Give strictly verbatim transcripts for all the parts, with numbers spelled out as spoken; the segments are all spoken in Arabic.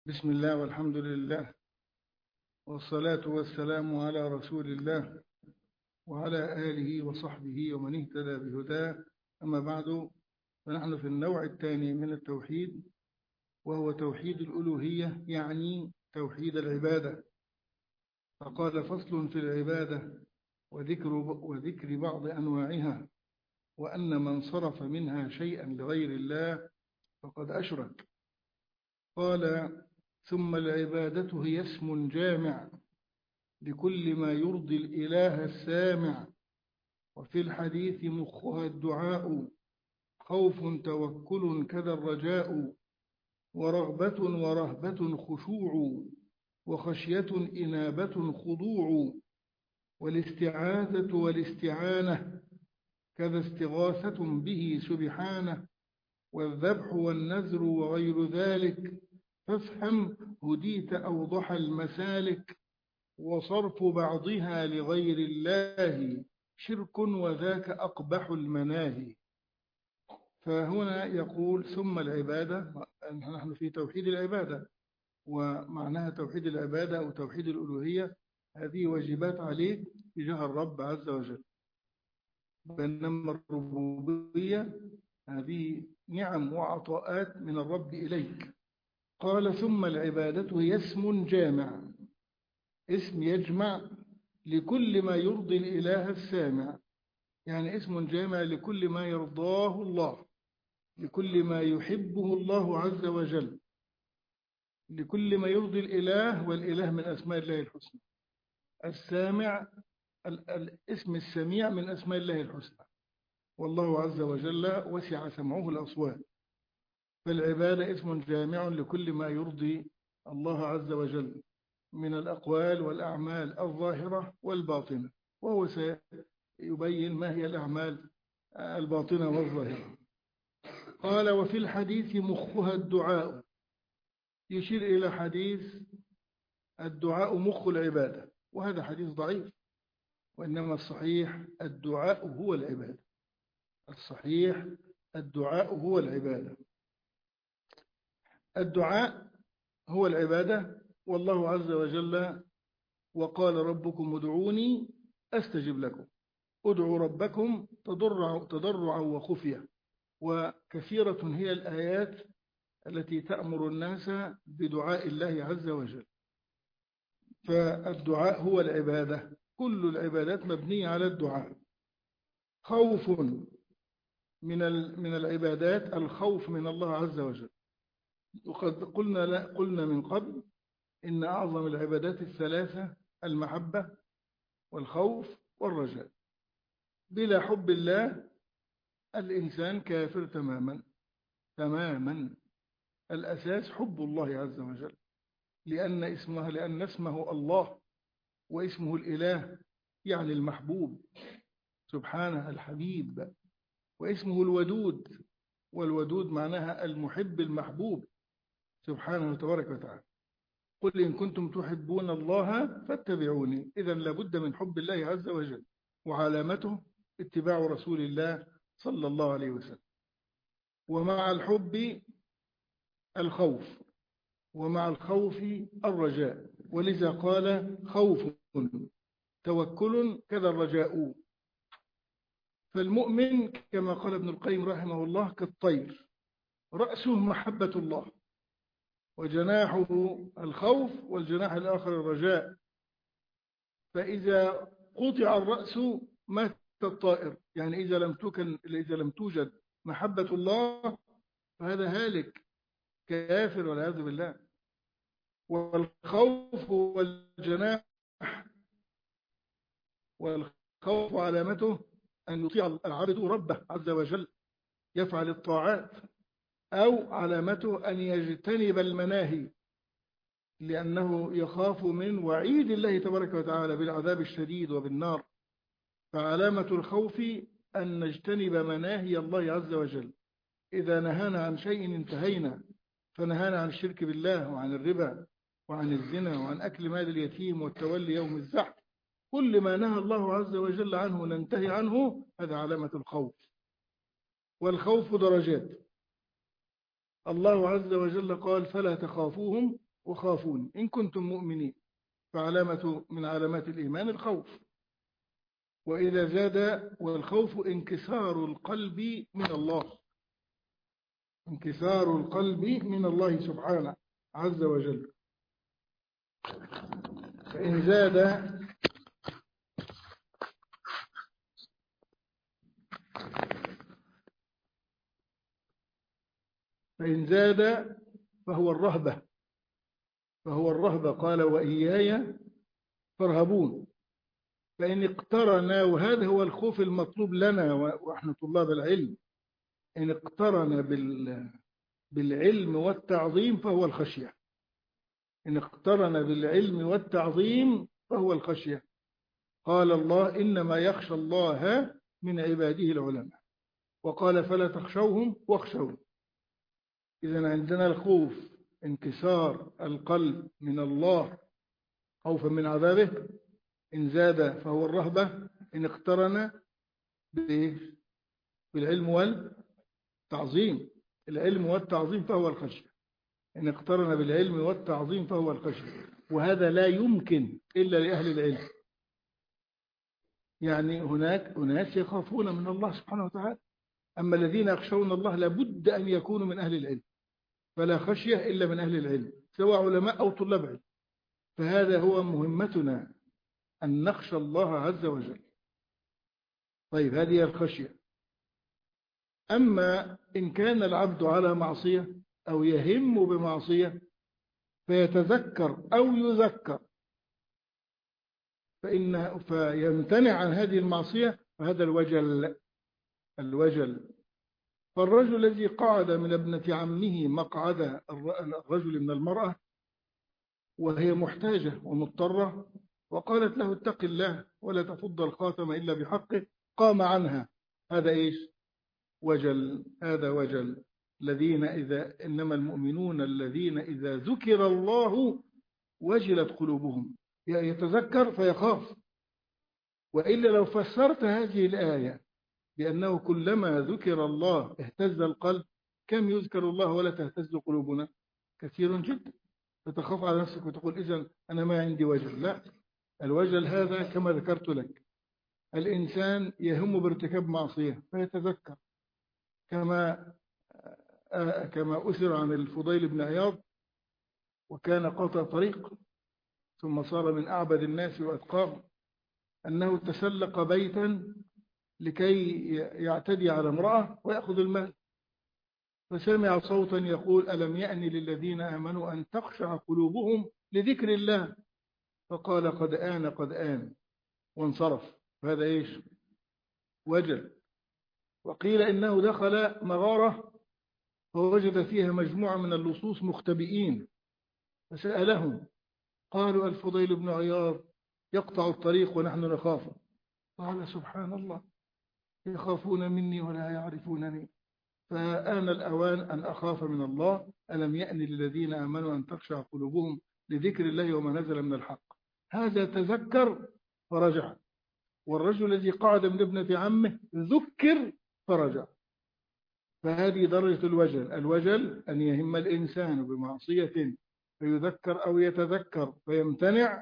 بسم الله والحمد لله والصلاة والسلام على رسول الله وعلى آله وصحبه ومن اهتدى بهداه. أما بعد، فنحن في النوع الثاني من التوحيد، وهو توحيد الألوهية، يعني توحيد العبادة. فقال: فصل في العبادة وذكر, وذكر بعض أنواعها، وأن من صرف منها شيئا لغير الله فقد أشرك. قال: ثم العبادة هي اسم جامع لكل ما يرضي الإله السامع، وفي الحديث مخها الدعاء، خوف توكل كذا الرجاء، ورغبة ورهبة خشوع، وخشية إنابة خضوع، والاستعاذة والاستعانة كذا استغاثة به سبحانه، والذبح والنذر وغير ذلك، فافهم هديت أوضح المسالك، وصرف بعضها لغير الله شرك وذاك أقبح المناهي. فهنا يقول: ثم العبادة، نحن في توحيد العبادة، ومعناها توحيد العبادة أو توحيد الألوهية، هذه واجبات عليك تجاه الرب عز وجل، بينما الربوبية هذه نعم وعطاءات من الرب إليك. قال: ثم العبادة هي اسم جامع، اسم يجمع لكل ما يرضي الإله السامع، يعني اسم جامع لكل ما يرضاه الله، لكل ما يحبه الله عز وجل، لكل ما يرضي الإله، والإله من أسماء الله الحسنى. السامع، الاسم السميع من أسماء الله الحسنى، والله عز وجل وسع سمعه الأصوات. فالعبادة اسم جامع لكل ما يرضي الله عز وجل من الأقوال والأعمال الظاهرة والباطنة، وهو سيبين ما هي الأعمال الباطنة والظاهرة. قال: وفي الحديث مخها الدعاء، يشير إلى حديث الدعاء مخ العبادة، وهذا حديث ضعيف، وإنما الصحيح الدعاء هو العبادة. الصحيح الدعاء هو العبادة. الدعاء هو العبادة، والله عز وجل وقال: ربكم ادعوني أستجب لكم. ادعوا ربكم تضرعا تضرعا وخفية. وكثيرة هي الآيات التي تأمر الناس بدعاء الله عز وجل. فالدعاء هو العبادة، كل العبادات مبنية على الدعاء. خوف من من العبادات الخوف من الله عز وجل، وقد قلنا لا قلنا من قبل إن أعظم العبادات الثلاثة المحبة والخوف والرجاء. بلا حب الله الإنسان كافر تماما تماما. الأساس حب الله عز وجل، لأن اسمه لأن اسمه الله، واسمه الإله يعني المحبوب سبحانه الحبيب، واسمه الودود، والودود معناها المحب المحبوب سبحانه تبارك وتعالى. قل إن كنتم تحبون الله فاتبعوني. إذن لابد من حب الله عز وجل، وعلامته اتباع رسول الله صلى الله عليه وسلم. ومع الحب الخوف، ومع الخوف الرجاء، ولذا قال: خوف توكل كذا الرجاء. فالمؤمن كما قال ابن القيم رحمه الله كالطير، رأسه محبة الله، وجناحه الخوف، والجناح الآخر الرجاء. فإذا قطع الرأس مات الطائر، يعني إذا لم تكن إذا لم توجد محبة الله فهذا هالك كافر والعياذ بالله. والخوف والجناح، والخوف علامته أن يطيع العبد ربه عز وجل، يفعل الطاعات، أو علامته أن يجتنب المناهي، لأنه يخاف من وعيد الله تبارك وتعالى بالعذاب الشديد وبالنار. فعلامة الخوف أن نجتنب مناهي الله عز وجل. إذا نهانا عن شيء انتهينا، فنهانا عن الشرك بالله، وعن الربا، وعن الزنا، وعن أكل مال اليتيم، والتولي يوم الزحف. كل ما نهى الله عز وجل عنه ننتهي عنه، هذا علامة الخوف. والخوف درجات. الله عز وجل قال: فلا تخافوهم وخافون إن كنتم مؤمنين، فعلامة من علامات الإيمان الخوف. وإذا زاد، والخوف انكسار القلب من الله، انكسار القلب من الله سبحانه عز وجل. فإن زاد فإن زاد فهو الرهبة، فهو الرهبة. قال وإياي فارهبون. فإن اقترن، وهذا هو الخوف المطلوب لنا وإحنا طلاب العلم، إن اقترن بالعلم والتعظيم فهو الخشية. إن اقترن بالعلم والتعظيم فهو الخشية. قال الله إنما يخشى الله من عباده العلماء، وقال فلا تخشوهم واخشون. إذن عندنا الخوف انكسار القلب من الله خوفا من عذابه. إن زاد فهو الرهبة. إن اقترن بالعلم والتعظيم، العلم والتعظيم فهو الخشية. إن اقترن بالعلم والتعظيم فهو الخشية. وهذا لا يمكن إلا لأهل العلم. يعني هناك أناس يخافون من الله سبحانه وتعالى، أما الذين يخشون الله لابد أن يكونوا من أهل العلم، فلا خشية إلا من أهل العلم سواء علماء أو طلاب علم. فهذا هو مهمتنا، أن نخشى الله عز وجل. طيب هذه الخشية. أما إن كان العبد على معصية أو يهم بمعصية فيتذكر أو يذكر فإن فيمتنع عن هذه المعصية، فهذا الوجل. الوجل. فالرجل الذي قعد من ابنة عمه مقعد الرجل من المرأة وهي محتاجة ومضطرة، وقالت له اتق الله ولا تفض الخاتم إلا بحقه، قام عنها. هذا إيش؟ وجل. هذا وجل. الذين إذا إنما المؤمنون الذين إذا ذكر الله وجلت قلوبهم، يتذكر فيخاف. وإلا لو فسرت هذه الآية بأنه كلما ذكر الله اهتز القلب، كم يذكر الله ولا تهتز قلوبنا؟ كثير جدا. فتخاف على نفسك وتقول إذن أنا ما عندي وجل. لا، الوجل هذا كما ذكرت لك، الإنسان يهم بارتكاب معصية فيتذكر، كما كما أثر عن الفضيل بن عياض، وكان قاطع طريق ثم صار من أعبد الناس وأتقاهم، أنه تسلق بيتا لكي يعتدي على امرأة ويأخذ المال، فسمع صوتا يقول ألم يأن للذين آمنوا أن تخشع قلوبهم لذكر الله، فقال قد آن قد آن وانصرف. هذا إيش؟ وجل. وقيل إنه دخل مغارة فوجد فيها مجموعة من اللصوص مختبئين، فسألهم، قالوا الفضيل بن عياض يقطع الطريق ونحن نخاف. قال سبحان الله، يخافون مني ولا يعرفونني، فآن الأوان أن أخاف من الله. ألم يأن للذين آمنوا أن تخشع قلوبهم لذكر الله وما نزل من الحق. هذا تذكر فرجع. والرجل الذي قعد من ابنة عمه ذكر فرجع. فهذه درجة الوجل. الوجل أن يهم الإنسان بمعصية فيذكر أو يتذكر فيمتنع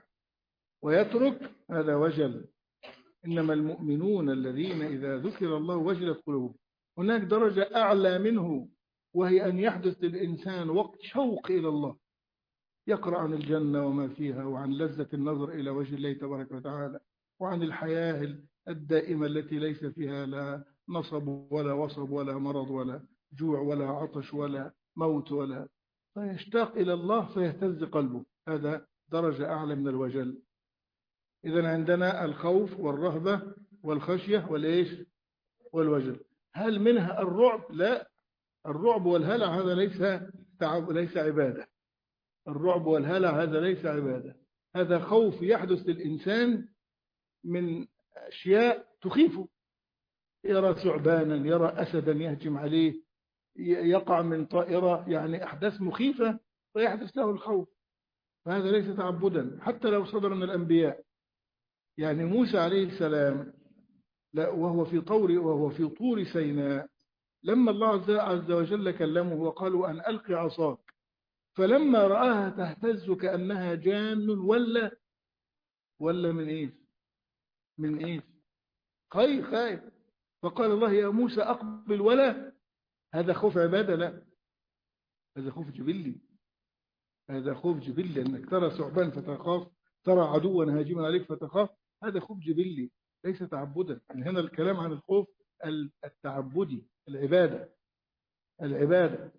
ويترك، هذا وجل. إنما المؤمنون الذين إذا ذكر الله وجلت قلوبهم. هناك درجة أعلى منه، وهي أن يحدث للإنسان وقت شوق إلى الله، يقرأ عن الجنة وما فيها، وعن لذة النظر إلى وجه الله تبارك وتعالى، وعن الحياة الدائمة التي ليس فيها لا نصب ولا وصب ولا مرض ولا جوع ولا عطش ولا موت ولا، فيشتاق إلى الله فيهتز قلبه. هذا درجة أعلى من الوجل. إذن عندنا الخوف والرهبة والخشية والإيش والوجل. هل منها الرعب؟ لا، الرعب والهلع هذا ليس تعب، ليس عبادة. الرعب والهلع هذا ليس عبادة، هذا خوف يحدث للإنسان من أشياء تخيفه. يرى ثعبانا، يرى أسدا يهجم عليه، يقع من طائرة، يعني أحداث مخيفة فيحدث له الخوف. فهذا ليس تعبدا حتى لو صدر من الأنبياء. يعني موسى عليه السلام لا وهو في طور وهو في طور سيناء، لما الله عز وجل كلمه وقالوا أن ألقي عصاك، فلما رآها تهتز كأنها جان ولا ولا من إيه من إيه خايف خايف. فقال الله يا موسى أقبل، ولا هذا خوف عبادة، لا هذا خوف جبلي، هذا خوف جبلي، أنك ترى ثعبان فتخاف، ترى عدوا هاجما عليك فتخاف، هذا خوف جبلي ليس تعبدا. يعني هنا الكلام عن الخوف التعبدي، العبادة العبادة.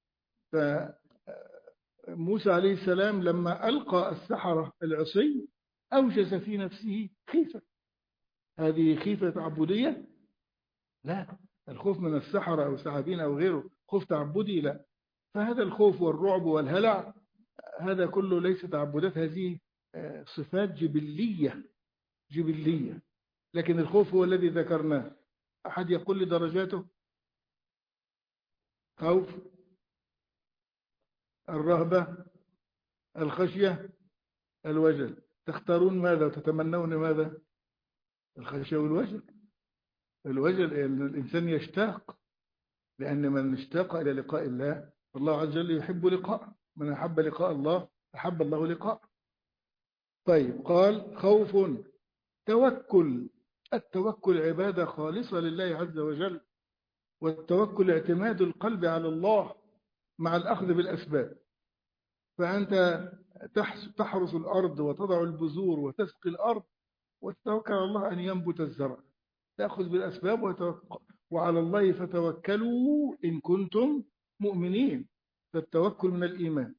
فموسى عليه السلام لما ألقى السحرة العصي أوجس في نفسه خيفة. هذه خيفة تعبدية؟ لا. الخوف من السحرة أو السحابين أو غيره خوف تعبدي؟ لا. فهذا الخوف والرعب والهلع هذا كله ليس تعبدات، هذه صفات جبلية جبلية. لكن الخوف هو الذي ذكرناه. أحد يقول لي درجاته؟ خوف، الرهبة، الخشية، الوجل. تختارون ماذا وتتمنون ماذا؟ الخشية والوجل. الوجل أن الإنسان يشتاق، لأن من اشتاق إلى لقاء الله الله عز وجل يحب لقاء، من أحب لقاء الله أحب الله لقاء. طيب، قال خوف. توكل. التوكل عبادة خالصة لله عز وجل، والتوكل اعتماد القلب على الله مع الأخذ بالأسباب. فأنت تحرس الأرض وتضع البذور وتسقي الأرض وتتوكل على الله أن ينبت الزرع، تأخذ بالأسباب وتوكل وعلى الله فتوكلوا إن كنتم مؤمنين. فالتوكل من الإيمان.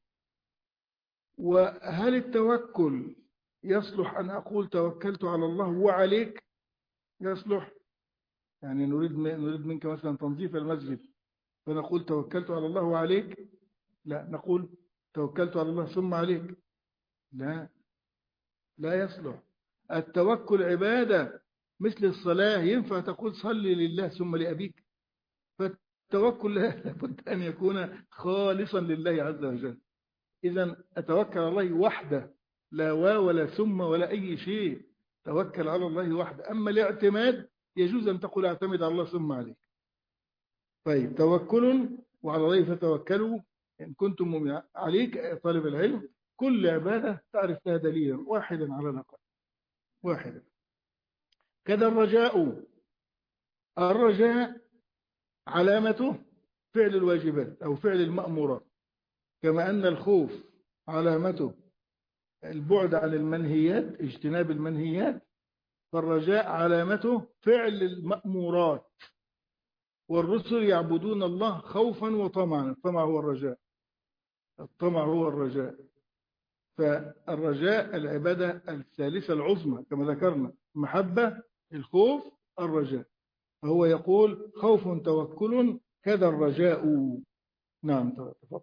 وهل التوكل يصلح أن أقول توكلت على الله وعليك؟ يصلح. يعني نريد نريد منك مثلا تنظيف المسجد فنقول توكلت على الله وعليك؟ لا، نقول توكلت على الله ثم عليك. لا، لا يصلح. التوكل عبادة مثل الصلاة. ينفع تقول صلي لله ثم لأبيك؟ فالتوكل لابد أن يكون خالصا لله عز وجل. إذن أتوكل على الله وحده، لا واو ولا ثم ولا أي شيء، توكل على الله وحده. أما الاعتماد يجوز أن تقول اعتمد على الله ثم عليك. طيب، توكل وعلى الله فتوكلوا إن كنتم مؤمنين. عليك طالب العلم كل عبادة تعرف لها دليلا واحدا على الأقل، واحدا. كذا الرجاء. الرجاء علامته فعل الواجبات أو فعل المأمورات، كما أن الخوف علامته البعد عن المنهيات، اجتناب المنهيات. فالرجاء علامته فعل المأمورات. والرسل يعبدون الله خوفا وطمعا. الطمع هو الرجاء، الطمع هو الرجاء. فالرجاء العبادة الثالثة العظمى كما ذكرنا، محبة، الخوف، الرجاء. فهو يقول خوف توكل كذا الرجاء. نعم تفضل.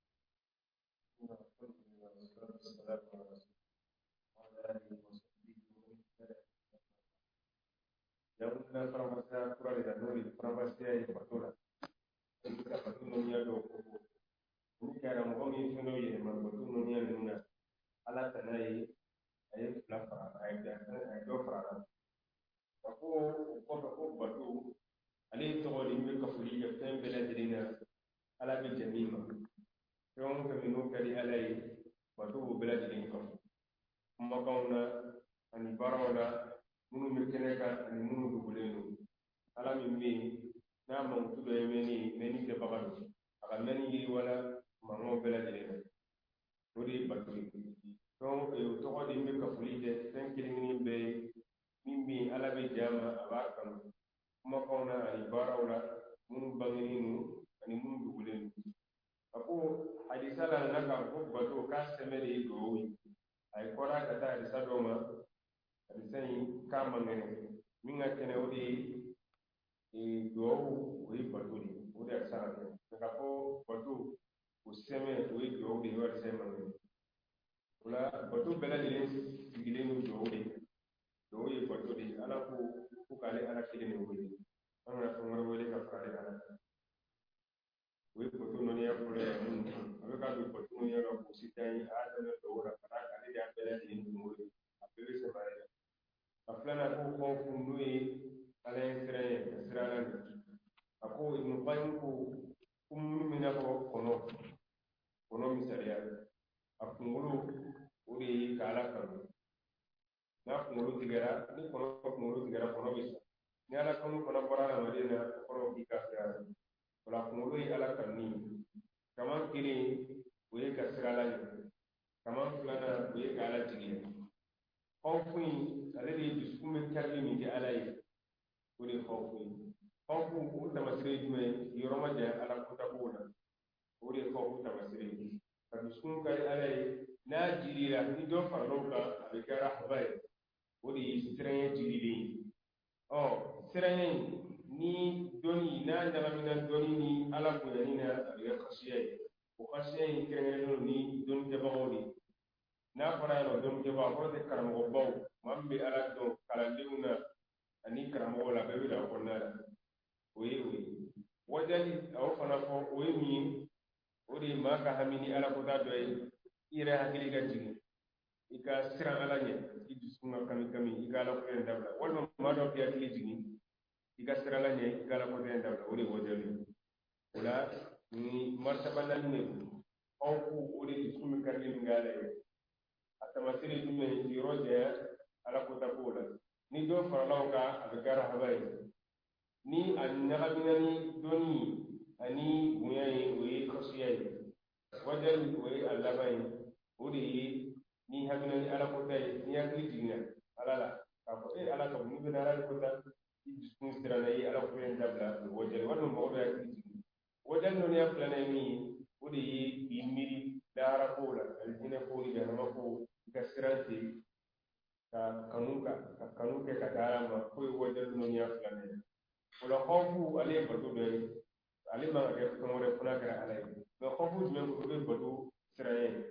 Una farmacia pura de la nube, farmacia y factura. La factura no ya lo ni cara mo ni funo ye ma factura no ya luna. Ala tanai ay la fa ay da ay do fra. Ko ko ko batu ali to ni mi ka fuli ya tembe la dirina ala bi jamima. Yon ka minu kali alai batu bela dirin ko. Mo kauna ani barawla munu mi keneka ani munu dugulenu. Ala min be n'a mankutu dɔ ye mɛnni mɛnni kɛ baga don a ka mɛnni yiri wala mankanw bɛɛ lajɛlen na o de ye bato ye. Donc o tɔgɔ de bɛ ka foli kɛ fɛn kelen kelen bɛɛ ye min bɛ ala bɛ diya ma a b'a kanu kumakanw na ani baaraw la minnu bangenen don ani minnu dogolen don. A ko hadisa la nana k'a fɔ bato k'a sɛmɛ de ye duwawu ye. A ye kɔrɔ ka taa hadisa dɔw ma, hadisa in k'a man kɛnɛ min ka kɛnɛ o de ye duwawu, o ye bato de ye, o de ye sara kɛ. Mɛ k'a fɔ bato o sɛmɛ o ye duwawu de ye, o hadisa in man kɛnɛ. O la bato bɛɛ lajɛlen sigilen don duwawu de kan. Duwawu ye bato de ye. Ala ko ko k'ale ala kelen de wele, an kana fɛn wɛrɛ wele ka fara ale ala kan. O ye bato nɔniya fɔlɔ ye minnu kan. A bɛ k'a don bato nɔniya la k'o si dan ye a y'a daminɛ duwawu la ka d'a kan ale de y'a bɛɛ lajɛlen duwawu de ye. A bɛɛ bɛ sɛmɛ ale la. A filanan ko kɔn kun n'o ye ala ye sira ye ka sira ala ɲɛ. A ko Ibn Qayyim ko ko minnu bɛ n'a fɔ kɔnɔ kɔnɔ misaliya kunkolo tigɛra ni kɔnɔ kunkolo tigɛra kɔnɔ bɛ sa ni ala kanu fana bɔra adamaden na kɔnɔ k'i ka sira o la kunkolo ye ala kanu ye kaman kelen o ye ka sira la ɲɛ kaman filanan o ye ka ala jigi hɔfu in ale de ye dusukun bɛ karili min kɛ ala ye o de ye hɔfu ye hɔfu o tamasire ye jumɛn ye yɔrɔ ma janya ala kotakow la o de ye hɔfu tamasire ye ka dusukun kari ala ye n'a jirira ni dɔ farala o kan a bɛ kɛ rahaba ye o de ye siranya jirilen ye ɔ siranya in ni dɔnni n'a ɲagamina dɔnni ni ala bonyani na a bɛ kɛ kasiya ye o kasiya in kɛrɛnkɛrɛnnen don ni dɔnni kɛbagaw de n'a fɔra yan nɔ dɔnni kɛbaga a kɔrɔ tɛ karamɔgɔbaw maa min bɛ ala dɔn kalandenw na ani karamɔgɔw la bɛɛ bɛ don a kɔnɔna la o ye o ye wajali a y'o fana fɔ o ye min ye o de ye maa ka hami ni ala kota dɔ ye i yɛrɛ hakili ka jigin i ka siran ala ɲɛ i dusukun ka kami kami i ka ala kota in dabila walima maa dɔ k'i hakili jigin i ka siran ala ɲɛ i ka ala kota in dabila o de ye wajali ye o la ni martaba naani de don aw k'u o de dusukun min karili min kɛ ala ye a tamasire jumɛn yɔrɔ jɛya ala kota kow la ni dɔ farala o kan a bɛ kɛ rahaba ye ni a ɲagamina ni dɔnni ani bonya ye o ye kasiya ye wajali o ye a laban ye o de ye ni hamina ni ala kota ye ni hakili jiginna ala la k'a fɔ e ala ka ni bɛ na ala kota i dusukun siranna i ye ala kota in dabila o ye wajali walima mɔgɔ bɛ hakili jigin wajali dɔnniya filanan ye min ye o de ye k'i miiri lahara kow la alijinɛ kow ni jahanama kow i ka siran ten ka kanu ka ka kanu kɛ ka da ala ma k'o ye wajali dɔnniya filanan ye o la hɔfu ale ye bato dɔ ye ale man ka kɛ fɛn wɛrɛ fana kɛra ala ye mɛ hɔfu jumɛn ko o bɛ bato siranya ye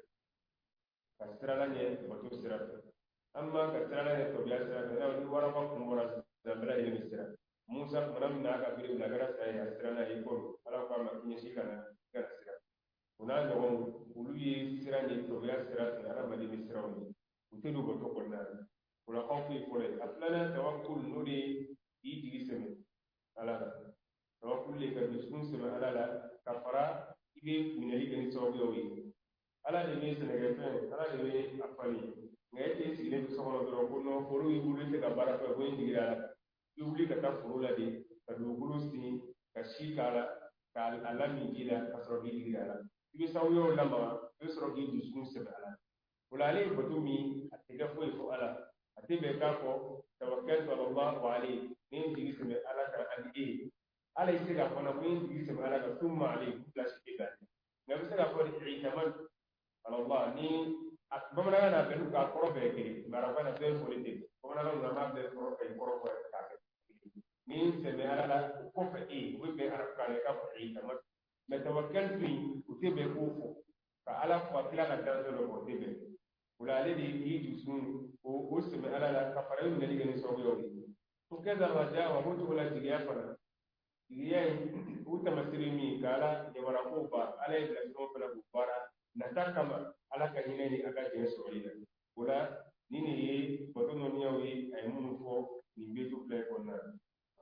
ka sirala ɲɛ bato sira fɛ an man ka sirala ɲɛ tɔbiya sira fɛ n'a ni waraba kun bɔra zanbila ye nin sira musa kumana min n'a ka bere bila kɛra sa ye a sirala ye kɔrɔ ala ko a ma ɲɛsi ka na ka na sira o n'a ɲɔgɔn olu ye sira ɲɛ tɔbiya sira fɛ adamaden bɛ siraw ye u tɛ don bato kɔnɔna la o la hɔfu ye fɔlɔ ye a filanan tawakkul n'o de ye k'i jigi sɛmɛ ala la tawakkul le ka dusukun sɛmɛ ala la ka fara i bɛ minɛli kɛ ni sababuyaw ye ala de bɛ sɛnɛkɛfɛn ala de bɛ a fali nka e tɛ sigilen to so kɔnɔ dɔrɔn ko nɔn foro y'i bolo tɛ ka baara kɛ ko n jigira ala i wuli ka taa foro la de ka dugukolo sin ka si k'a la k'a lamin ji la ka sɔrɔ k'i jigira ala i bɛ sababuyaw lamaga i bɛ sɔrɔ k'i dusukun sɛmɛ ala o la ale ye bato min a tɛ kɛ foyi fɔ ala a tɛ bɛn k'a fɔ tawakkaltu ala Allahu alayhi ni n jigi sɛmɛ ala kan ani e ye ala y'i se k'a fana ko n jigi sɛmɛ ala kan summa alayhi k'u pilasi e kan nka bɛ se k'a fɔ de i'tamadu ala Allah ni bamanankan n'a bɛn k'a kɔrɔ bɛɛ kelen mɛ arabukan na bɛɛ fɔlen tɛ bamanankan n'a b'a bɛɛ kɔrɔ ka kɔrɔ fɔ k'a kɛ ni n sɛmɛ ala la o kɔfɛ e ye o bɛ bɛn arabukan na i k'a fɔ i'tamadu mɛ tawakkaltu in o tɛ bɛn k'o fɔ ka ala fɔ a tila ka dan dɔ o tɛ bɛn o la ale de y'i dusukun o o sɛmɛ ala la ka fara i minɛli kɛ ni sababuyaw ye o kɛ dara ja wa ko cogo la jigiya fana jigiya in o tamasire min ka ala yamara ko ba ala ye bilasiraw fana k'u baara nata kama ala ka hinɛ ni a ka jɛn sɔrɔli la o la ni nin ye bato nɔniyaw ye a ye minnu fɔ nin bɛ to filɛ kɔnɔna na.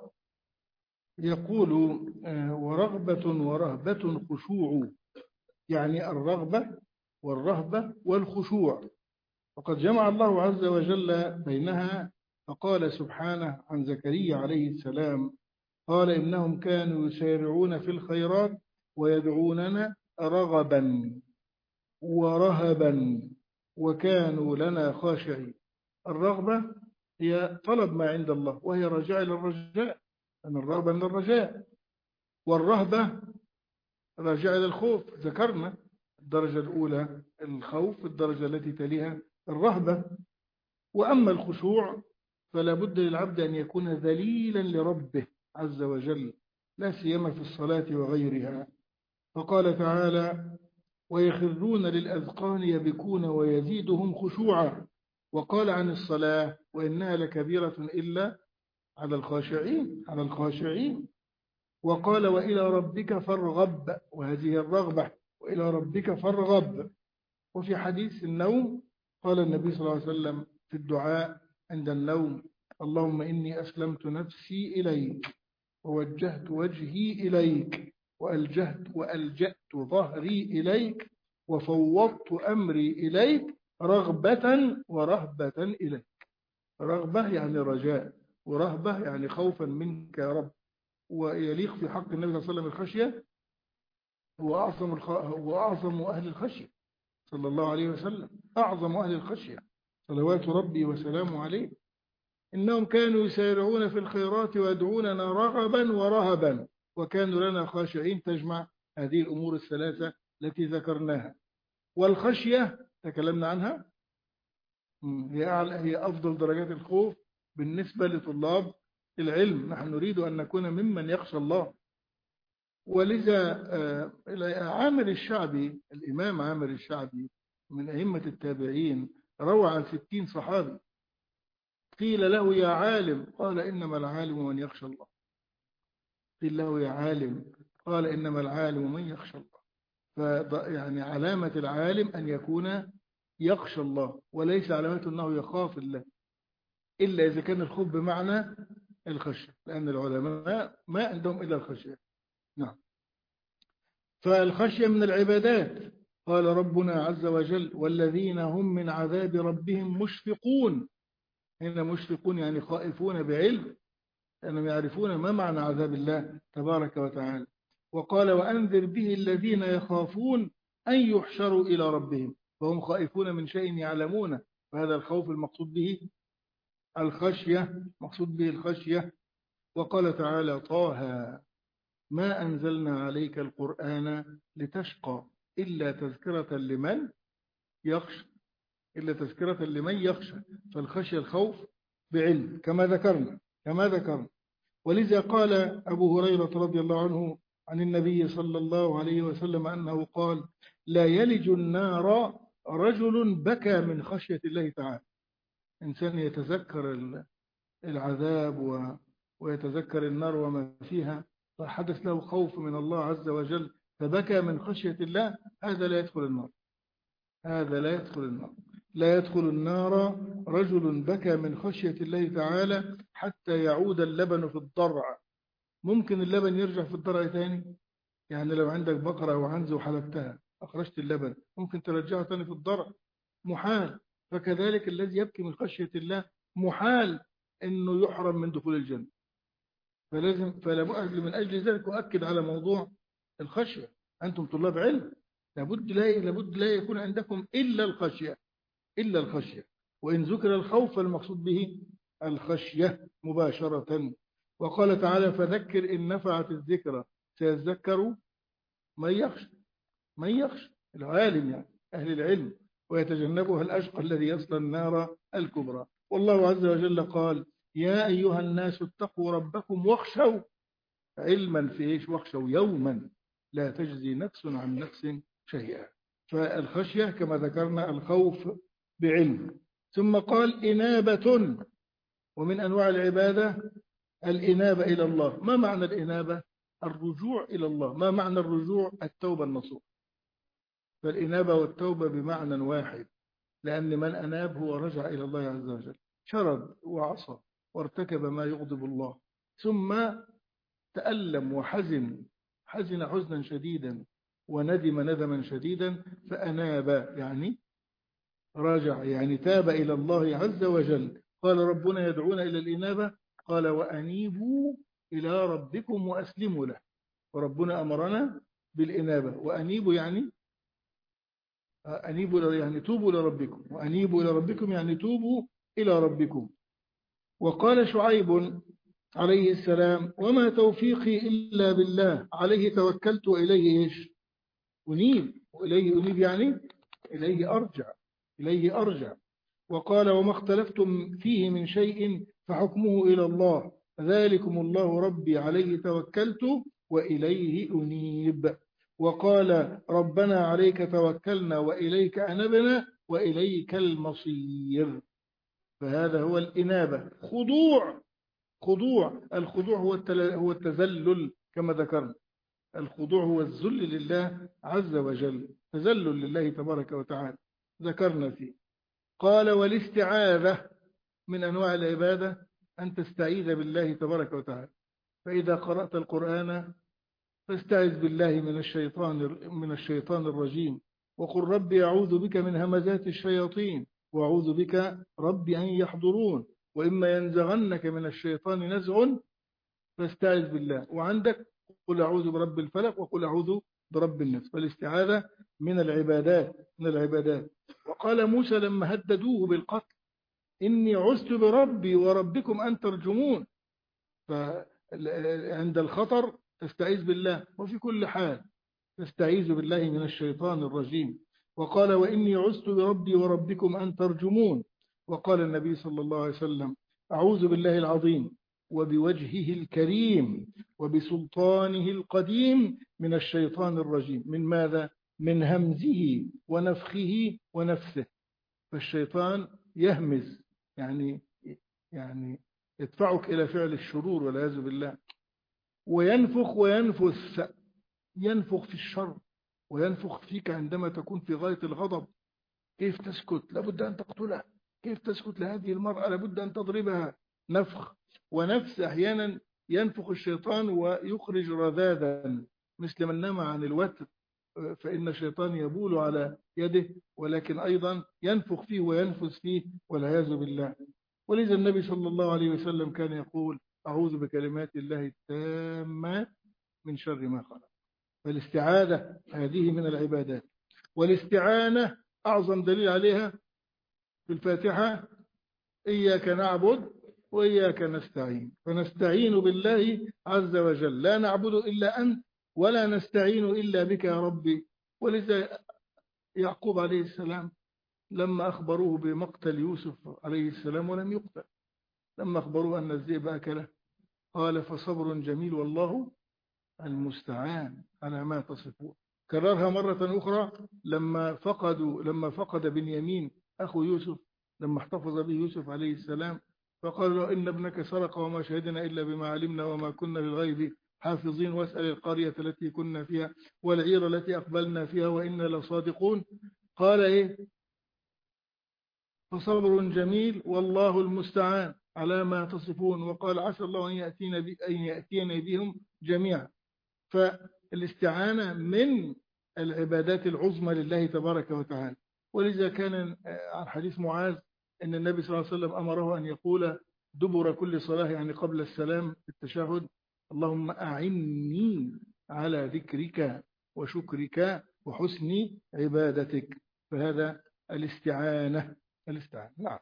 يقول ورغبة ورهبة خشوع يعني الرغبة والرهبة والخشوع وقد جمع الله عز وجل بينها فقال سبحانه عن زكريا عليه السلام قال إنهم كانوا يسارعون في الخيرات ويدعوننا رغبا ورهبا وكانوا لنا خاشعين. الرغبة هي طلب ما عند الله وهي رجاء للرجاء أن الرغبة من الرجاء والرهبة رجاء للخوف ذكرنا الدرجة الأولى الخوف الدرجة التي تليها الرهبة وأما الخشوع فلا بد للعبد أن يكون ذليلا لربه عز وجل لا سيما في الصلاة وغيرها فقال تعالى ويخرون للأذقان يبكون ويزيدهم خشوعا وقال عن الصلاة وإنها لكبيرة إلا على الخاشعين على الخاشعين وقال وإلى ربك فارغب وهذه الرغبة وإلى ربك فارغب. وفي حديث النوم قال النبي صلى الله عليه وسلم في الدعاء عند النوم اللهم إني أسلمت نفسي إليك ووجهت وجهي إليك وألجهت وألجأت ظهري إليك وفوضت أمري إليك رغبة ورهبة إليك. رغبة يعني رجاء، ورهبة يعني خوفا منك يا رب. ويليق في حق النبي صلى الله عليه وسلم الخشية، هو أعظم الخ... هو أعظم أهل الخشية صلى الله عليه وسلم، أعظم أهل الخشية صلوات ربي وسلامه عليه. إنهم كانوا يسارعون في الخيرات ويدعوننا رغبا ورهبا وكانوا لنا خاشعين، تجمع هذه الأمور الثلاثة التي ذكرناها. والخشية تكلمنا عنها، هي أعلى، هي أفضل درجات الخوف بالنسبة لطلاب العلم. نحن نريد أن نكون ممن يخشى الله. ولذا عامر الشعبي، الإمام عامر الشعبي من أئمة التابعين، روى عن ستين صحابي قيل له يا عالم، قال إنما العالم من يخشى الله. قيل له يا عالم، قال إنما العالم من يخشى الله. فيعني علامة العالم أن يكون يخشى الله، وليس علامته أنه يخاف الله، إلا إذا كان الخوف بمعنى الخشية، لأن العلماء ما عندهم إلا الخشية. نعم. فالخشية من العبادات. قال ربنا عز وجل والذين هم من عذاب ربهم مشفقون. هنا مشفقون يعني خائفون بعلم، لأنهم يعرفون ما معنى عذاب الله تبارك وتعالى. وقال وأنذر به الذين يخافون أن يحشروا إلى ربهم، فهم خائفون من شيء يعلمونه، فهذا الخوف المقصود به الخشية، مقصود به الخشية. وقال تعالى طه ما أنزلنا عليك القرآن لتشقى إلا تذكرة لمن يخشى، إلا تذكرة لمن يخشى. فالخشية الخوف بعلم كما ذكرنا كما ذكرنا. ولذا قال أبو هريرة رضي الله عنه عن النبي صلى الله عليه وسلم أنه قال لا يلج النار رجل بكى من خشية الله تعالى. إنسان يتذكر العذاب ويتذكر النار وما فيها، فحدث له خوف من الله عز وجل فبكى من خشية الله، هذا لا يدخل النار. هذا لا يدخل النار. لا يدخل النار رجل بكى من خشية الله تعالى حتى يعود اللبن في الضرع. ممكن اللبن يرجع في الضرع ثاني؟ يعني لو عندك بقرة أو عنز وحلبتها أخرجت اللبن، ممكن ترجعها ثاني في الضرع؟ محال. فكذلك الذي يبكي من خشية الله محال أنه يحرم من دخول الجنة. فلازم فلابد من أجل ذلك أؤكد على موضوع الخشية. أنتم طلاب علم، لابد لا لابد لا يكون عندكم إلا الخشية، إلا الخشية. وإن ذكر الخوف فالمقصود به الخشية مباشرة. وقال تعالى فذكر إن نفعت الذكرى سيذكر من يخشى. من يخشى العالم، يعني أهل العلم، ويتجنبها الأشقى الذي يصلى النار الكبرى. والله عز وجل قال يا أيها الناس اتقوا ربكم واخشوا، علما في إيش؟ واخشوا يوما لا تجزي نفس عن نفس شيئا. فالخشية كما ذكرنا الخوف بعلم. ثم قال إنابة، ومن أنواع العبادة الإنابة إلى الله. ما معنى الإنابة؟ الرجوع إلى الله. ما معنى الرجوع؟ التوبة النصوح. فالإنابة والتوبة بمعنى واحد، لأن من أناب هو رجع إلى الله عز وجل، شرد وعصى وارتكب ما يغضب الله، ثم تألم وحزن حزن حزنا شديدا وندم ندما شديدا، فأناب يعني راجع، يعني تاب إلى الله عز وجل. قال ربنا يدعون إلى الإنابة، قال وأنيبوا إلى ربكم وأسلموا له. وربنا أمرنا بالإنابة، وأنيبوا يعني أنيبوا يعني توبوا إلى ربكم، وأنيبوا إلى ربكم يعني توبوا إلى ربكم. وقال شعيب عليه السلام وما توفيقي إلا بالله عليه توكلت وإليه إيش؟ أنيب. وإليه أنيب يعني إليه أرجع، إليه أرجع. وقال وما اختلفتم فيه من شيء فحكمه إلى الله ذلكم الله ربي عليه توكلت وإليه أنيب. وقال ربنا عليك توكلنا وإليك أنبنا وإليك المصير. فهذا هو الإنابة. خضوع، خضوع. الخضوع هو هو التذلل كما ذكرنا. الخضوع هو الذل لله عز وجل، تذلل لله تبارك وتعالى ذكرنا فيه. قال والاستعاذة من أنواع العبادة أن تستعيذ بالله تبارك وتعالى. فإذا قرأت القرآن فاستعذ بالله من الشيطان من الشيطان الرجيم، وقل ربي أعوذ بك من همزات الشياطين وأعوذ بك ربي أن يحضرون. وإما ينزغنك من الشيطان نزغ فاستعذ بالله. وعندك قل أعوذ برب الفلق وقل أعوذ برب الناس. فالاستعاذة من العبادات من العبادات. وقال موسى لما هددوه بالقتل إني عزت بربي وربكم أن ترجمون. فعند الخطر تستعيذ بالله، وفي كل حال تستعيذ بالله من الشيطان الرجيم. وقال وإني عزت بربي وربكم أن ترجمون. وقال النبي صلى الله عليه وسلم أعوذ بالله العظيم وبوجهه الكريم وبسلطانه القديم من الشيطان الرجيم. من ماذا؟ من همزه ونفخه ونفسه. فالشيطان يهمز يعني يعني يدفعك إلى فعل الشرور والعياذ بالله، وينفخ وينفث. ينفخ في الشر وينفخ فيك عندما تكون في غاية الغضب. كيف تسكت؟ لابد أن تقتلها. كيف تسكت لهذه المرأة؟ لابد أن تضربها. نفخ ونفس. أحيانا ينفخ الشيطان ويخرج رذاذا مثل من نام عن الوتر، فإن الشيطان يبول على يده، ولكن أيضا ينفخ فيه وينفث فيه والعياذ بالله. ولذا النبي صلى الله عليه وسلم كان يقول أعوذ بكلمات الله التامات من شر ما خلق. فالاستعاذة هذه من العبادات. والاستعانة أعظم دليل عليها في الفاتحة إياك نعبد وإياك نستعين. فنستعين بالله عز وجل، لا نعبد إلا أنت ولا نستعين إلا بك يا ربي. ولذا يعقوب عليه السلام لما أخبروه بمقتل يوسف عليه السلام ولم يقتل، لما أخبروه أن الذئب أكله قال فصبر جميل والله المستعان على ما تصفون. كررها مرة أخرى لما فقدوا لما فقد بنيامين أخو يوسف، لما احتفظ به يوسف عليه السلام، فقال له إن ابنك سرق وما شهدنا إلا بما علمنا وما كنا للغيب حافظين، واسأل القرية التي كنا فيها والعير التي أقبلنا فيها وإنا لصادقون. قال إيه؟ فصبر جميل والله المستعان على ما تصفون. وقال عسى الله أن يأتينا أن يأتينا بهم جميعا. فالاستعانة من العبادات العظمى لله تبارك وتعالى. ولذا كان عن حديث معاذ أن النبي صلى الله عليه وسلم أمره أن يقول دبر كل صلاة يعني قبل السلام في التشهد اللهم أعني على ذكرك وشكرك وحسن عبادتك. فهذا الاستعانة الاستعانة. نعم.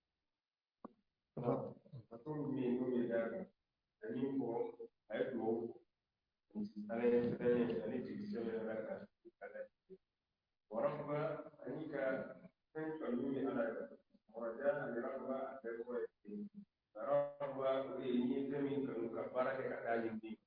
ورب أنيك كنت أمي على ورجاء لرب أبوي رب وإني كمين كنوك بارك كتاجين دي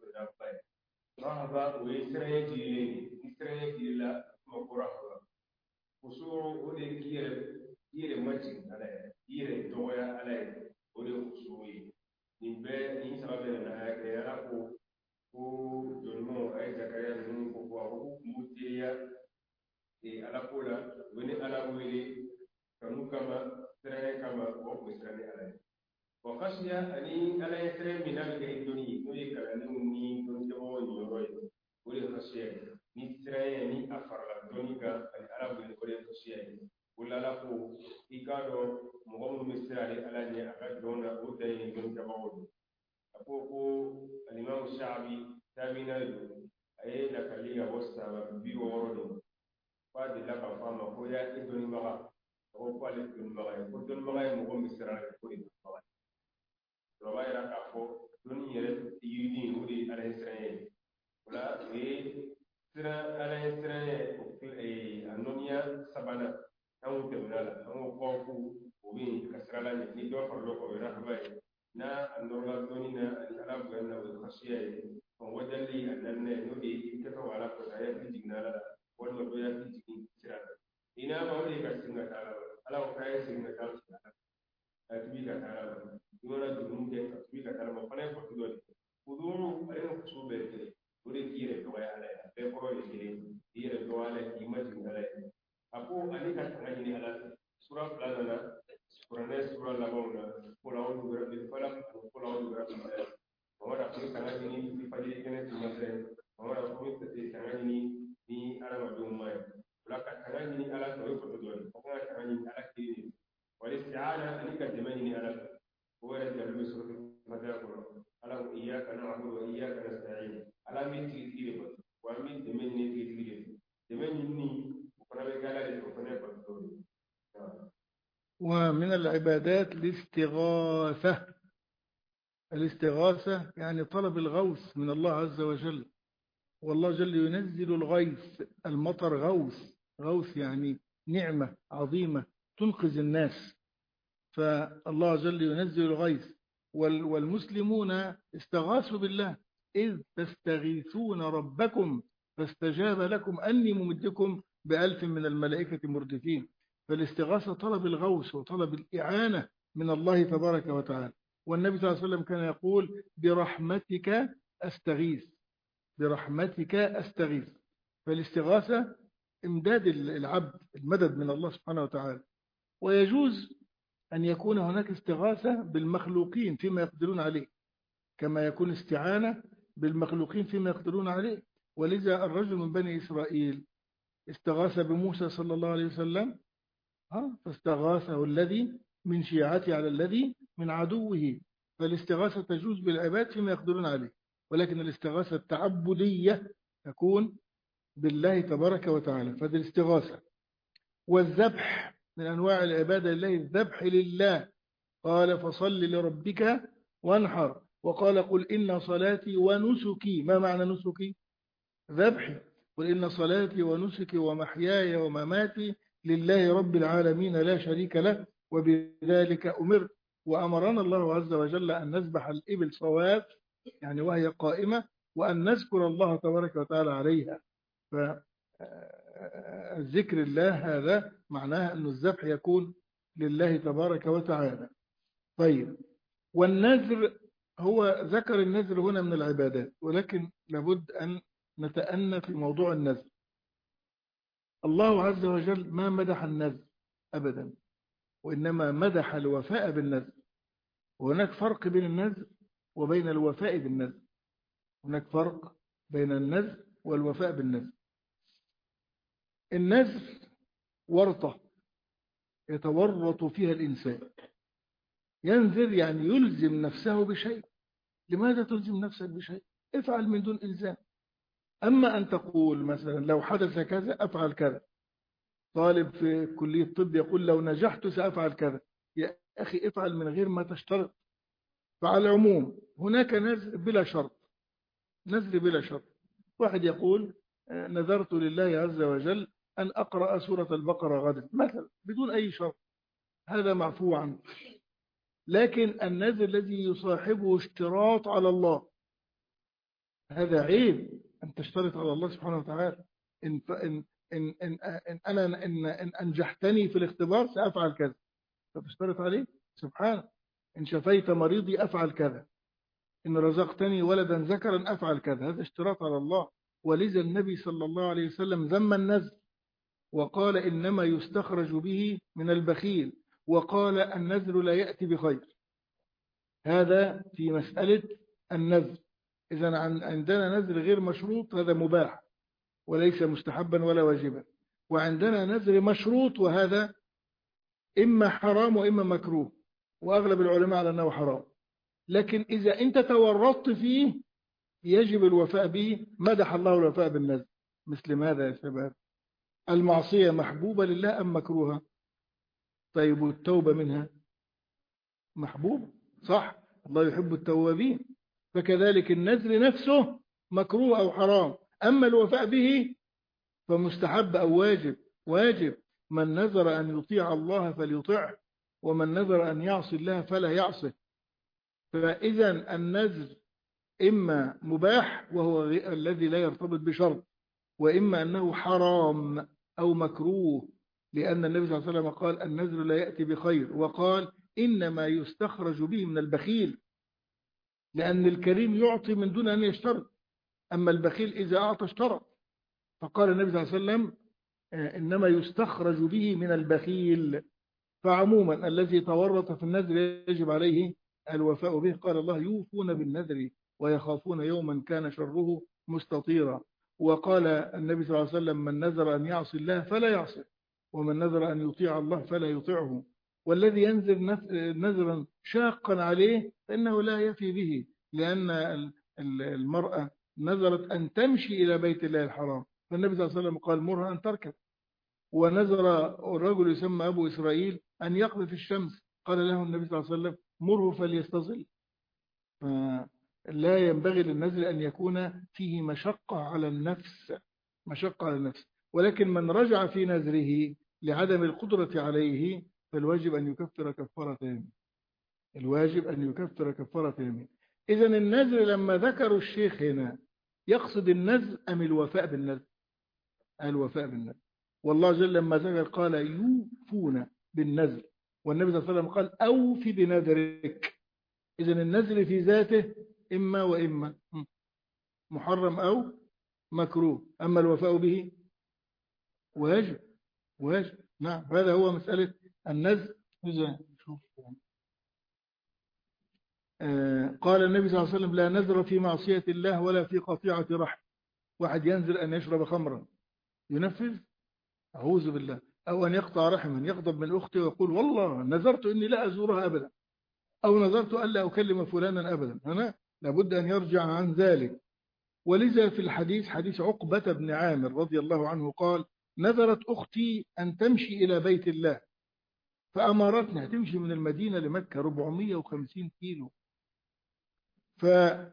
رب وإسرائيل جيلي إسرائيل جيلا مقرأ وسور ودي كير كير ماتين على كير دويا على ودي وسوي نبى نسمع بيننا كيرا ko jolmo ay zakariya nun ko ko mutiya e ala kola woni ala wele kanu kama sere kama ko ko sere ala wa khashiya ani ala sere minal ga idoni no e kala ni ni don jamo ni roy woni khashiya ni sere ni afara doni ga ala wele ko khashiya wala la ko ikado mo mo misra ala ni aga dona o dai don jamo ko al-Imam Sha'bi tamina yo ay la kaliga wasta ba bi woro fa de la ka fama ko ya idoni maga ko ko ale idoni maga ko don maga mo ko misra ko idoni maga to ba ira ka ko doni yere yidi wudi ala israel wala e sira ala israel ko e anonia sabana tawu temnala tawu ko ku obi kasrala ni do farlo ko ira habai na annorga donina ala buganna wa khashiya on wadalli annanne nodi kata wala ko ya bijigna la wala do ya bijigin sirana ina ma wali ka singa tala ala ko kay singa tala a tubi ka tala dora dum ke tubi ka tala ma fane ko do kuduru ay ko sube ke wori kire to ya ala be ko ni kire do ala kimati ala apo alika tangani ala sura plana sura ne sura la mona ko la on rabbil ومن العبادات الاستغاثة. الاستغاثة يعني طلب الغوث من الله عز وجل، والله جل ينزل الغيث. المطر غوث، غوث يعني نعمة عظيمة تنقذ الناس، فالله جل ينزل الغيث. والمسلمون استغاثوا بالله إذ تستغيثون ربكم فاستجاب لكم أني ممدكم بألف من الملائكة مردفين. فالاستغاثة طلب الغوث وطلب الإعانة من الله تبارك وتعالى. والنبي صلى الله عليه وسلم كان يقول برحمتك أستغيث، برحمتك أستغيث. فالاستغاثة إمداد العبد، المدد من الله سبحانه وتعالى. ويجوز أن يكون هناك استغاثة بالمخلوقين فيما يقدرون عليه، كما يكون استعانة بالمخلوقين فيما يقدرون عليه. ولذا الرجل من بني إسرائيل استغاث بموسى صلى الله عليه وسلم، ها فاستغاثه الذي من شيعته على الذي من عدوه. فالاستغاثة تجوز بالعباد فيما يقدرون عليه، ولكن الاستغاثة التعبدية تكون بالله تبارك وتعالى. فهذه الاستغاثة. والذبح من أنواع العبادة لله، الذبح لله. قال فصل لربك وانحر، وقال قل إن صلاتي ونسكي. ما معنى نسكي؟ ذبحي. قل إن صلاتي ونسكي ومحياي ومماتي لله رب العالمين لا شريك له وبذلك أمرت. وأمرنا الله عز وجل أن نذبح الإبل صواف يعني وهي قائمة، وأن نذكر الله تبارك وتعالى عليها. فالذكر الله هذا معناه أن الذبح يكون لله تبارك وتعالى. طيب، والنذر هو ذكر النذر هنا من العبادات، ولكن لابد أن نتأنى في موضوع النذر. الله عز وجل ما مدح النذر أبدا، وإنما مدح الوفاء بالنذر. وهناك فرق بين النذر وبين الوفاء بالنذر. هناك فرق بين النذر والوفاء بالنذر. النذر ورطة يتورط فيها الإنسان. ينذر يعني يلزم نفسه بشيء. لماذا تلزم نفسك بشيء؟ افعل من دون إلزام. أما أن تقول مثلا لو حدث كذا أفعل كذا. طالب في كلية الطب يقول لو نجحت سأفعل كذا. يا أخي افعل من غير ما تشترط. فعلى العموم هناك نذر بلا شرط. نذر بلا شرط. واحد يقول نذرت لله عز وجل أن أقرأ سورة البقرة غدا مثلا بدون أي شرط، هذا معفو عنه. لكن النذر الذي يصاحبه اشتراط على الله، هذا عيب أن تشترط على الله سبحانه وتعالى. إن, إن, إن, إن, إن أنا إن, إن أنجحتني في الاختبار سأفعل كذا، فتشترط عليه سبحانه. إن شفيت مريضي أفعل كذا، إن رزقتني ولدا ذكرا أفعل كذا. هذا اشتراط على الله. ولذا النبي صلى الله عليه وسلم ذم النذر وقال إنما يستخرج به من البخيل، وقال النذر لا يأتي بخير. هذا في مسألة النذر. إذا عندنا نذر غير مشروط هذا مباح وليس مستحبا ولا واجبا، وعندنا نذر مشروط وهذا إما حرام وإما مكروه، وأغلب العلماء على أنه حرام. لكن إذا أنت تورطت فيه يجب الوفاء به. مدح الله الوفاء بالنذر. مثل ماذا يا شباب؟ المعصية محبوبة لله أم مكروهة؟ طيب والتوبة منها محبوب، صح؟ الله يحب التوابين. فكذلك النذر نفسه مكروه أو حرام. أما الوفاء به فمستحب أو واجب. واجب. من نذر أن يطيع الله فليطيعه، ومن نذر أن يعصي الله فلا يعصه. فإذا النذر إما مباح وهو الذي لا يرتبط بشرط، وإما أنه حرام أو مكروه، لأن النبي صلى الله عليه وسلم قال النذر لا يأتي بخير، وقال إنما يستخرج به من البخيل، لأن الكريم يعطي من دون أن يشترط، أما البخيل إذا أعطى اشترط. فقال النبي صلى الله عليه وسلم إنما يستخرج به من البخيل. فعموما الذي تورط في النذر يجب عليه الوفاء به. قال الله يوفون بالنذر ويخافون يوما كان شره مستطيرا. وقال النبي صلى الله عليه وسلم من نذر أن يعصي الله فلا يعصي، ومن نذر أن يطيع الله فلا يطيعه. والذي ينذر نذرا شاقا عليه فإنه لا يفي به، لأن المرأة نذرت أن تمشي إلى بيت الله الحرام، فالنبي صلى الله عليه وسلم قال مرها أن تركب. ونذر الرجل يسمى أبو إسرائيل أن يقذف الشمس، قال له النبي صلى الله عليه وسلم مره فليستظل. فلا ينبغي للنذر أن يكون فيه مشقة على النفس، مشقة على النفس. ولكن من رجع في نذره لعدم القدرة عليه فالواجب أن يكفر كفارة يمين، الواجب أن يكفر كفارة يمين. إذن النذر لما ذكروا الشيخ هنا يقصد النذر أم الوفاء بالنذر؟ الوفاء بالنذر. والله جل لما ذكر قال يوفون بالنذر، والنبي صلى الله عليه وسلم قال أوف بنذرك. إذن النذر في ذاته إما وإما، محرم أو مكروه، أما الوفاء به واجب، واجب. نعم، هذا هو مسألة النذر. إذا شوف آه قال النبي صلى الله عليه وسلم لا نذر في معصية الله ولا في قطيعة رحم. واحد ينذر أن يشرب خمرا ينفذ؟ أعوذ بالله. أو أن يقطع رحما، يغضب من أخته ويقول والله نذرت إني لا أزورها أبدا، أو نذرت ألا أكلم فلانا أبدا. هنا لابد أن يرجع عن ذلك. ولذا في الحديث حديث عقبة بن عامر رضي الله عنه قال نذرت أختي أن تمشي إلى بيت الله فأمرتنا، تمشي من المدينة لمكة أربعمائة وخمسين كيلو، ف...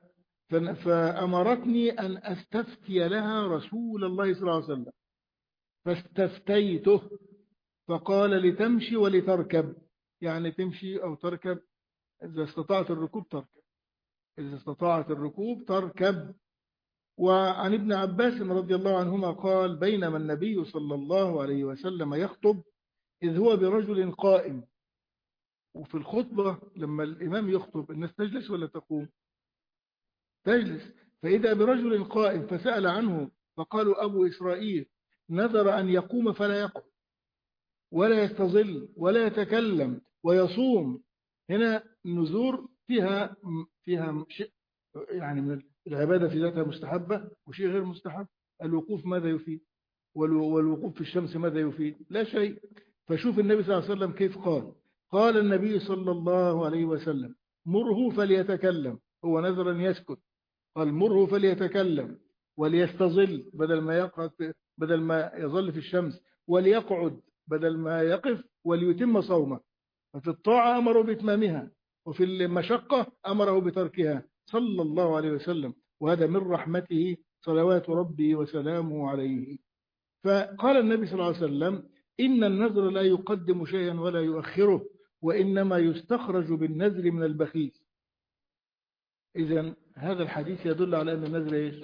فأمرتني أن أستفتي لها رسول الله صلى الله عليه وسلم، فاستفتيته فقال لتمشي ولتركب، يعني تمشي أو تركب، إذا استطاعت الركوب تركب، إذا استطاعت الركوب تركب. وعن ابن عباس رضي الله عنهما قال بينما النبي صلى الله عليه وسلم يخطب إذ هو برجل قائم. وفي الخطبة لما الإمام يخطب الناس تجلس ولا تقوم؟ تجلس. فإذا برجل قائم فسأل عنه فقالوا أبو إسرائيل نذر أن يقوم فلا يقوم ولا يستظل ولا يتكلم ويصوم. هنا النذور فيها فيها شيء يعني من العبادة في ذاتها مستحبة وشيء غير مستحب. الوقوف ماذا يفيد؟ والوقوف في الشمس ماذا يفيد؟ لا شيء. فشوف النبي صلى الله عليه وسلم كيف قال. قال النبي صلى الله عليه وسلم مره فليتكلم، هو نذر أن يسكت، قال مره فليتكلم وليستظل بدل ما يقعد، بدل ما يظل في الشمس، وليقعد بدل ما يقف، وليتم صومه. ففي الطاعة أمره بإتمامها، وفي المشقة أمره بتركها صلى الله عليه وسلم. وهذا من رحمته صلوات ربي وسلامه عليه. فقال النبي صلى الله عليه وسلم إن النذر لا يقدم شيئا ولا يؤخره، وإنما يستخرج بالنذر من البخيل. إذن هذا الحديث يدل على أن النذر إيش؟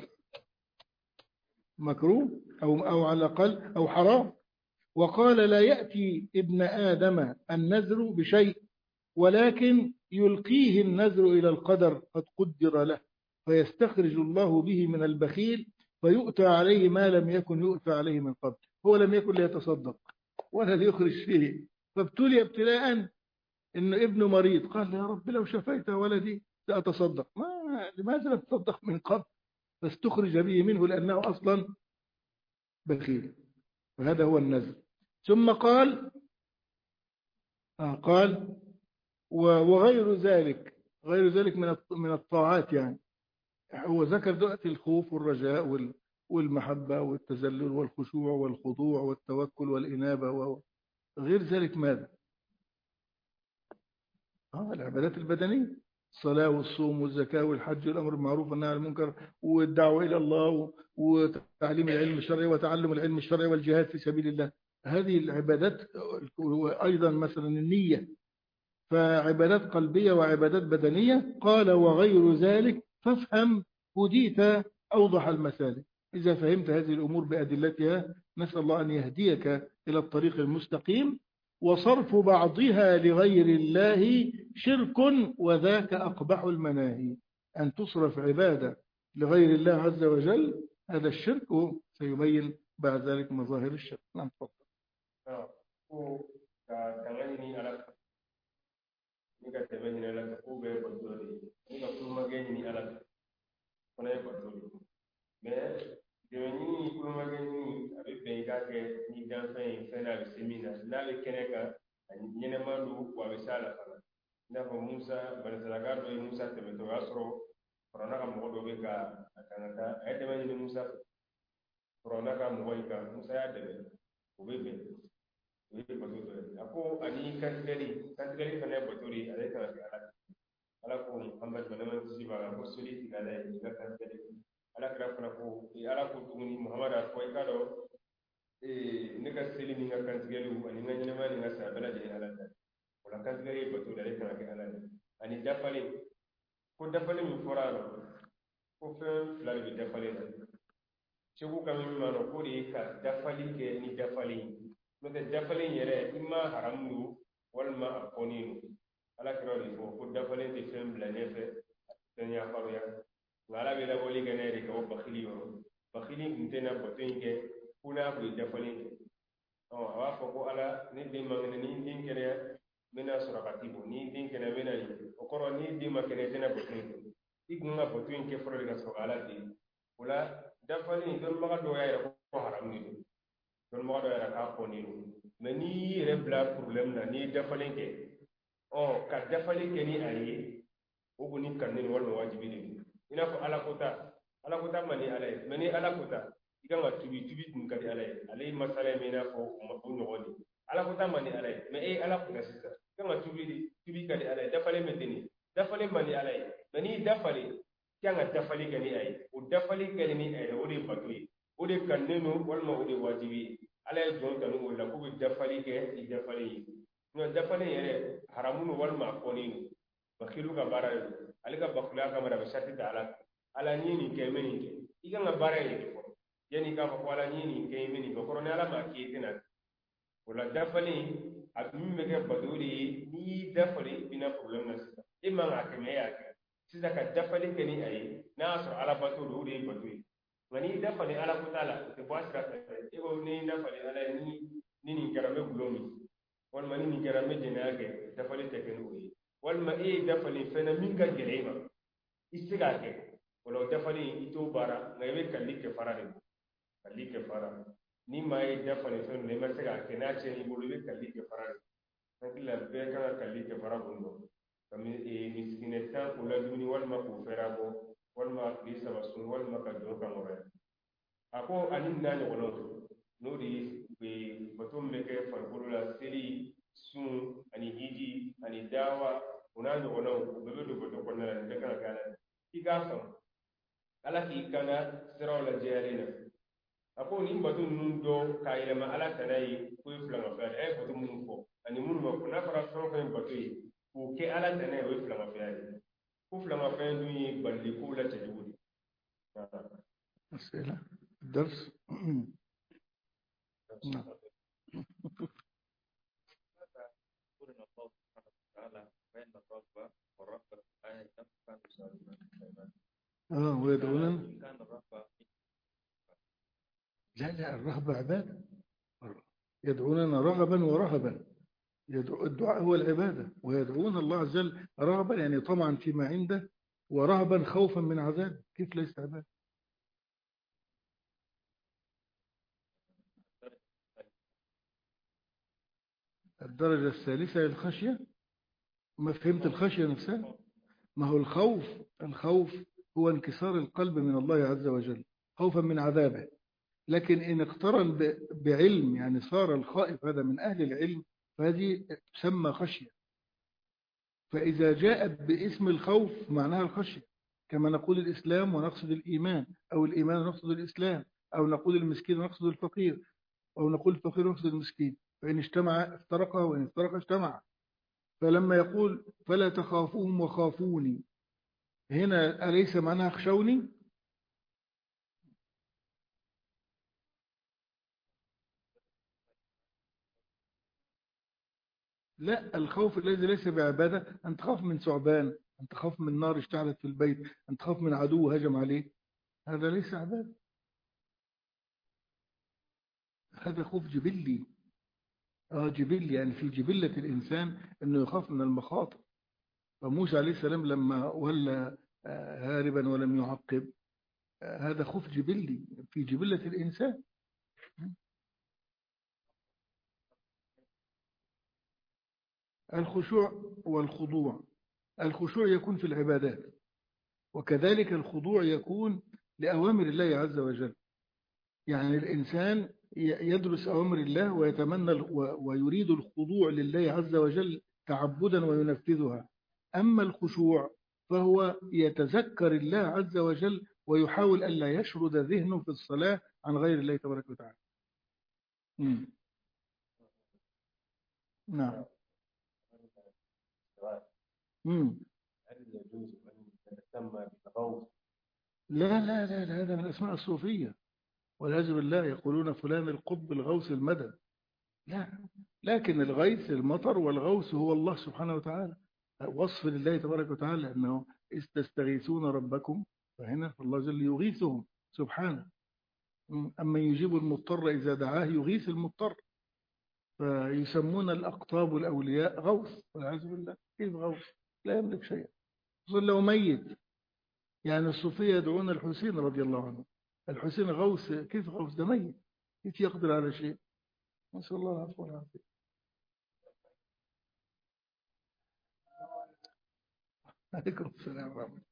مكروه أو, أو على الأقل أو حرام. وقال لا يأتي ابن آدم النذر بشيء ولكن يلقيه النذر إلى القدر قد قدر له فيستخرج الله به من البخيل فيؤتى عليه ما لم يكن يؤتى عليه من قبل. هو لم يكن ليتصدق ولا ليخرج فيه، فابتلي ابتلاء إن ابنه مريض، قال يا رب لو شفيت ولدي سأتصدق، ما لماذا لم تصدق من قبل؟ فاستخرج به منه لأنه أصلا بخيل. وهذا هو النذر. ثم قال آه قال وغير ذلك، غير ذلك من من الطاعات. يعني هو ذكر دلوقتي الخوف والرجاء والمحبة والتذلل والخشوع والخضوع والتوكل والإنابة، وغير ذلك ماذا؟ آه العبادات البدنية، الصلاة والصوم والزكاة والحج والأمر بالمعروف والنهي عن المنكر والدعوة إلى الله وتعليم العلم الشرعي وتعلم العلم الشرعي والجهاد في سبيل الله. هذه العبادات. أيضا مثلا النية، فعبادات قلبية وعبادات بدنية. قال وغير ذلك فافهم هديت أوضح المسالك. إذا فهمت هذه الأمور بأدلتها نسأل الله أن يهديك إلى الطريق المستقيم. وصرف بعضها لغير الله شرك وذاك أقبح المناهي. أن تصرف عبادة لغير الله عز وجل هذا الشرك، سيبين بعد ذلك مظاهر الشرك. نعم تفضل. ni ka tɛmɛ ɲini ala fɛ k'u bɛɛ ye bato de ye, ni ka kulomakɛ ɲini ala fɛ fana ye bato de ye. mɛ dɛmɛ ɲini ni kulomakɛ ɲini a bɛ bɛn i k'a kɛ ni danfɛn ye fɛn a bɛ se min na n'a bɛ kɛnɛ kan a ɲɛnɛma don wa a bɛ se a la fana. i n'a fɔ musa barisalaka dɔ ye musa tɛmɛtɔ o y'a sɔrɔ farana ka mɔgɔ dɔ bɛ ka a kan ka taa a ye dɛmɛ ɲini musa fɛ farana ka mɔgɔ in kan musa y'a dɛmɛ وبيبي وبيبي بطول أكو أني كاتجري كاتجري فنا بطولي على كذا على على كو محمد بن من تجيبا أكو سولي تقالي إذا كاتجري على كذا فنا كو على كو توني محمد أكو كادو إيه نكا سيلي نيجا كاتجري وأني نيجا نما نيجا سابلا جي على ولا كاتجري بطول على كذا على أني دافلي كو دافلي من فرارو كو فين فلان بدافلي segu kami mano ko de ka dafali ke ni dafali no de dafali yere imma haramnu walma akoninu ala kiro ni ko ko dafali de fem bla nefe tan ya faru ya wala be la woli gane de ko bakhili yo bakhili ntena botin ke kuna bu dafali ke o awa ko ko ala ni de magene ni din kere mena surakati bo ni din kere mena ni o koro ni di makene tena botin igunga botin ke foro de so ala di wala dafali don maga do ya ko haram ni don maga do ya ka ko ni mais ni rebla problème na ni dafali ke o ka dafali ke ni ayi o guni kan ni wal wajibi ni ina ko ala kota ala kota mani alay mani ala kota iganga tubi tubi dun kadi alay alay masala me na ko ma ko nyogoni ala kota mani alay mais e ala kota sita iganga tubi tubi kadi alay dafali me deni dafali mani alay mani dafali kyanga dafali gani ay o dafali gani ni ay o de batui o de kanneno walma o de wajibi ala e jon tanu wala ko be dafali ke i dafali no dafali yere haramun walma koninu bakilu ka bara ali ka bakula ka mara be shati ala ala ni ni ke meni ke iganga bara ye ko yani ka ko ala ni ni ke meni ko korona ala ma ke tena wala dafali abim me ke baduri ni dafali bina problem na sita imma ga ke me ya ke sida ka dafali ke ni ay na so ala batu do de batu ngani dafali ala ko tala te boasra e go ni dafali ala ni ni ni garame gulomi wal mani ni garame denage dafali te ke no wal ma e dafali fena min ka gelema istiga ke wala dafali ito bara ngaybe kalli ke farare kalli ke fara ni mai dafali fen le ma sega ke na ce ni bolu be kalli ke farare ngila be ka kalli ke fara bundo kami e miskine tan ko la duni wal ma ko fera ko wal ma lisa wasun wal ma ka do ka ngore ako anin nani wono no di be batum me ke farqulu la seli sun ani hiji ani dawa unani wono be be do ko ko na de kana kana iga sam ala ki kana sira la jerina ako ni batum nun do kayile ma ala tanai ko flama fa e batum mun ko ani mun ma ko na fara so ko batuyi ko ke ala tane o flama fa yi ko flama fa ndu yi balli ko la tajudi أسئلة الدرس نعم اه ويدعون لا لا الرهبة عبادة يدعوننا رغبا ورهبا يدعو الدعاء هو العبادة ويدعون الله عز وجل رغبا يعني طمعا فيما عنده ورهبا خوفا من عذاب كيف ليس عبادة الدرجة الثالثة الخشية ما فهمت الخشية نفسها ما هو الخوف الخوف هو انكسار القلب من الله عز وجل خوفا من عذابه لكن إن اقترن بعلم يعني صار الخائف هذا من أهل العلم فهذه تسمى خشية فإذا جاءت باسم الخوف معناها الخشية كما نقول الإسلام ونقصد الإيمان أو الإيمان ونقصد الإسلام أو نقول المسكين ونقصد الفقير أو نقول الفقير ونقصد المسكين فإن اجتمع افترق وإن افترق اجتمع فلما يقول فلا تخافوهم وخافوني هنا أليس معناها خشوني لا الخوف الذي ليس بعبادة أن تخاف من ثعبان أن تخاف من نار اشتعلت في البيت أن تخاف من عدو هجم عليه هذا ليس عبادة هذا خوف جبلي آه جبلي يعني في جبلة الإنسان أنه يخاف من المخاطر فموسى عليه السلام لما ولى هاربا ولم يعقب هذا خوف جبلي في جبلة الإنسان الخشوع والخضوع الخشوع يكون في العبادات وكذلك الخضوع يكون لأوامر الله عز وجل يعني الإنسان يدرس أوامر الله ويتمنى ويريد الخضوع لله عز وجل تعبدا وينفذها. أما الخشوع فهو يتذكر الله عز وجل ويحاول ألا يشرد ذهنه في الصلاة عن غير الله تبارك وتعالى. مم. نعم. مم. هل يجوز أن يتسمى بالغوث؟ لا لا لا لا، هذا من أسماء الصوفية والعياذ بالله. يقولون فلان القطب الغوث المدد. لا، لكن الغيث المطر، والغوث هو الله سبحانه وتعالى، وصف لله تبارك وتعالى أنه إذ تستغيثون ربكم، فهنا الله جل يغيثهم سبحانه. أما يجيب المضطر إذا دعاه، يغيث المضطر. فيسمون الأقطاب الأولياء غوث والعياذ بالله. كيف غوث؟ لا يملك شيئا، خصوصا لو ميت. يعني الصوفية يدعون الحسين رضي الله عنه، الحسين غوث؟ كيف غوث؟ ده ميت، كيف يقدر على شيء؟ نسأل الله العفو والعافية. عليكم السلام ورحمة الله.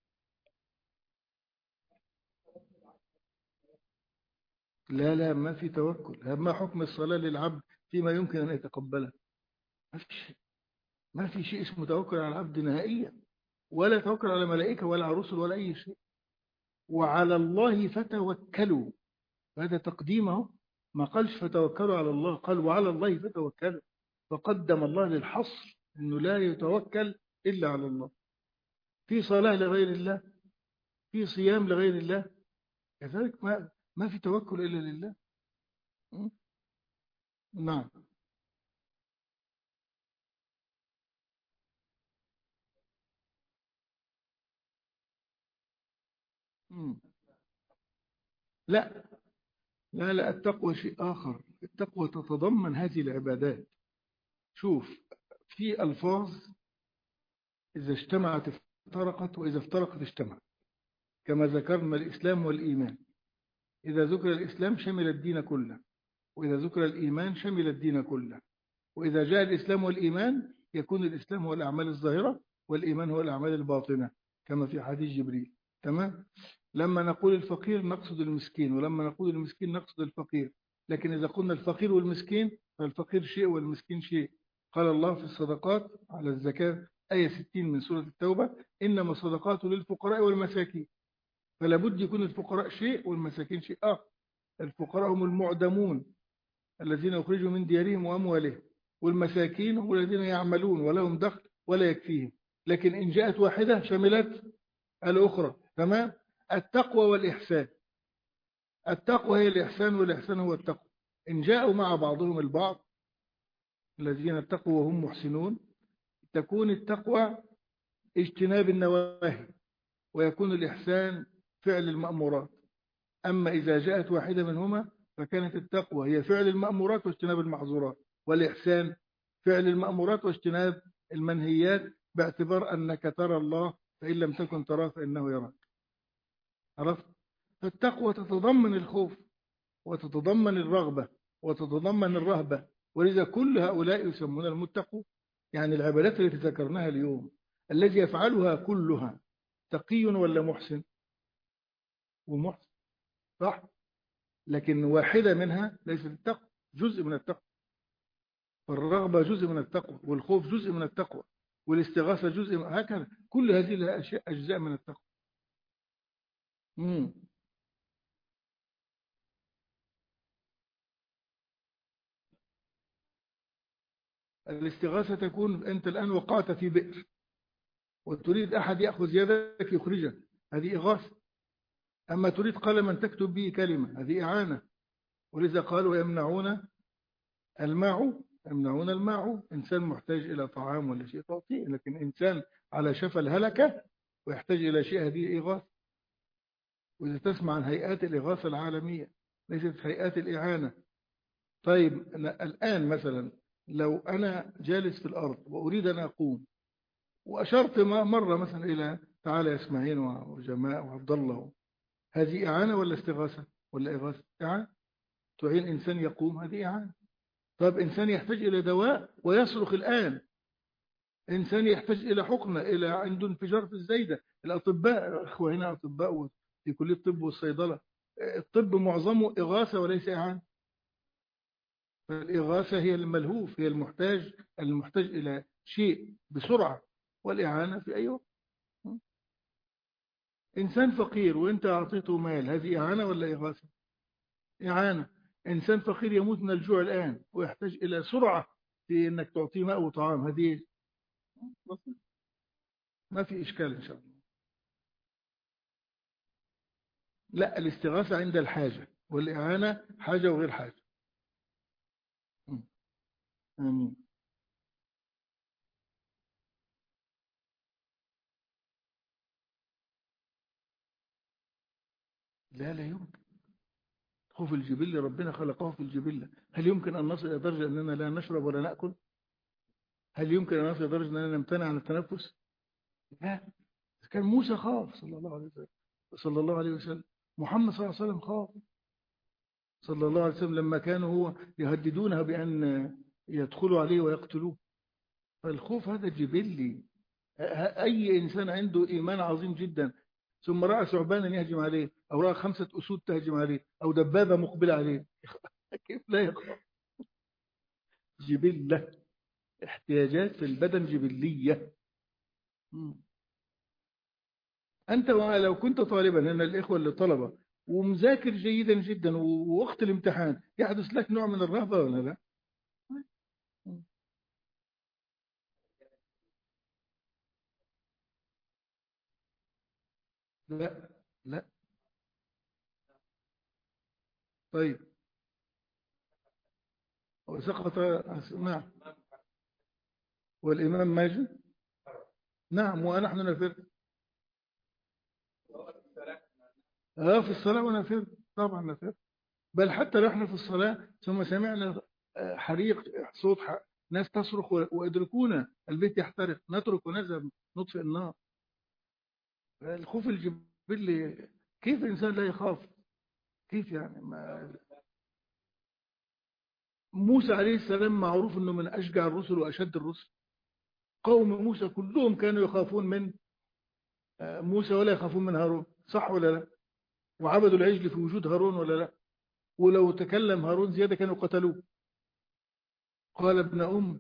لا لا، ما في توكل. ما حكم الصلاة للعبد فيما يمكن أن يتقبله؟ ما في شيء، ما في شيء اسمه توكل على العبد نهائيا، ولا توكل على ملائكة ولا على رسل ولا أي شيء. وعلى الله فتوكلوا، هذا تقديمه. ما قالش فتوكلوا على الله، قال وعلى الله فتوكلوا، فقدم الله للحصر أنه لا يتوكل إلا على الله. في صلاة لغير الله، في صيام لغير الله، كذلك ما ما في توكل إلا لله. م? نعم. م. لا لا لا، التقوى شيء آخر. التقوى تتضمن هذه العبادات. شوف، في ألفاظ إذا اجتمعت افترقت، وإذا افترقت اجتمعت. كما ذكرنا الإسلام والإيمان، إذا ذكر الإسلام شمل الدين كله، وإذا ذكر الإيمان شمل الدين كله. وإذا جاء الإسلام والإيمان يكون الإسلام هو الأعمال الظاهرة، والإيمان هو الأعمال الباطنة، كما في حديث جبريل. تمام. لما نقول الفقير نقصد المسكين، ولما نقول المسكين نقصد الفقير. لكن إذا قلنا الفقير والمسكين فالفقير شيء والمسكين شيء. قال الله في الصدقات على الزكاة، آية ستين من سورة التوبة: إنما الصدقات للفقراء والمساكين. فلا بد يكون الفقراء شيء والمساكين شيء آخر. الفقراء هم المعدمون الذين يخرجوا من ديارهم وأموالهم، والمساكين هم الذين يعملون ولهم دخل ولا يكفيهم. لكن إن جاءت واحدة شملت الأخرى. تمام. التقوى والإحسان، التقوى هي الإحسان والإحسان هو التقوى. إن جاءوا مع بعضهم البعض، الذين اتقوا وهم محسنون، تكون التقوى اجتناب النواهي، ويكون الإحسان فعل المأمورات. أما إذا جاءت واحدة منهما فكانت التقوى هي فعل المأمورات واجتناب المحظورات، والإحسان فعل المأمورات واجتناب المنهيات، باعتبار أنك ترى الله، فإن لم تكن تراه فإنه يراك. عرفت؟ فالتقوى تتضمن الخوف، وتتضمن الرغبة، وتتضمن الرهبة، ولذا كل هؤلاء يسمون المتقون. يعني العبادات التي ذكرناها اليوم الذي يفعلها كلها تقي ولا محسن؟ ومحسن، صح؟ لكن واحدة منها ليست التقوى، جزء من التقوى. فالرغبة جزء من التقوى، والخوف جزء من التقوى، والاستغاثة جزء من، هكذا كل هذه الأشياء أجزاء من التقوى. مم. الاستغاثة تكون أنت الآن وقعت في بئر وتريد أحد يأخذ يدك يخرجك، هذه إغاثة. أما تريد قلما تكتب به كلمة، هذه إعانة. ولذا قالوا يمنعون الماع، يمنعون الماع. إنسان محتاج إلى طعام ولا شيء تعطيه، لكن إنسان على شفا الهلكة ويحتاج إلى شيء، هذه إغاثة. وإذا تسمع عن هيئات الإغاثة العالمية، ليست هيئات الإعانة. طيب أنا الآن مثلا لو أنا جالس في الأرض وأريد أن أقوم، وأشرت مرة مثلا إلى تعالى يا إسماعيل وجماعة وعبد الله، هذه إعانة ولا استغاثة ولا إغاثة؟ إعانة. تعين إنسان يقوم، هذه إعانة. طب إنسان يحتاج إلى دواء ويصرخ الآن، إنسان يحتاج إلى حقنة، إلى عنده انفجار في الزايدة، الأطباء، أخوة هنا أطباء في كلية الطب والصيدلة، الطب معظمه إغاثة وليس إعانة. فالإغاثة هي الملهوف، هي المحتاج المحتاج إلى شيء بسرعة، والإعانة في أي وقت. إنسان فقير وإنت أعطيته مال، هذه إعانة ولا إغاثة؟ إعانة. إنسان فقير يموت من الجوع الآن ويحتاج إلى سرعة في إنك تعطيه ماء وطعام، هذه ما في إشكال إن شاء الله. لا، الاستغاثة عند الحاجة، والإعانة حاجة وغير حاجة. آمين. لا لا يمكن. خوف الجبلة ربنا خلقه في الجبلة. هل يمكن أن نصل إلى درجة أننا لا نشرب ولا نأكل؟ هل يمكن أن نصل إلى درجة أننا نمتنع عن التنفس؟ لا. كان موسى خاف صلى الله عليه وسلم، صلى الله عليه وسلم. محمد صلى الله عليه وسلم خاف صلى الله عليه وسلم لما كانوا هو يهددونها بأن يدخلوا عليه ويقتلوه. فالخوف هذا جبلي. أي إنسان عنده إيمان عظيم جدا ثم رأى ثعبانا يهجم عليه، أو رأى خمسة أسود تهجم عليه، أو دبابة مقبلة عليه، كيف لا يخاف؟ جبلة، احتياجات في البدن جبلية. أنت لو كنت طالبا، هنا الإخوة اللي طلبة ومذاكر جيدا جدا، ووقت الامتحان يحدث لك نوع من الرهبة ولا لا؟ لا لا. طيب. وسقط. نعم. والإمام ماجد. نعم. ونحن نفر. اه في الصلاة ونفر. طبعا نفر. بل حتى نحن في الصلاة ثم سمعنا حريق، صوت ناس تصرخ وادركونا، البيت يحترق، نترك ونذهب نطفئ النار. الخوف الجبلي. كيف الإنسان لا يخاف؟ كيف يعني؟ ما موسى عليه السلام معروف أنه من أشجع الرسل وأشد الرسل. قوم موسى كلهم كانوا يخافون من موسى ولا يخافون من هارون، صح ولا لا؟ وعبدوا العجل في وجود هارون ولا لا؟ ولو تكلم هارون زيادة كانوا قتلوه. قال ابن أم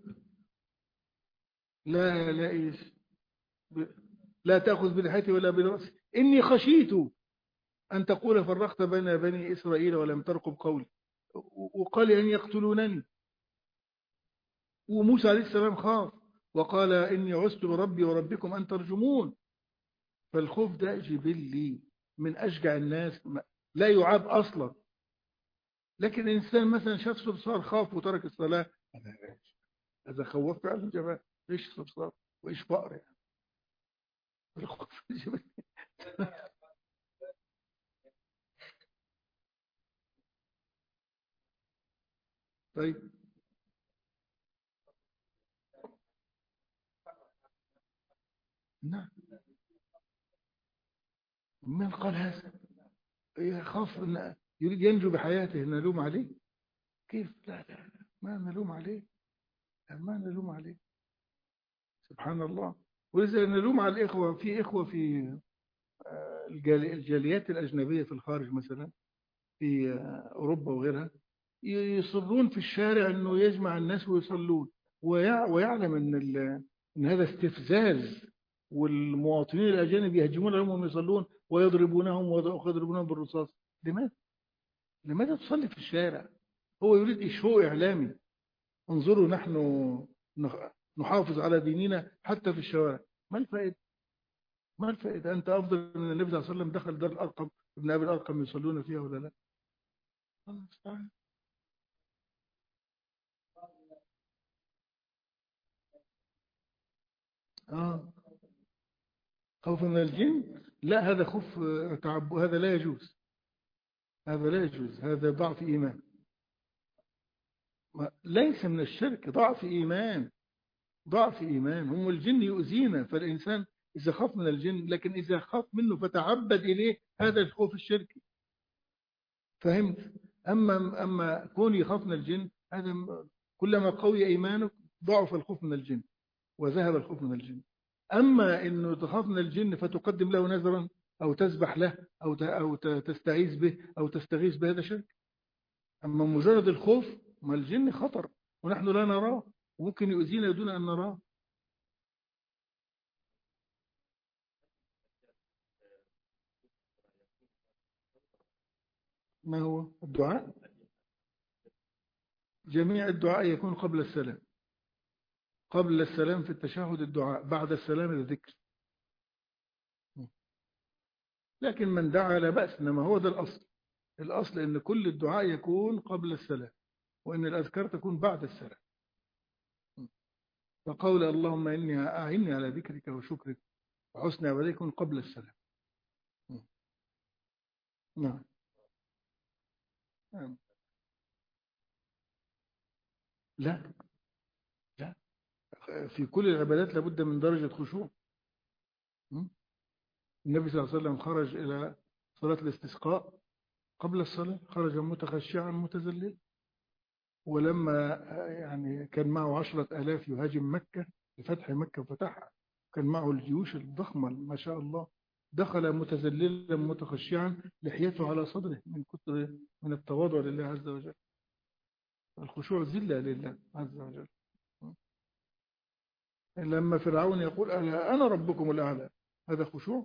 لا لا إيش لا تأخذ بلحيتي ولا برأسي، إني خشيت أن تقول فرقت بين بني إسرائيل ولم ترقب قولي، وقال أن يقتلونني. وموسى عليه السلام خاف وقال إني عزت بربي وربكم أن ترجمون. فالخوف ده جبلي من أشجع الناس، لا يعاب أصلا. لكن الإنسان مثلا شاف صرصار خاف وترك الصلاة، هذا خوف فعلا جماعة. إيش صرصار وإيش فقر يعني. الخوف جبلي. طيب. نعم. من قال هذا؟ يخاف أن يريد ينجو بحياته، نلوم عليه؟ كيف؟ لا لا ما نلوم عليه، ما نلوم عليه. سبحان الله. وإذا نلوم على الإخوة، في إخوة في الجاليات الأجنبية في الخارج مثلا في أوروبا وغيرها، يصرون في الشارع أنه يجمع الناس ويصلون، ويعلم أن أن هذا استفزاز، والمواطنين الأجانب يهجمون عليهم وهم يصلون ويضربونهم ويضربونهم بالرصاص. لماذا؟ لماذا تصلي في الشارع؟ هو يريد إشهاء إعلامي. انظروا نحن نحافظ على ديننا حتى في الشوارع. ما الفائدة؟ ما الفائدة؟ أنت أفضل من النبي صلى الله عليه وسلم دخل دار الأرقم ابن أبي الأرقم يصلون فيها ولا لا؟ الله تعالى. آه. خوف من الجن؟ لا، هذا خوف تعب، هذا لا يجوز. هذا لا يجوز، هذا ضعف إيمان. ليس من الشرك، ضعف إيمان. ضعف إيمان. هم الجن يؤذينا، فالإنسان إذا خاف من الجن، لكن إذا خاف منه فتعبد إليه، هذا الخوف الشركي. فهمت؟ أما أما كون يخاف من الجن، هذا كلما قوي إيمانك ضعف الخوف من الجن وذهب الخوف من الجن. أما إنه تخاف من الجن فتقدم له نذرا، أو تسبح له أو أو تستعيذ به أو تستغيث به، هذا شرك. أما مجرد الخوف، ما الجن خطر ونحن لا نراه وممكن يؤذينا دون أن نراه. ما هو الدعاء؟ جميع الدعاء يكون قبل السلام. قبل السلام في التشهد الدعاء، بعد السلام الذكر. لكن من دعا لا بأس، إنما هو ده الأصل. الأصل إن كل الدعاء يكون قبل السلام، وإن الأذكار تكون بعد السلام. فقول اللهم إني أعني على ذكرك وشكرك وحسن عبادتك يكون قبل السلام. نعم. نعم. لا لا، في كل العبادات لابد من درجة خشوع. النبي صلى الله عليه وسلم خرج إلى صلاة الاستسقاء قبل الصلاة، خرج متخشعا متذللا، ولما يعني كان معه عشرة آلاف يهاجم مكة لفتح مكة وفتحها، كان معه الجيوش الضخمة ما شاء الله، دخل متذللا متخشعا لحيته على صدره من كثر من التواضع لله عز وجل. الخشوع ذلة لله عز وجل. لما فرعون يقول أنا أنا ربكم الأعلى، هذا خشوع؟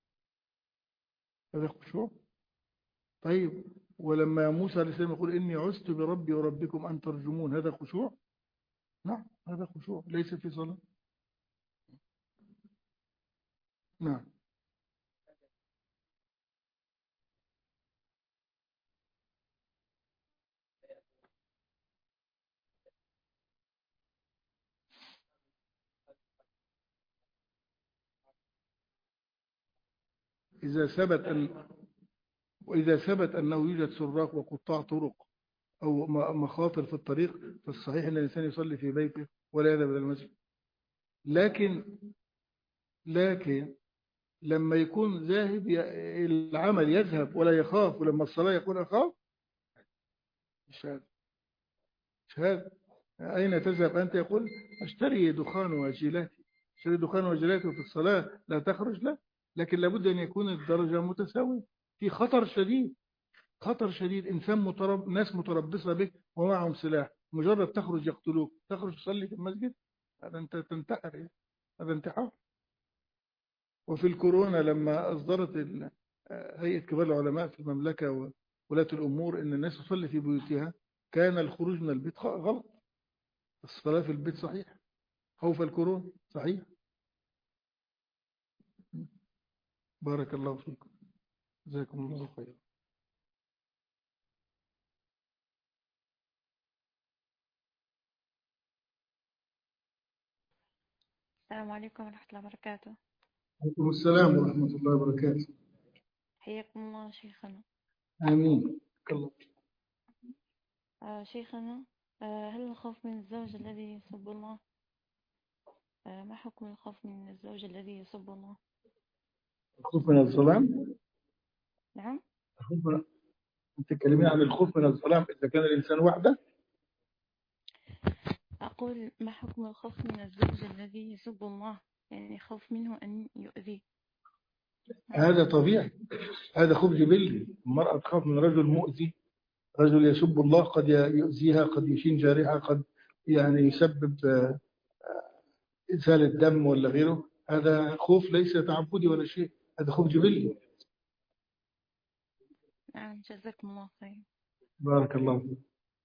هذا خشوع؟ طيب، ولما موسى عليه السلام يقول إني عزت بربي وربكم أن ترجمون، هذا خشوع؟ نعم هذا خشوع، ليس في صلاة. نعم. إذا ثبت أن وإذا ثبت أنه يوجد سراق وقطاع طرق أو مخاطر في الطريق، فالصحيح أن الإنسان يصلي في بيته ولا يذهب إلى المسجد. لكن لكن لما يكون ذاهب العمل يذهب ولا يخاف، ولما الصلاة يقول أخاف، مش هذا مش هذا. أين تذهب أنت؟ يقول أشتري دخان واجلاتي، أشتري دخان واجلاتي وفي الصلاة لا تخرج. لا، لكن لابد أن يكون الدرجة متساوية. في خطر شديد، خطر شديد، إنسان مترب... ناس متربصة بك ومعهم سلاح، مجرد تخرج يقتلوك، تخرج تصلي في المسجد، هذا أنت تنتحر، هذا انتحار. وفي الكورونا لما أصدرت ال... هيئة كبار العلماء في المملكة وولاة الأمور إن الناس تصلي في بيوتها، كان الخروج من البيت غلط، الصلاة في البيت صحيح، خوف الكورونا صحيح. بارك الله فيكم، جزاكم الله خيرا. السلام عليكم ورحمة الله وبركاته. عليكم السلام ورحمة الله وبركاته. حياكم الله شيخنا. آمين. الله. آه شيخنا، آه هل الخوف من الزوج الذي يسب الله؟ آه ما حكم الخوف من الزوج الذي يسب الله؟ الخوف من الظلام؟ نعم. الخوف من... أنت تكلمين عن الخوف من الظلام إذا كان الإنسان وحده؟ أقول ما حكم الخوف من الزوج الذي يسب الله، يعني خوف منه أن يؤذيه. هذا طبيعي، هذا خوف جبلي. المرأة تخاف من رجل مؤذي، رجل يسب الله، قد يؤذيها، قد يشين جارحة، قد يعني يسبب إنزال الدم ولا غيره. هذا خوف ليس تعبدي ولا شيء، هذا خوف جبلي. نعم جزاكم الله خير. بارك الله فيك.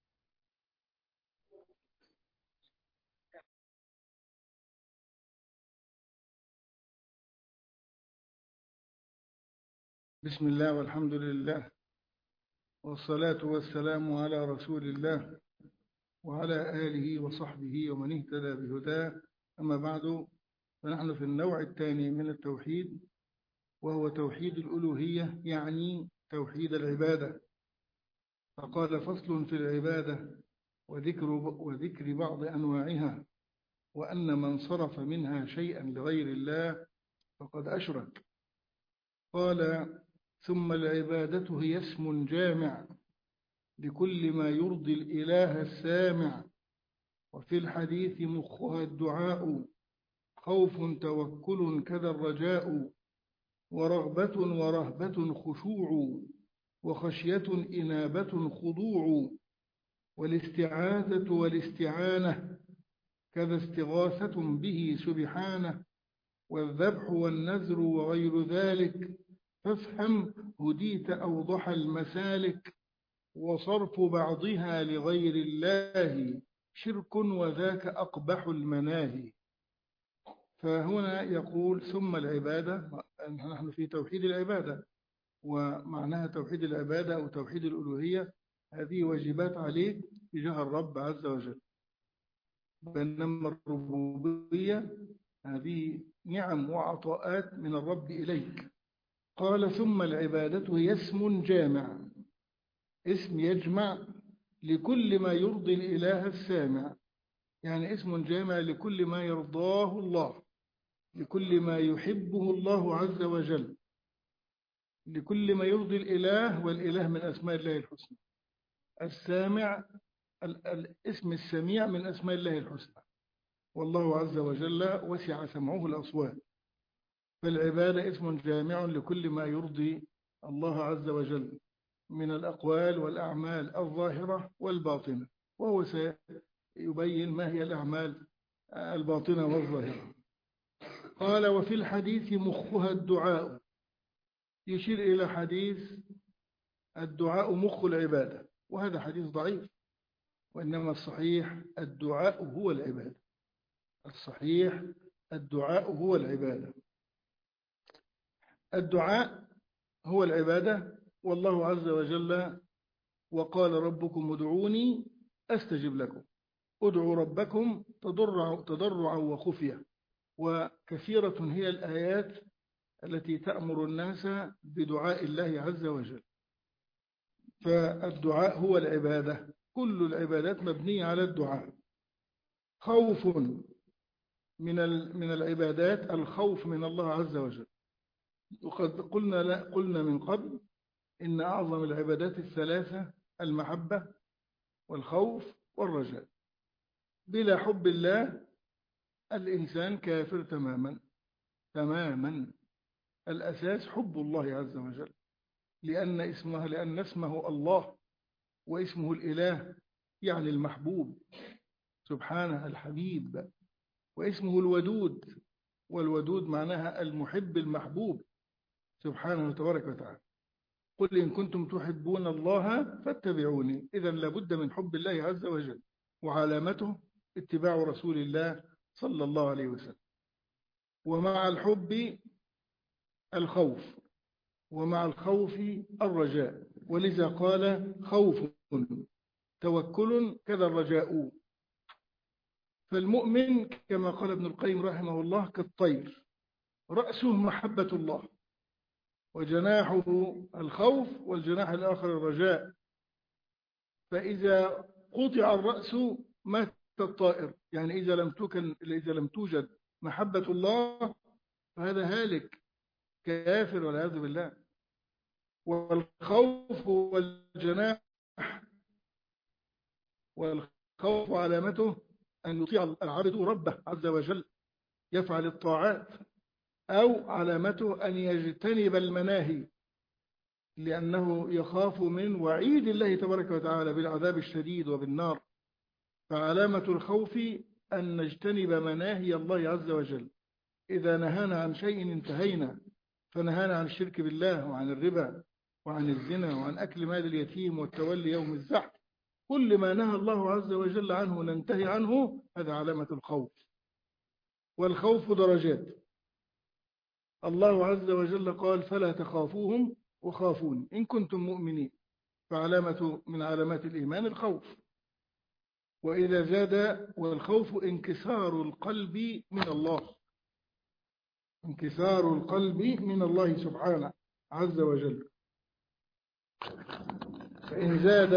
بسم الله والحمد لله والصلاة والسلام على رسول الله وعلى آله وصحبه ومن اهتدى بهداه. أما بعد، فنحن في النوع الثاني من التوحيد، وهو توحيد الألوهية، يعني توحيد العبادة. فقال فصل في العبادة وذكر, وذكر بعض أنواعها، وأن من صرف منها شيئا لغير الله فقد أشرك. قال ثم العبادة هي اسم جامع لكل ما يرضي الإله السامع، وفي الحديث مخها الدعاء، خوف توكل كذا الرجاء، ورغبة ورهبة خشوع، وخشية إنابة خضوع، والاستعاذة والاستعانة كذا استغاثة به سبحانه، والذبح والنذر وغير ذلك، فافهم هديت أوضح المسالك، وصرف بعضها لغير الله شرك وذاك أقبح المناهي. فهنا يقول ثم العبادة، نحن في توحيد العبادة، ومعناها توحيد العبادة أو توحيد الألوهية، هذه واجبات عليك تجاه الرب عز وجل، بينما الربوبية هذه نعم وعطاءات من الرب إليك. قال ثم العبادة هي اسم جامع، اسم يجمع لكل ما يرضي الإله السامع، يعني اسم جامع لكل ما يرضاه الله، لكل ما يحبه الله عز وجل، لكل ما يرضي الإله، والإله من أسماء الله الحسنى. السامع الاسم السميع من أسماء الله الحسنى، والله عز وجل وسع سمعه الأصوات، فالعبادة اسم جامع لكل ما يرضي الله عز وجل من الأقوال والأعمال الظاهرة والباطنة، وهو سيبين ما هي الأعمال الباطنة والظاهرة. قال وفي الحديث مخها الدعاء، يشير إلى حديث الدعاء مخ العبادة، وهذا حديث ضعيف، وإنما الصحيح الدعاء هو العبادة، الصحيح الدعاء هو العبادة، الدعاء هو العبادة. والله عز وجل وقال ربكم ادعوني أستجب لكم، ادعوا ربكم تضرعا تضرعا وخفية، وكثيرة هي الآيات التي تأمر الناس بدعاء الله عز وجل. فالدعاء هو العبادة، كل العبادات مبنية على الدعاء. خوف من من العبادات الخوف من الله عز وجل، وقد قلنا لا قلنا من قبل إن أعظم العبادات الثلاثة المحبة والخوف والرجاء. بلا حب الله الإنسان كافر تماما تماما. الأساس حب الله عز وجل، لأن اسمه لأن اسمه الله، واسمه الإله يعني المحبوب سبحانه الحبيب، واسمه الودود، والودود معناها المحب المحبوب سبحانه تبارك وتعالى. قل إن كنتم تحبون الله فاتبعوني. إذن لابد من حب الله عز وجل، وعلامته اتباع رسول الله صلى الله عليه وسلم. ومع الحب الخوف، ومع الخوف الرجاء، ولذا قال خوف توكل كذا الرجاء. فالمؤمن كما قال ابن القيم رحمه الله كالطير، رأسه محبة الله، وجناحه الخوف، والجناح الآخر الرجاء. فإذا قطع الرأس مات الطائر، يعني إذا لم تكن إذا لم توجد محبة الله فهذا هالك كافر والعياذ بالله. والخوف والجناح، والخوف علامته أن يطيع العبد ربه عز وجل، يفعل الطاعات، أو علامته أن يجتنب المناهي، لأنه يخاف من وعيد الله تبارك وتعالى بالعذاب الشديد وبالنار. فعلامة الخوف أن نجتنب مناهي الله عز وجل. إذا نهانا عن شيء انتهينا، فنهانا عن الشرك بالله، وعن الربا، وعن الزنا، وعن أكل مال اليتيم، والتولي يوم الزحف. كل ما نهى الله عز وجل عنه ننتهي عنه، هذا علامة الخوف. والخوف درجات. الله عز وجل قال فلا تخافوهم وخافون إن كنتم مؤمنين، فعلامة من علامات الإيمان الخوف. وإذا زاد، والخوف انكسار القلب من الله، انكسار القلب من الله سبحانه عز وجل. فإن زاد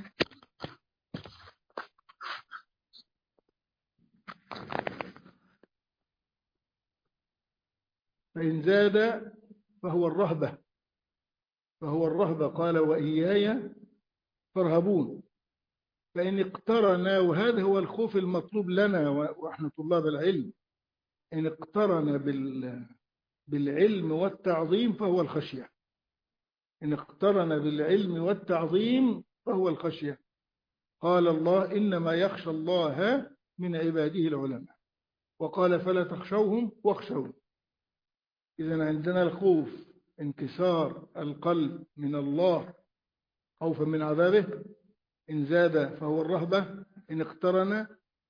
فإن زاد فهو الرهبة، فهو الرهبة. قال وإياي فارهبون. فإن اقترن، وهذا هو الخوف المطلوب لنا ونحن طلاب العلم، إن اقترن بالعلم والتعظيم فهو الخشية. إن اقترن بالعلم والتعظيم فهو الخشية. قال الله إنما يخشى الله من عباده العلماء، وقال فلا تخشوهم واخشون. إذن عندنا الخوف انكسار القلب من الله خوفا من عذابه، إن زاد فهو الرهبة، إن اقترن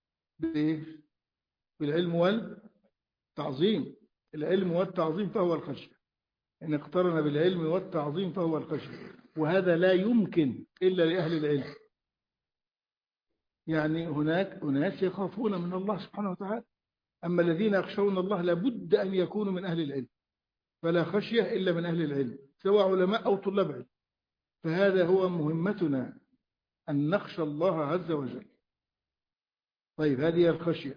بالعلم والتعظيم العلم والتعظيم فهو الخشية. إن اقترن بالعلم والتعظيم فهو الخشية، وهذا لا يمكن إلا لأهل العلم. يعني هناك أناس يخافون من الله سبحانه وتعالى، أما الذين يخشون الله لابد أن يكونوا من أهل العلم، فلا خشية إلا من أهل العلم سواء علماء أو طلاب علم. فهذا هو مهمتنا، أن نخشى الله عز وجل. طيب هذه الخشية.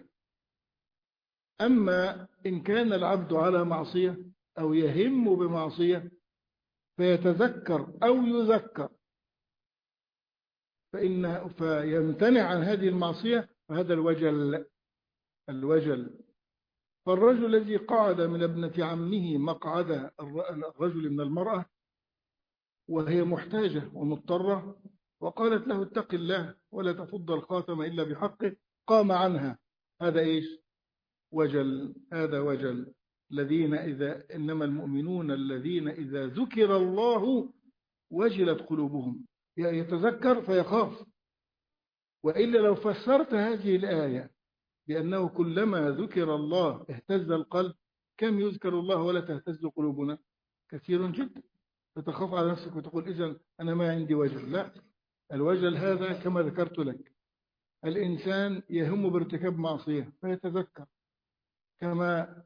أما إن كان العبد على معصية أو يهم بمعصية فيتذكر أو يذكر فإن فيمتنع عن هذه المعصية، فهذا الوجل الوجل فالرجل الذي قعد من ابنة عمه مقعد الرجل من المرأة وهي محتاجة ومضطرة، وقالت له اتق الله ولا تفض الخاتم إلا بحقه، قام عنها. هذا إيش؟ وجل. هذا وجل. الذين إذا إنما المؤمنون الذين إذا ذكر الله وجلت قلوبهم، يتذكر فيخاف. وإلا لو فسرت هذه الآية بأنه كلما ذكر الله اهتز القلب، كم يذكر الله ولا تهتز قلوبنا؟ كثير جدا. فتخاف على نفسك وتقول إذن أنا ما عندي وجل. لا، الوجل هذا كما ذكرت لك، الإنسان يهم بارتكاب معصية فيتذكر، كما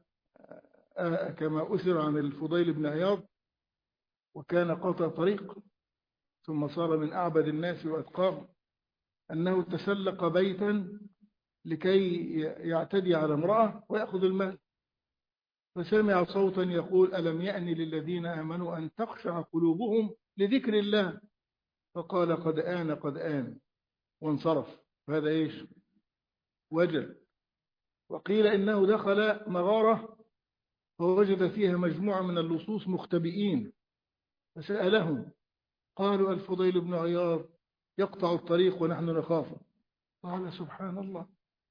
كما أثر عن الفضيل بن عياض، وكان قاطع طريق ثم صار من أعبد الناس وأتقاهم، أنه تسلق بيتا لكي يعتدي على امرأة ويأخذ المال، فسمع صوتا يقول ألم يأن للذين آمنوا أن تخشع قلوبهم لذكر الله، فقال قد آن قد آن وانصرف. هذا إيش؟ وجل. وقيل إنه دخل مغارة فوجد فيها مجموعة من اللصوص مختبئين، فسألهم قالوا الفضيل بن عياض يقطع الطريق ونحن نخافه. قال سبحان الله،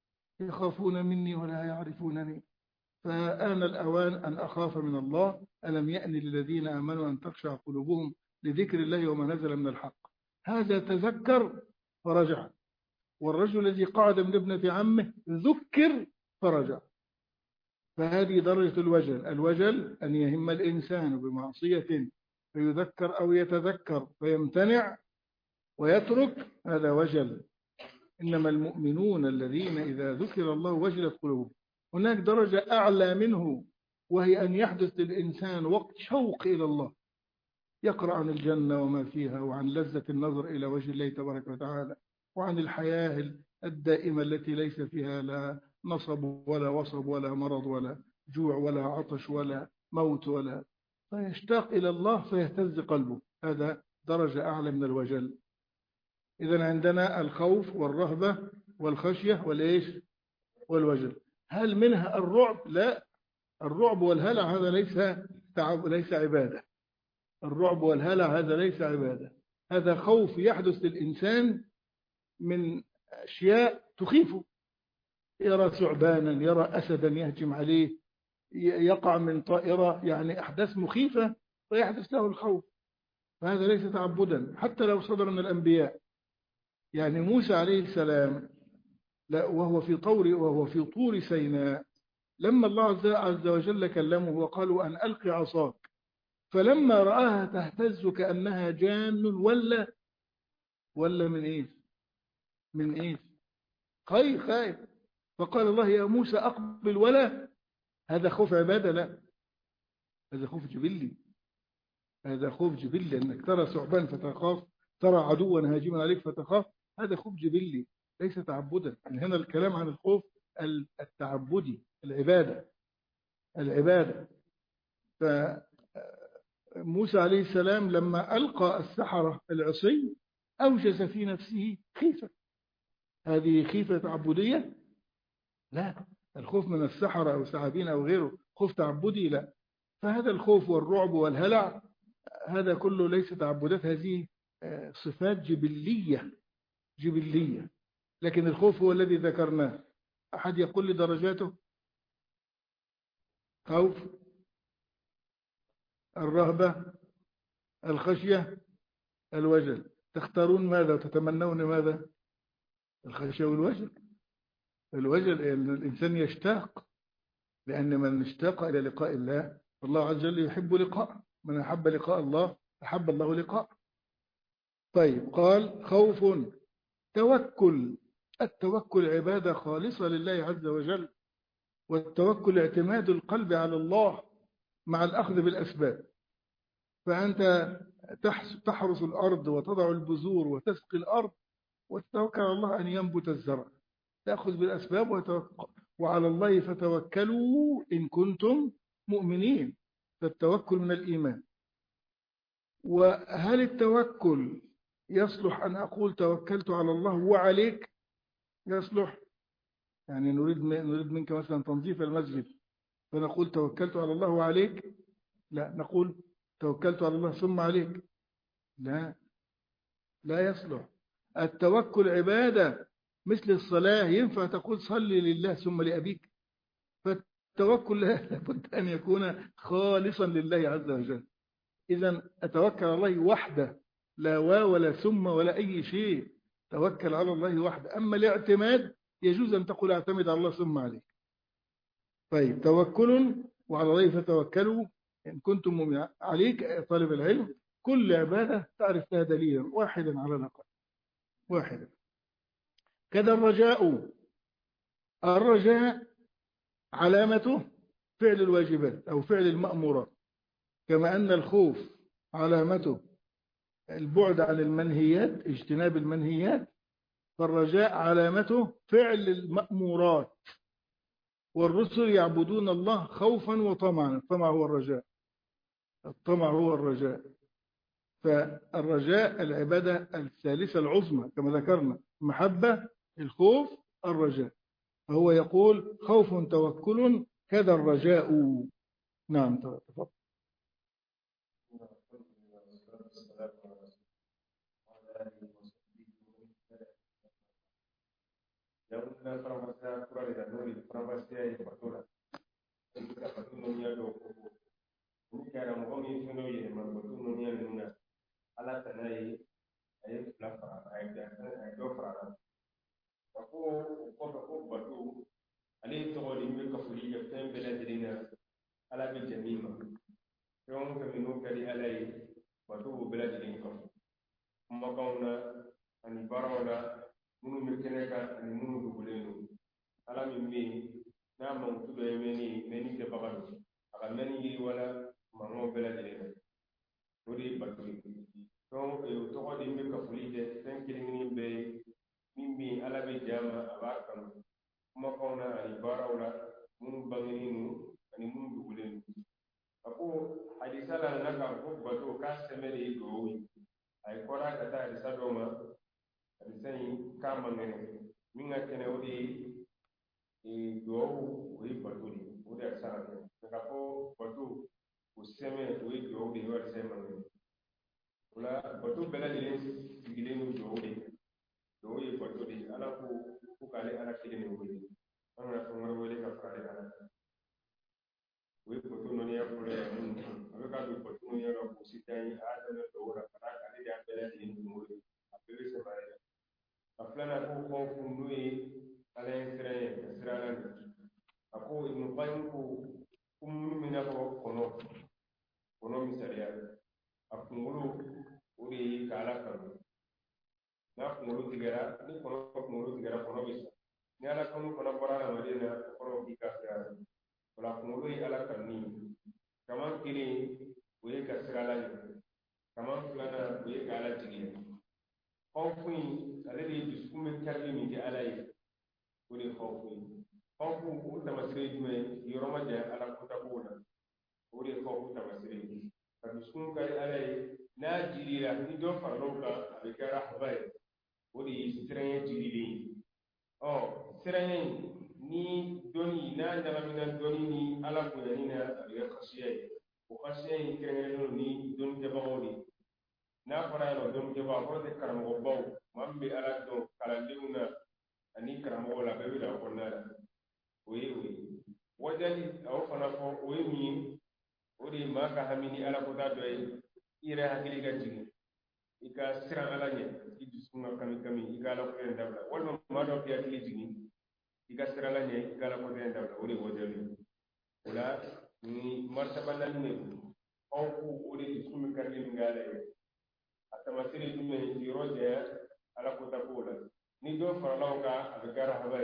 يخافون مني ولا يعرفونني، فآن الأوان أن أخاف من الله. ألم يأن للذين آمنوا أن تخشع قلوبهم لذكر الله وما نزل من الحق. هذا تذكر فرجع. والرجل الذي قعد من ابنة عمه ذكر فرجع. فهذه درجة الوجل. الوجل أن يهم الإنسان بمعصية فيذكر أو يتذكر فيمتنع ويترك، هذا وجل. إنما المؤمنون الذين إذا ذكر الله وجلت قلوبهم. هناك درجة أعلى منه، وهي أن يحدث للإنسان وقت شوق إلى الله، يقرأ عن الجنة وما فيها، وعن لذة النظر إلى وجه الله تبارك وتعالى، وعن الحياة الدائمة التي ليس فيها لا نصب ولا وصب ولا مرض ولا جوع ولا عطش ولا موت ولا، فيشتاق إلى الله فيهتز قلبه. هذا درجة أعلى من الوجل. إذن عندنا الخوف والرهبة والخشية والإيش والوجل. هل منها الرعب؟ لا، الرعب والهلع هذا ليس تعب، ليس عبادة. الرعب والهلع هذا ليس عبادة، هذا خوف يحدث للإنسان من أشياء تخيفه، يرى ثعبانا، يرى أسدا يهجم عليه، يقع من طائرة، يعني أحداث مخيفة فيحدث له الخوف. فهذا ليس تعبدا حتى لو صدر من الأنبياء. يعني موسى عليه السلام لا وهو في طور وهو في طور سيناء، لما الله عز وجل كلمه وقالوا أن ألقي عصاك، فلما رآها تهتز كأنها جان ولا ولا من إيه من إيه خايف خايف، فقال الله يا موسى أقبل، ولا هذا خوف عبادة؟ لا، هذا خوف جبلي. هذا خوف جبلي، أنك ترى ثعبان فتخاف، ترى عدوا هاجما عليك فتخاف، هذا خوف جبلي ليس تعبدا. يعني هنا الكلام عن الخوف التعبدي، العبادة العبادة. فموسى عليه السلام لما ألقى السحرة العصي أوجس في نفسه خيفة. هذه خيفة تعبدية؟ لا، الخوف من السحرة أو ثعابين أو غيره خوف تعبدي؟ لا. فهذا الخوف والرعب والهلع هذا كله ليس تعبدات، هذه صفات جبلية جبلية. لكن الخوف هو الذي ذكرناه. أحد يقول لي درجاته؟ خوف، الرهبة، الخشية، الوجل. تختارون ماذا وتتمنون ماذا؟ الخشية والوجل. الوجل الإنسان يشتاق، لأن من اشتاق إلى لقاء الله الله عز وجل يحب لقاء، من أحب لقاء الله أحب الله لقاء. طيب، قال خوف. توكل. التوكل عبادة خالصة لله عز وجل، والتوكل اعتماد القلب على الله مع الأخذ بالأسباب. فأنت تحرس الأرض وتضع البذور وتسقي الأرض وتتوكل على الله أن ينبت الزرع، تأخذ بالأسباب وتوكل. وعلى الله فتوكلوا إن كنتم مؤمنين. فالتوكل من الإيمان. وهل التوكل يصلح أن أقول توكلت على الله وعليك؟ يصلح؟ يعني نريد نريد منك مثلا تنظيف المسجد فنقول توكلت على الله وعليك؟ لا، نقول توكلت على الله ثم عليك. لا، لا يصلح. التوكل عبادة مثل الصلاة. ينفع تقول صلي لله ثم لأبيك؟ فالتوكل لابد أن يكون خالصا لله عز وجل. إذن أتوكل على الله وحده، لا واو ولا ثم ولا أي شيء. توكل على الله وحده. أما الاعتماد يجوز أن تقول اعتمد على الله ثم عليك. طيب، توكل وعلى الله فتوكلوا إن كنتم مؤمنين. عليك طالب العلم كل عبادة تعرف لها دليلا واحدا على الأقل، واحدا. كذا الرجاء. الرجاء علامته فعل الواجبات أو فعل المأمورات، كما أن الخوف علامته البعد عن المنهيات، اجتناب المنهيات. فالرجاء علامته فعل المأمورات. والرسل يعبدون الله خوفا وطمعا. الطمع هو الرجاء، الطمع هو الرجاء. فالرجاء العبادة الثالثة العظمى كما ذكرنا: محبة، الخوف، الرجاء. فهو يقول خوف توكل كذا الرجاء. نعم، تفضل. Yawuna farmasiya kura da nuri farmasiya yi fatura ita fatun ya do ko ni kara mo mi funo ye ma fatun ya nuna ala tanai ay flafa ay da ay do fara ko ko ko batu ali to li mi ka fuli ya tan bela dirina ala bi jamima yon ka minu kali alai batu bela dirin ko mo kauna ani barawla munu mi kene ka ani munu dugulenu ala min be na ma mutu do yemeni meni ke babadu aka meni yi wala mango bela dele odi baturi donc e to ko di mi ka fuli de tan kilingini be mimmi ala be jama aba kan kuma kauna ani barawla munu bangenu ani munu dugulenu ako hadisa la naka ko batu ka semeli do wi ay kora kata hadisa do ma hadisai kama ngene minga kene odi e do o yi batuli odi asara ka ko batu useme o yi do odi wa sema ngene wala batu bela dire sigile no do odi do yi batuli ala ko ko kale ala kile ne odi ana ko ngoro wele ka fare ala we batu no ne ya ko le mun abe ka do batu no ya ko sitai a da do ra para kale ya bela dire no odi abe se bare aflana ko ko kunduye ala siraye siralani ako ibn qayyim ko kummu mina ko kono kono misaliya akungulu uri kala kan na kungulu tigara ni kono kungulu tigara kono bisa ni ala kanu kono borana madina kono bikafira wala kungulu ala kan ni kama kini we ka siralani kama fulana we kala tigi khawfin alladhi bisum kalli min alai kuni khawfin khawfu utamasiri jume yoroma ja ala kutabuna kuni khawfu tamasiri bisum kalli alai na jirira ni do farloka abikara habai kuni siranye jirili oh siranye ni doni na ndamina doni ni ala kuyani na abiga khashiya وخشين كرهنون ني دون تبغوني نافرا لو دون تبغى فرد كرم غباو من بألد دون كالديونا أني كرم ولا بيبلا كنا وي وي وجل أو فنافو وي مين ودي ما كهمني على كذا دوي إيره هكذا كذي إذا سرنا على نية يدسون كمي كمي إذا لا كذا ندبلا ولا ما دو بيا كذي جيني إذا سرنا على نية إذا لا كذا ندبلا ودي وجل ولا ni martaba nan ne aw ku odi sumi karli ngale atama siri dume di roje ala ko tabola ni do farlaw ka abgara habay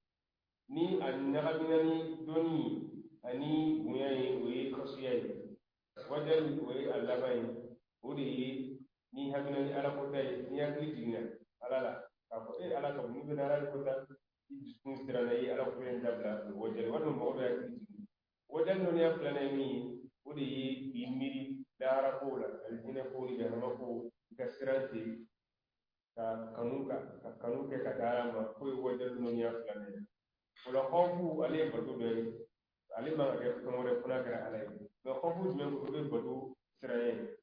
ni annaga binani doni ani muyay we khosiyay wajal we allabay odi ni habinani ala ko tay ni akli dinga ala la ka ko e ala ko ni binara ko ta di sumi sirana yi ala ko en dabla wajal wadu mo do akli wajen nuna ya fulana mi wadda yi bimiri dara kola aljina kori da hama ko gasirante ka kanuka ka kanuke ka dara ma koi wajen nuna ya fulana ya wala khofu ale batu da ale ma ga kuma wala kuna kara alai da khofu jimen ko do batu siraye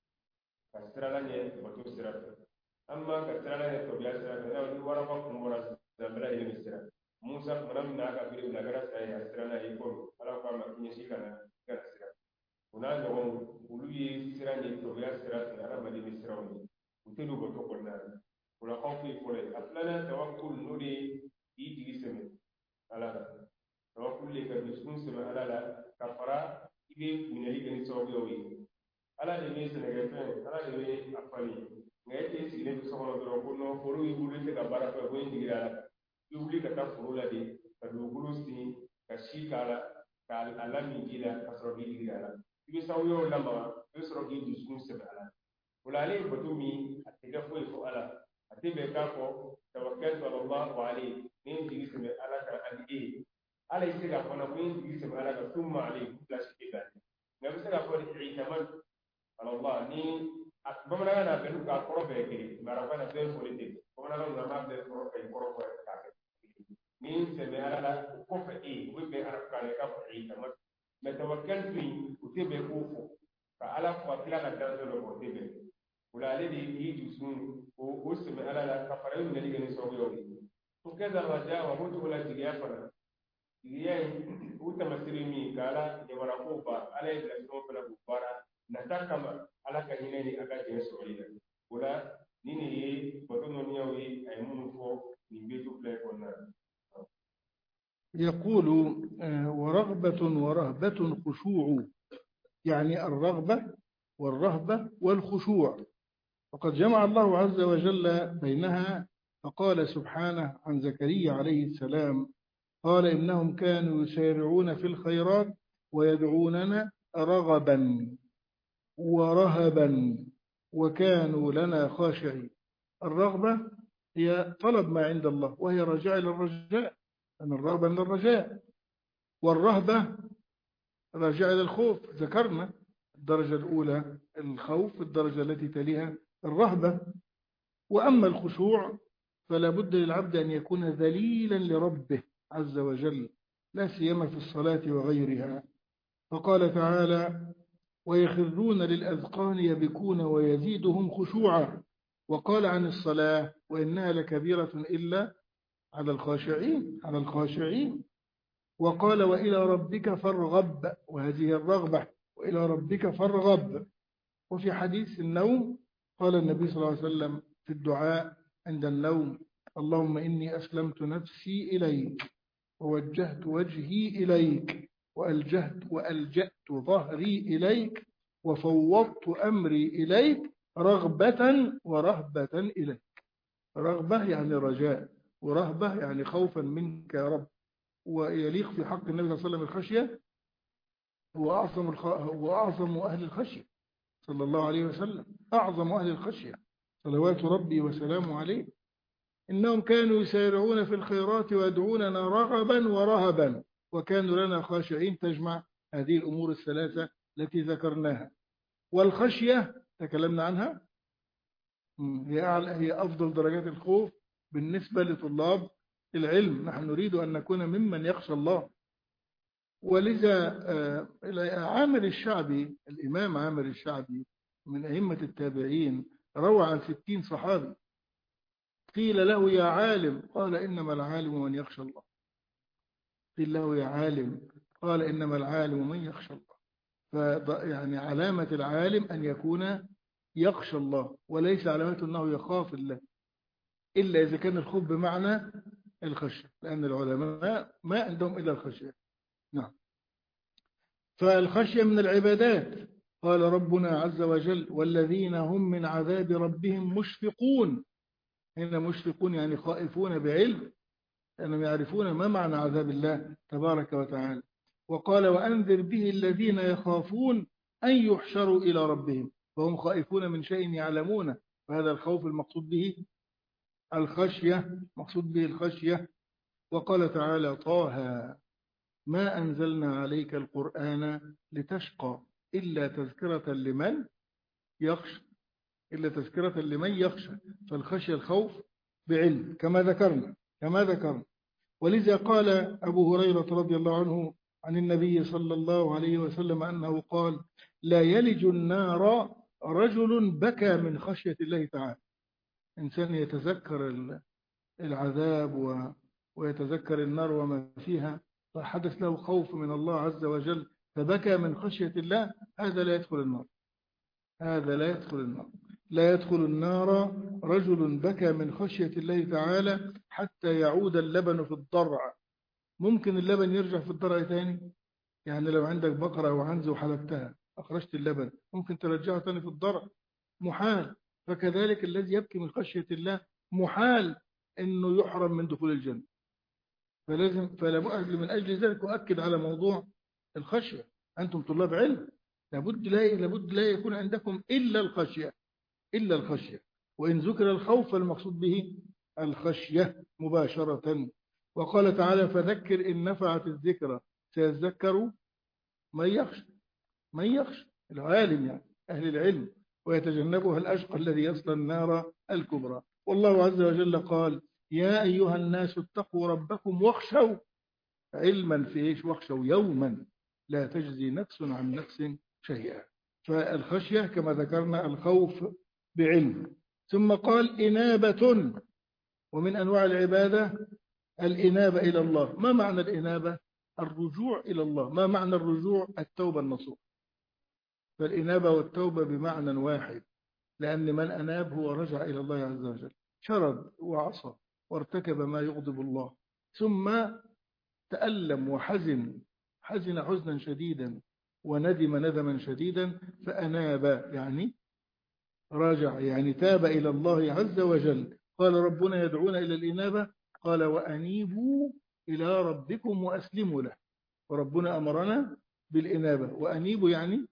ka sirala ne batu sirata amma ka sirala ne to biya sirata na ni wara ba kun wara zambala ile sirata Musa manam na ka biri lagara sai asirana iko ala ko ma kinyi shikana kana sira una no ulu yi sira ni to ya sira na ara mali misra woni utelu go to konna kula khawfi kule aflana tawakkul nuri yi digi seme ala tawakkul le ka bisun seme ala la kafara ibe minali gani sawbiyo wi ala de mi sene ga fe ala de mi afani ngati sine bi sokono do ko no foru yi ulu te ka bara ko ko indi ala wuli ka taa foro la de ka dugukolo sin ka si k'a la ka a lamin ji la ka sɔrɔ k'i digi a la i bɛ sanuyaw lamaga i bɛ sɔrɔ k'i dusukun sɛbɛn a la o la ale ye bato min a tɛ kɛ foyi fɔ ala a tɛ bɛn k'a fɔ tawakkaltu ala Allah wa alayhi ni n jigi sɛbɛn ala kan ani e ye ala ye se k'a fɔ na ko n jigi sɛbɛn ala kan thumma alayhi k'u pilasi tɛ gari nka i bɛ se k'a fɔ de i'tamadtu ala Allah ni bamanankan na bɛn k'a kɔrɔ bɛɛ kelen marakan na bɛɛ fɔli tɛ bamanankan na m'a bɛɛ kɔrɔ bɛɛ kɔrɔ bɛɛ k'a kɛ min sɛbɛn ala la o kɔfɛ e o bɛ arabukan na k'a fɔ i'tamadtu mɛ tawakkaltu in o tɛ bɛn k'o fɔ ka ala fɔ a tila ka danso dɔ o tɛ bɛn o la ale de y'i dusu o o sɛbɛn ala la ka fara i minɛli kɛ ni sababuyaw ye o kɛ dama ja wa ko cogo la jigiya fana jigiya in o tamasiri min ka ala jamana ko ba ala ye bilasiraw fana k'o baara nata kama ala ka hinɛ ni a ka jɛn sɔrɔli la o la ni nin ye bato nɔniyaw ye a ye minnu fɔ nin bɛ to fila kɔnɔna na. يقول ورغبة ورهبة خشوع يعني الرغبة والرهبة والخشوع وقد جمع الله عز وجل بينها فقال سبحانه عن زكريا عليه السلام قال إنهم كانوا يسارعون في الخيرات ويدعوننا رغبا ورهبا وكانوا لنا خاشعين. الرغبة هي طلب ما عند الله وهي رجاء للرجاء أن الرغبة من الرجاء والرهبة رجاء إلى الخوف. ذكرنا الدرجة الأولى الخوف الدرجة التي تليها الرهبة. وأما الخشوع فلا بد للعبد أن يكون ذليلا لربه عز وجل لا سيما في الصلاة وغيرها. فقال تعالى ويخرون للأذقان يبكون ويزيدهم خشوعا. وقال عن الصلاة وإنها لكبيرة إلا على الخاشعين على الخاشعين. وقال وإلى ربك فارغب وهذه الرغبة وإلى ربك فارغب. وفي حديث النوم قال النبي صلى الله عليه وسلم في الدعاء عند النوم اللهم إني أسلمت نفسي إليك ووجهت وجهي إليك وألجهت وألجأت ظهري إليك وفوضت أمري إليك رغبة ورهبة إليك. رغبة يعني رجاء ورهبة يعني خوفا منك يا رب. ويليق في حق النبي صلى الله عليه وسلم الخشية هو أعظم, الخ... هو أعظم أهل الخشية صلى الله عليه وسلم أعظم أهل الخشية صلوات ربي وسلامه عليه. إنهم كانوا يسارعون في الخيرات ويدعوننا رغبا ورهبا وكانوا لنا خاشعين. تجمع هذه الأمور الثلاثة التي ذكرناها. والخشية تكلمنا عنها هي هي أفضل درجات الخوف بالنسبة لطلاب العلم. نحن نريد أن نكون ممن يخشى الله ولذا عامر الشعبي، الإمام عامر الشعبي من أئمة التابعين، روى عن ستين صحابي قيل له يا عالم قال إنما العالم من يخشى الله. قيل له يا عالم قال إنما العالم من يخشى الله. فيعني علامة العالم أن يكون يخشى الله، وليس علامته أنه يخاف الله، إلا إذا كان الخوف بمعنى الخشية، لأن العلماء ما عندهم إلا الخشية. نعم. فالخشية من العبادات. قال ربنا عز وجل والذين هم من عذاب ربهم مشفقون. هنا مشفقون يعني خائفون بعلم، لأنهم يعرفون ما معنى عذاب الله تبارك وتعالى. وقال وأنذر به الذين يخافون أن يحشروا إلى ربهم، فهم خائفون من شيء يعلمونه، فهذا الخوف المقصود به الخشية، مقصود به الخشية. وقال تعالى طه ما أنزلنا عليك القرآن لتشقى إلا تذكرة لمن يخشى، إلا تذكرة لمن يخشى. فالخشية الخوف بعلم كما ذكرنا كما ذكرنا ولذا قال أبو هريرة رضي الله عنه عن النبي صلى الله عليه وسلم أنه قال لا يلج النار رجل بكى من خشية الله تعالى. إنسان يتذكر العذاب ويتذكر النار وما فيها، فحدث له خوف من الله عز وجل فبكى من خشية الله، هذا لا يدخل النار. هذا لا يدخل النار لا يدخل النار رجل بكى من خشية الله تعالى حتى يعود اللبن في الضرع. ممكن اللبن يرجع في الضرع ثاني؟ يعني لو عندك بقرة أو عنز وحلبتها أخرجت اللبن، ممكن ترجعها ثاني في الضرع؟ محال. فكذلك الذي يبكي من خشية الله محال أنه يحرم من دخول الجنة. فلازم فلا بد من أجل ذلك أؤكد على موضوع الخشية. أنتم طلاب علم، لابد لا لابد لا يكون عندكم إلا الخشية إلا الخشية. وإن ذكر الخوف فالمقصود به الخشية مباشرة. وقال تعالى فذكر إن نفعت الذكرى سيذكر من يخشى من يخشى العالم، يعني أهل العلم، ويتجنبها الأشقى الذي يصلى النار الكبرى. والله عز وجل قال يا أيها الناس اتقوا ربكم واخشوا علما في إيش؟ واخشوا يوما لا تجزي نفس عن نفس شيئا. فالخشية كما ذكرنا الخوف بعلم. ثم قال إنابة، ومن أنواع العبادة الإنابة إلى الله. ما معنى الإنابة؟ الرجوع إلى الله. ما معنى الرجوع؟ التوبة النصوح. فالإنابة والتوبة بمعنى واحد، لأن من أناب هو رجع إلى الله عز وجل، شرد وعصى وارتكب ما يغضب الله، ثم تألم وحزن حزن حزنا شديدا وندم ندما شديدا، فأناب يعني راجع، يعني تاب إلى الله عز وجل. قال ربنا يدعون إلى الإنابة، قال وأنيبوا إلى ربكم وأسلموا له. وربنا أمرنا بالإنابة، وأنيبوا يعني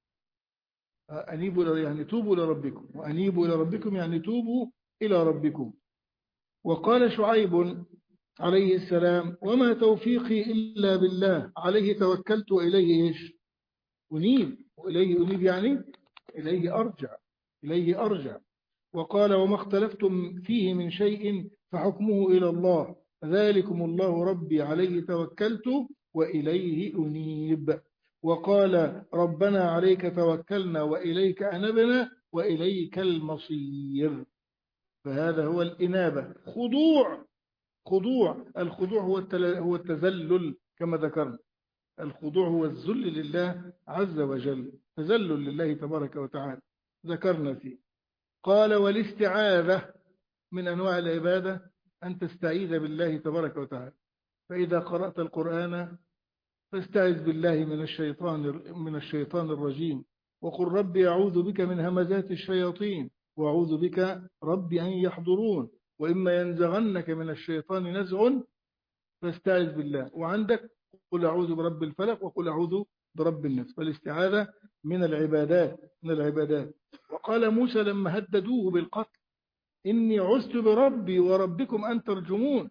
أنيبوا يعني توبوا إلى ربكم، وأنيبوا إلى ربكم يعني توبوا إلى ربكم. وقال شعيب عليه السلام وما توفيقي إلا بالله عليه توكلت وإليه إيش؟ أنيب. وإليه أنيب يعني إليه أرجع إليه أرجع. وقال وما اختلفتم فيه من شيء فحكمه إلى الله ذلكم الله ربي عليه توكلت وإليه أنيب. وقال ربنا عليك توكلنا وإليك أنبنا وإليك المصير. فهذا هو الإنابة. خضوع خضوع الخضوع هو هو التذلل كما ذكرنا. الخضوع هو الذل لله عز وجل، تذلل لله تبارك وتعالى ذكرنا فيه. قال والاستعاذة من أنواع العبادة أن تستعيذ بالله تبارك وتعالى. فإذا قرأت القرآن فاستعذ بالله من الشيطان من الشيطان الرجيم، وقل ربي أعوذ بك من همزات الشياطين وأعوذ بك ربي أن يحضرون، وإما ينزغنك من الشيطان نزغ فاستعذ بالله. وعندك قل أعوذ برب الفلق وقل أعوذ برب الناس. فالاستعاذة من العبادات من العبادات. وقال موسى لما هددوه بالقتل إني عزت بربي وربكم أن ترجمون.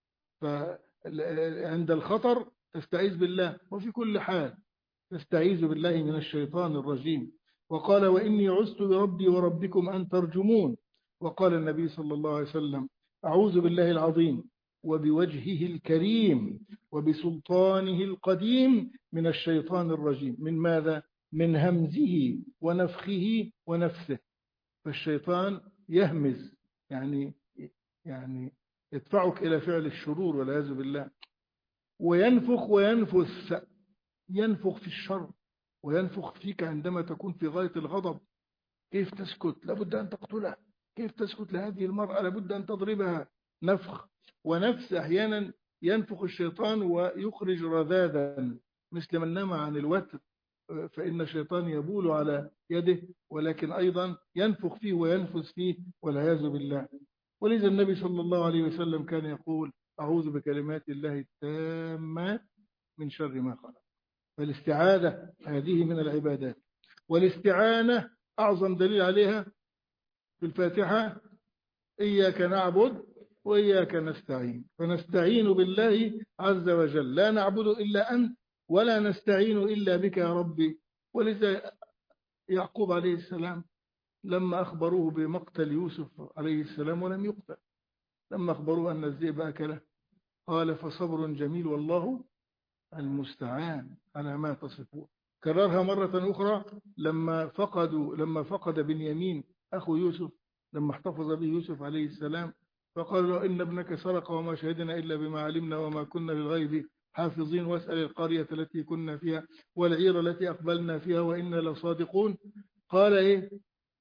فعند الخطر تستعيذ بالله، وفي كل حال تستعيذ بالله من الشيطان الرجيم. وقال وإني عزت بربي وربكم أن ترجمون. وقال النبي صلى الله عليه وسلم أعوذ بالله العظيم وبوجهه الكريم وبسلطانه القديم من الشيطان الرجيم. من ماذا؟ من همزه ونفخه ونفسه. فالشيطان يهمز يعني يعني يدفعك إلى فعل الشرور والعياذ بالله، وينفخ وينفث، ينفخ في الشر وينفخ فيك عندما تكون في غاية الغضب. كيف تسكت؟ لابد أن تقتلها. كيف تسكت لهذه المرأة؟ لابد أن تضربها. نفخ ونفس. أحيانا ينفخ الشيطان ويخرج رذاذا مثل من نام عن الوتر، فإن الشيطان يبول على يده، ولكن أيضا ينفخ فيه وينفث فيه والعياذ بالله. ولذا النبي صلى الله عليه وسلم كان يقول: أعوذ بكلمات الله التامات من شر ما خلق. فالاستعاذة هذه من العبادات. والاستعانة أعظم دليل عليها في الفاتحة: إياك نعبد وإياك نستعين. فنستعين بالله عز وجل، لا نعبد إلا أنت ولا نستعين إلا بك يا ربي. ولذا يعقوب عليه السلام لما أخبروه بمقتل يوسف عليه السلام ولم يقتل، لما أخبروه أن الذئب أكله، قال: فصبر جميل والله المستعان على ما تصفون. كررها مرة أخرى لما فقدوا لما فقد بنيامين أخو يوسف، لما احتفظ به يوسف عليه السلام، فقال له: إن ابنك سرق وما شهدنا إلا بما علمنا وما كنا للغيب حافظين، واسأل القرية التي كنا فيها والعير التي أقبلنا فيها وإنا لصادقون. قال إيه؟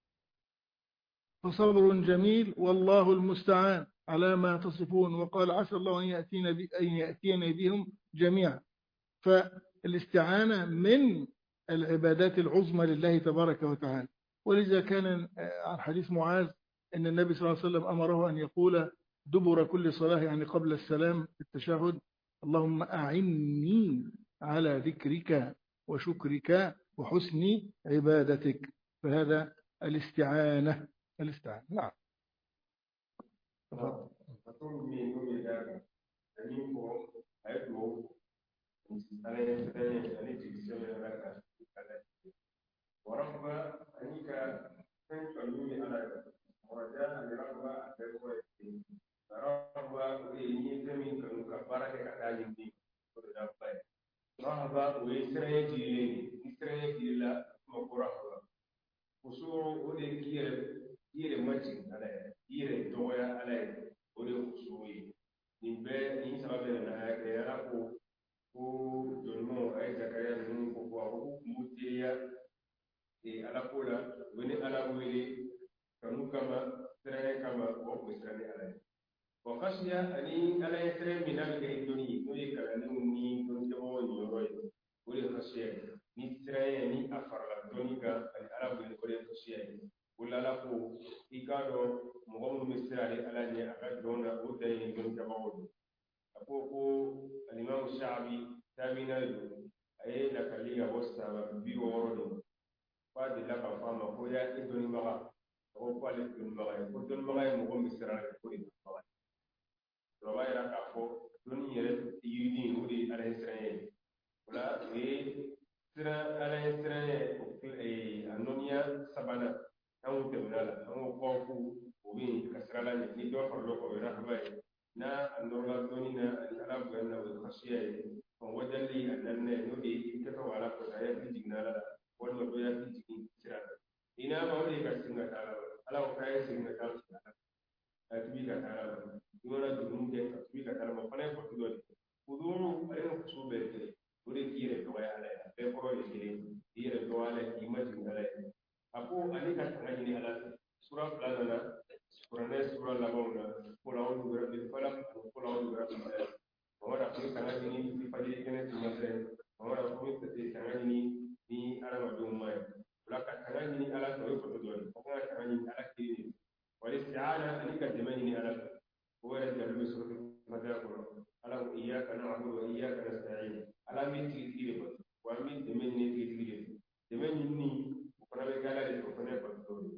فصبر جميل والله المستعان على ما تصفون. وقال: عسى الله أن يأتينا أن يأتينا بهم جميعا. فالاستعانة من العبادات العظمى لله تبارك وتعالى. ولذا كان عن حديث معاذ أن النبي صلى الله عليه وسلم أمره أن يقول دبر كل صلاة، يعني قبل السلام في التشهد: اللهم أعني على ذكرك وشكرك وحسن عبادتك. فهذا الاستعانة. الاستعانة. نعم. ورب أنك تنقلني على ورجاء لرب أتقوى رب وإني تمين كنك بارك كتاجي رب ويسرى جيلي يسرى جيلا مقرأ وسور ودي كير كير ماتين على كير دويا على ودي وسوي نبى نسبة لنا كيرا ko dolmo ay zakariya nun ko ko mutiya e ala kula woni ala wili kanu kama sere kama ko ko sere ala wa khashiya ani ala sere minal ga idoni no ye kala ni don jamo ni roy woni khashiya ni sere ni afara doni ga ala wili ko khashiya wala la ko ikado mo mo misra ala ni aka dona o dai don jamo أقول الإمام الشعبي تامين له أي لك لي وسط بيورد بعد لك فما خويا إدوني مغا هو قال إدوني مغا إدوني مغا مغم بسرعة يقول إدوني مغا ربما يراك أخو دوني يرد يدين ودي على إسرائيل ولا إيه سرا على إسرائيل إيه أنونيا سبانا أو تبنا أو قوفو وبين كسر لنا ندور فرلوك ويرحبا na andorla doni na alabu na wa khashiya on wajalli annan no de kata wala ko ya tijina la wala do ya tijini sira ina ma wala ka singa tala ala ko kay singa tala ta tibi ka tala dora dum ke tibi ka tala ma fane ko do kuduru ay ko sube ke ore kire to ya ala be ko le kire dire to ala imati ala apo ani ka tanga ni ala sura plana Kurane sura labauna kula wadu berabdi falak kula wadu berabdi falak mawada kuni tanga ini di fajiri kene tumasre mawada kuni tete tanga ini ni ala madu umay ulaka tanga ini ala to ko to doni ko tanga ini ala kini wal isti'ana anika jamani ala wala jalu sura madha ko ala iyyaka na'budu wa iyyaka nasta'in ala min tiri ko wa min jamani tiri jamani ni ko rabe gala de ko ne ko to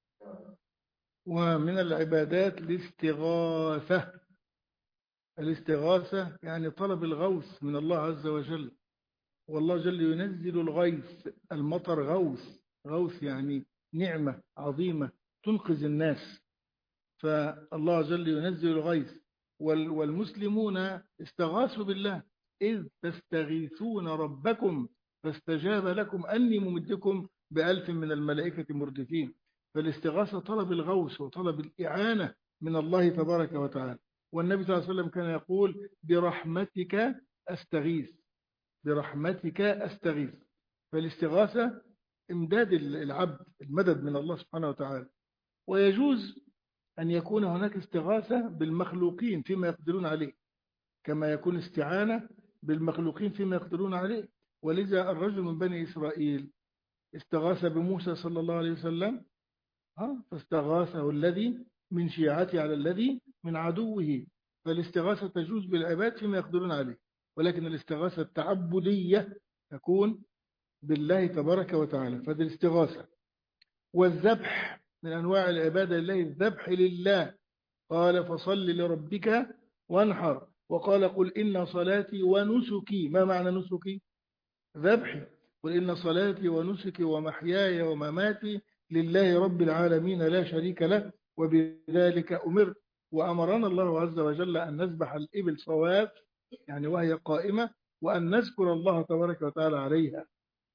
ومن العبادات الاستغاثة. الاستغاثة يعني طلب الغوث من الله عز وجل. والله جل ينزل الغيث. المطر غوث. غوث يعني نعمة عظيمة تنقذ الناس. فالله جل ينزل الغيث والمسلمون استغاثوا بالله إذ تستغيثون ربكم فاستجاب لكم أني ممدكم بألف من الملائكة مردفين. فالاستغاثة طلب الغوث وطلب الإعانة من الله تبارك وتعالى. والنبي صلى الله عليه وسلم كان يقول برحمتك أستغيث، برحمتك أستغيث. فالاستغاثة إمداد العبد، المدد من الله سبحانه وتعالى. ويجوز أن يكون هناك استغاثة بالمخلوقين فيما يقدرون عليه، كما يكون استعانة بالمخلوقين فيما يقدرون عليه. ولذا الرجل من بني إسرائيل استغاث بموسى صلى الله عليه وسلم فاستغاثه الذي من شيعته على الذي من عدوه. فالاستغاثة تجوز بالعباد فيما يقدرون عليه، ولكن الاستغاثة التعبدية تكون بالله تبارك وتعالى. فهذه الاستغاثة. والذبح من أنواع العبادة لله، الذبح لله. قال فصل لربك وانحر. وقال قل إن صلاتي ونسكي. ما معنى نسكي؟ ذبحي. قل إن صلاتي ونسكي ومحياي ومماتي لله رب العالمين لا شريك له وبذلك أمرت. وأمرنا الله عز وجل أن نذبح الإبل صواف، يعني وهي قائمة، وأن نذكر الله تبارك وتعالى عليها.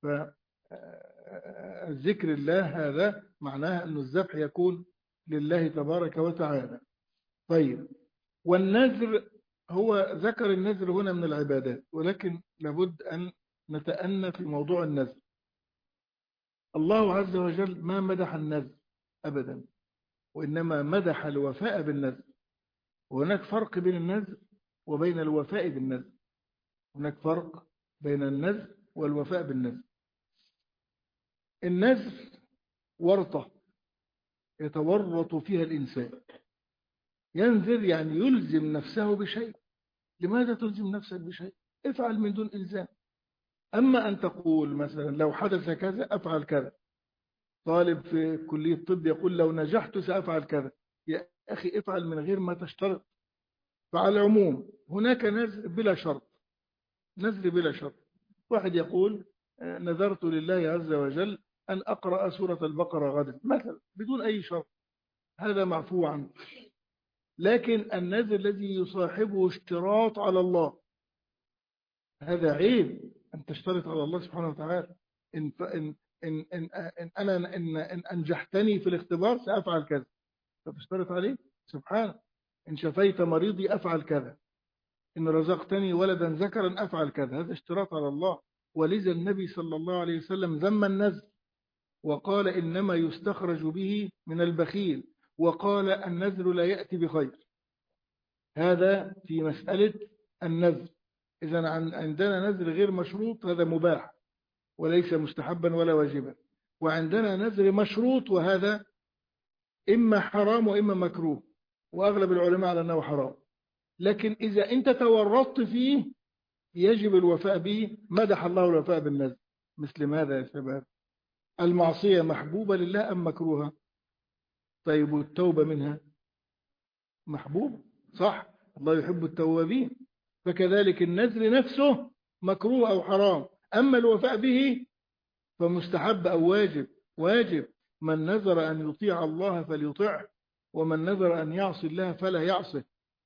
فالذكر الله هذا معناه أن الذبح يكون لله تبارك وتعالى. طيب، والنذر هو ذكر النذر هنا من العبادات، ولكن لابد أن نتأنى في موضوع النذر. الله عز وجل ما مدح النذر أبدا، وإنما مدح الوفاء بالنذر. وهناك فرق بين النذر وبين الوفاء بالنذر. هناك فرق بين النذر والوفاء بالنذر. النذر ورطة يتورط فيها الإنسان. ينذر يعني يلزم نفسه بشيء. لماذا تلزم نفسك بشيء؟ افعل من دون إلزام. أما أن تقول مثلا لو حدث كذا أفعل كذا. طالب في كلية الطب يقول لو نجحت سأفعل كذا. يا أخي افعل من غير ما تشترط. فعلى العموم هناك نذر بلا شرط. نذر بلا شرط. واحد يقول نذرت لله عز وجل أن أقرأ سورة البقرة غدا مثلا بدون أي شرط، هذا معفو عنه. لكن النذر الذي يصاحبه اشتراط على الله، هذا عيب أن تشترط على الله سبحانه وتعالى. إن, إن, إن, إن, إن أنا إن, إن أنجحتني في الاختبار سأفعل كذا، فتشترط عليه سبحانه. إن شفيت مريضي أفعل كذا، إن رزقتني ولدا ذكرا أفعل كذا، هذا اشتراط على الله. ولذا النبي صلى الله عليه وسلم ذم النذر وقال إنما يستخرج به من البخيل، وقال النذر لا يأتي بخير. هذا في مسألة النذر. إذن عندنا نذر غير مشروط هذا مباح وليس مستحبا ولا واجبا، وعندنا نذر مشروط وهذا إما حرام وإما مكروه، وأغلب العلماء على أنه حرام. لكن إذا أنت تورطت فيه يجب الوفاء به. مدح الله الوفاء بالنذر. مثل ماذا يا شباب؟ المعصية محبوبة لله أم مكروهة؟ طيب والتوبة منها محبوبة، صح؟ الله يحب التوابين. فكذلك النذر نفسه مكروه أو حرام. أما الوفاء به فمستحب أو واجب. واجب. من نذر أن يطيع الله فليطعه، ومن نذر أن يعصي الله فلا يعصه.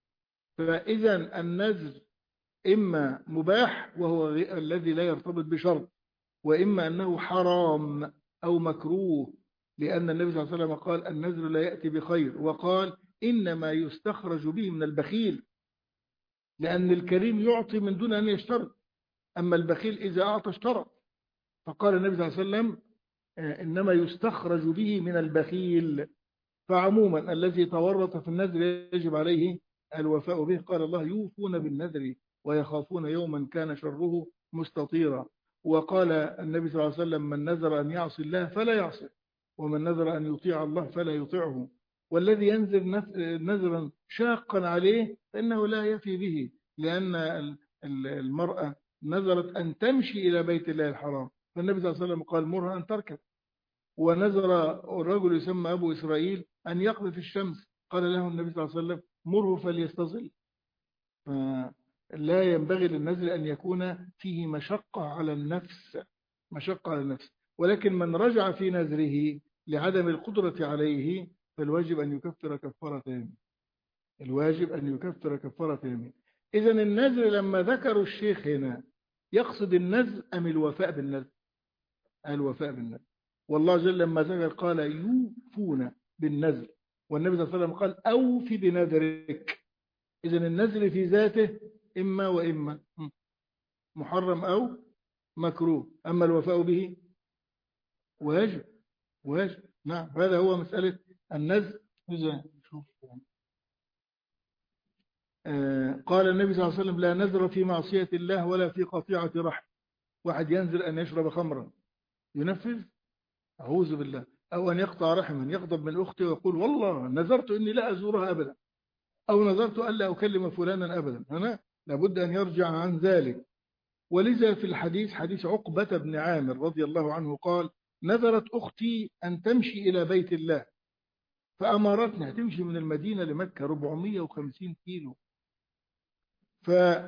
فإذا النذر إما مباح وهو الذي لا يرتبط بشرط، وإما أنه حرام أو مكروه، لأن النبي صلى الله عليه وسلم قال النذر لا يأتي بخير، وقال إنما يستخرج به من البخيل، لأن الكريم يعطي من دون أن يشترط، أما البخيل إذا أعطى اشترط. فقال النبي صلى الله عليه وسلم إنما يستخرج به من البخيل. فعموما الذي تورط في النذر يجب عليه الوفاء به. قال الله يوفون بالنذر ويخافون يوما كان شره مستطيرا. وقال النبي صلى الله عليه وسلم من نذر أن يعصي الله فلا يعصي، ومن نذر أن يطيع الله فلا يطيعه. والذي ينذر نذرا شاقا عليه فإنه لا يفي به، لأن المرأة نذرت أن تمشي إلى بيت الله الحرام، فالنبي صلى الله عليه وسلم قال مرها أن تركب. ونذر الرجل يسمى أبو إسرائيل أن يقذف الشمس، قال له النبي صلى الله عليه وسلم مره فليستظل. لا ينبغي للنذر أن يكون فيه مشقة على النفس، مشقة على النفس. ولكن من رجع في نذره لعدم القدرة عليه فالواجب أن يكفر كفارتين. الواجب أن يكفر كفارة يمين. إذا النذر لما ذكروا الشيخ هنا يقصد النذر أم الوفاء بالنذر؟ الوفاء بالنذر. والله جل لما ذكر قال يوفون بالنذر، والنبي صلى الله عليه وسلم قال أوف بنذرك. إذا النذر في ذاته إما وإما، محرم أو مكروه، أما الوفاء به واجب واجب. نعم، هذا هو مسألة النذر. إذا شوف آه قال النبي صلى الله عليه وسلم لا نذر في معصية الله ولا في قطيعة رحم. واحد ينذر أن يشرب خمرا ينفذ؟ أعوذ بالله. أو أن يقطع رحما، يغضب من أخته ويقول والله نذرت إني لا أزورها أبدا، أو نذرت ألا أكلم فلانا أبدا. هنا لابد أن يرجع عن ذلك. ولذا في الحديث حديث عقبة بن عامر رضي الله عنه قال نذرت أختي أن تمشي إلى بيت الله فأمرتني، تمشي من المدينة لمكة أربعمائة وخمسين كيلو، ف...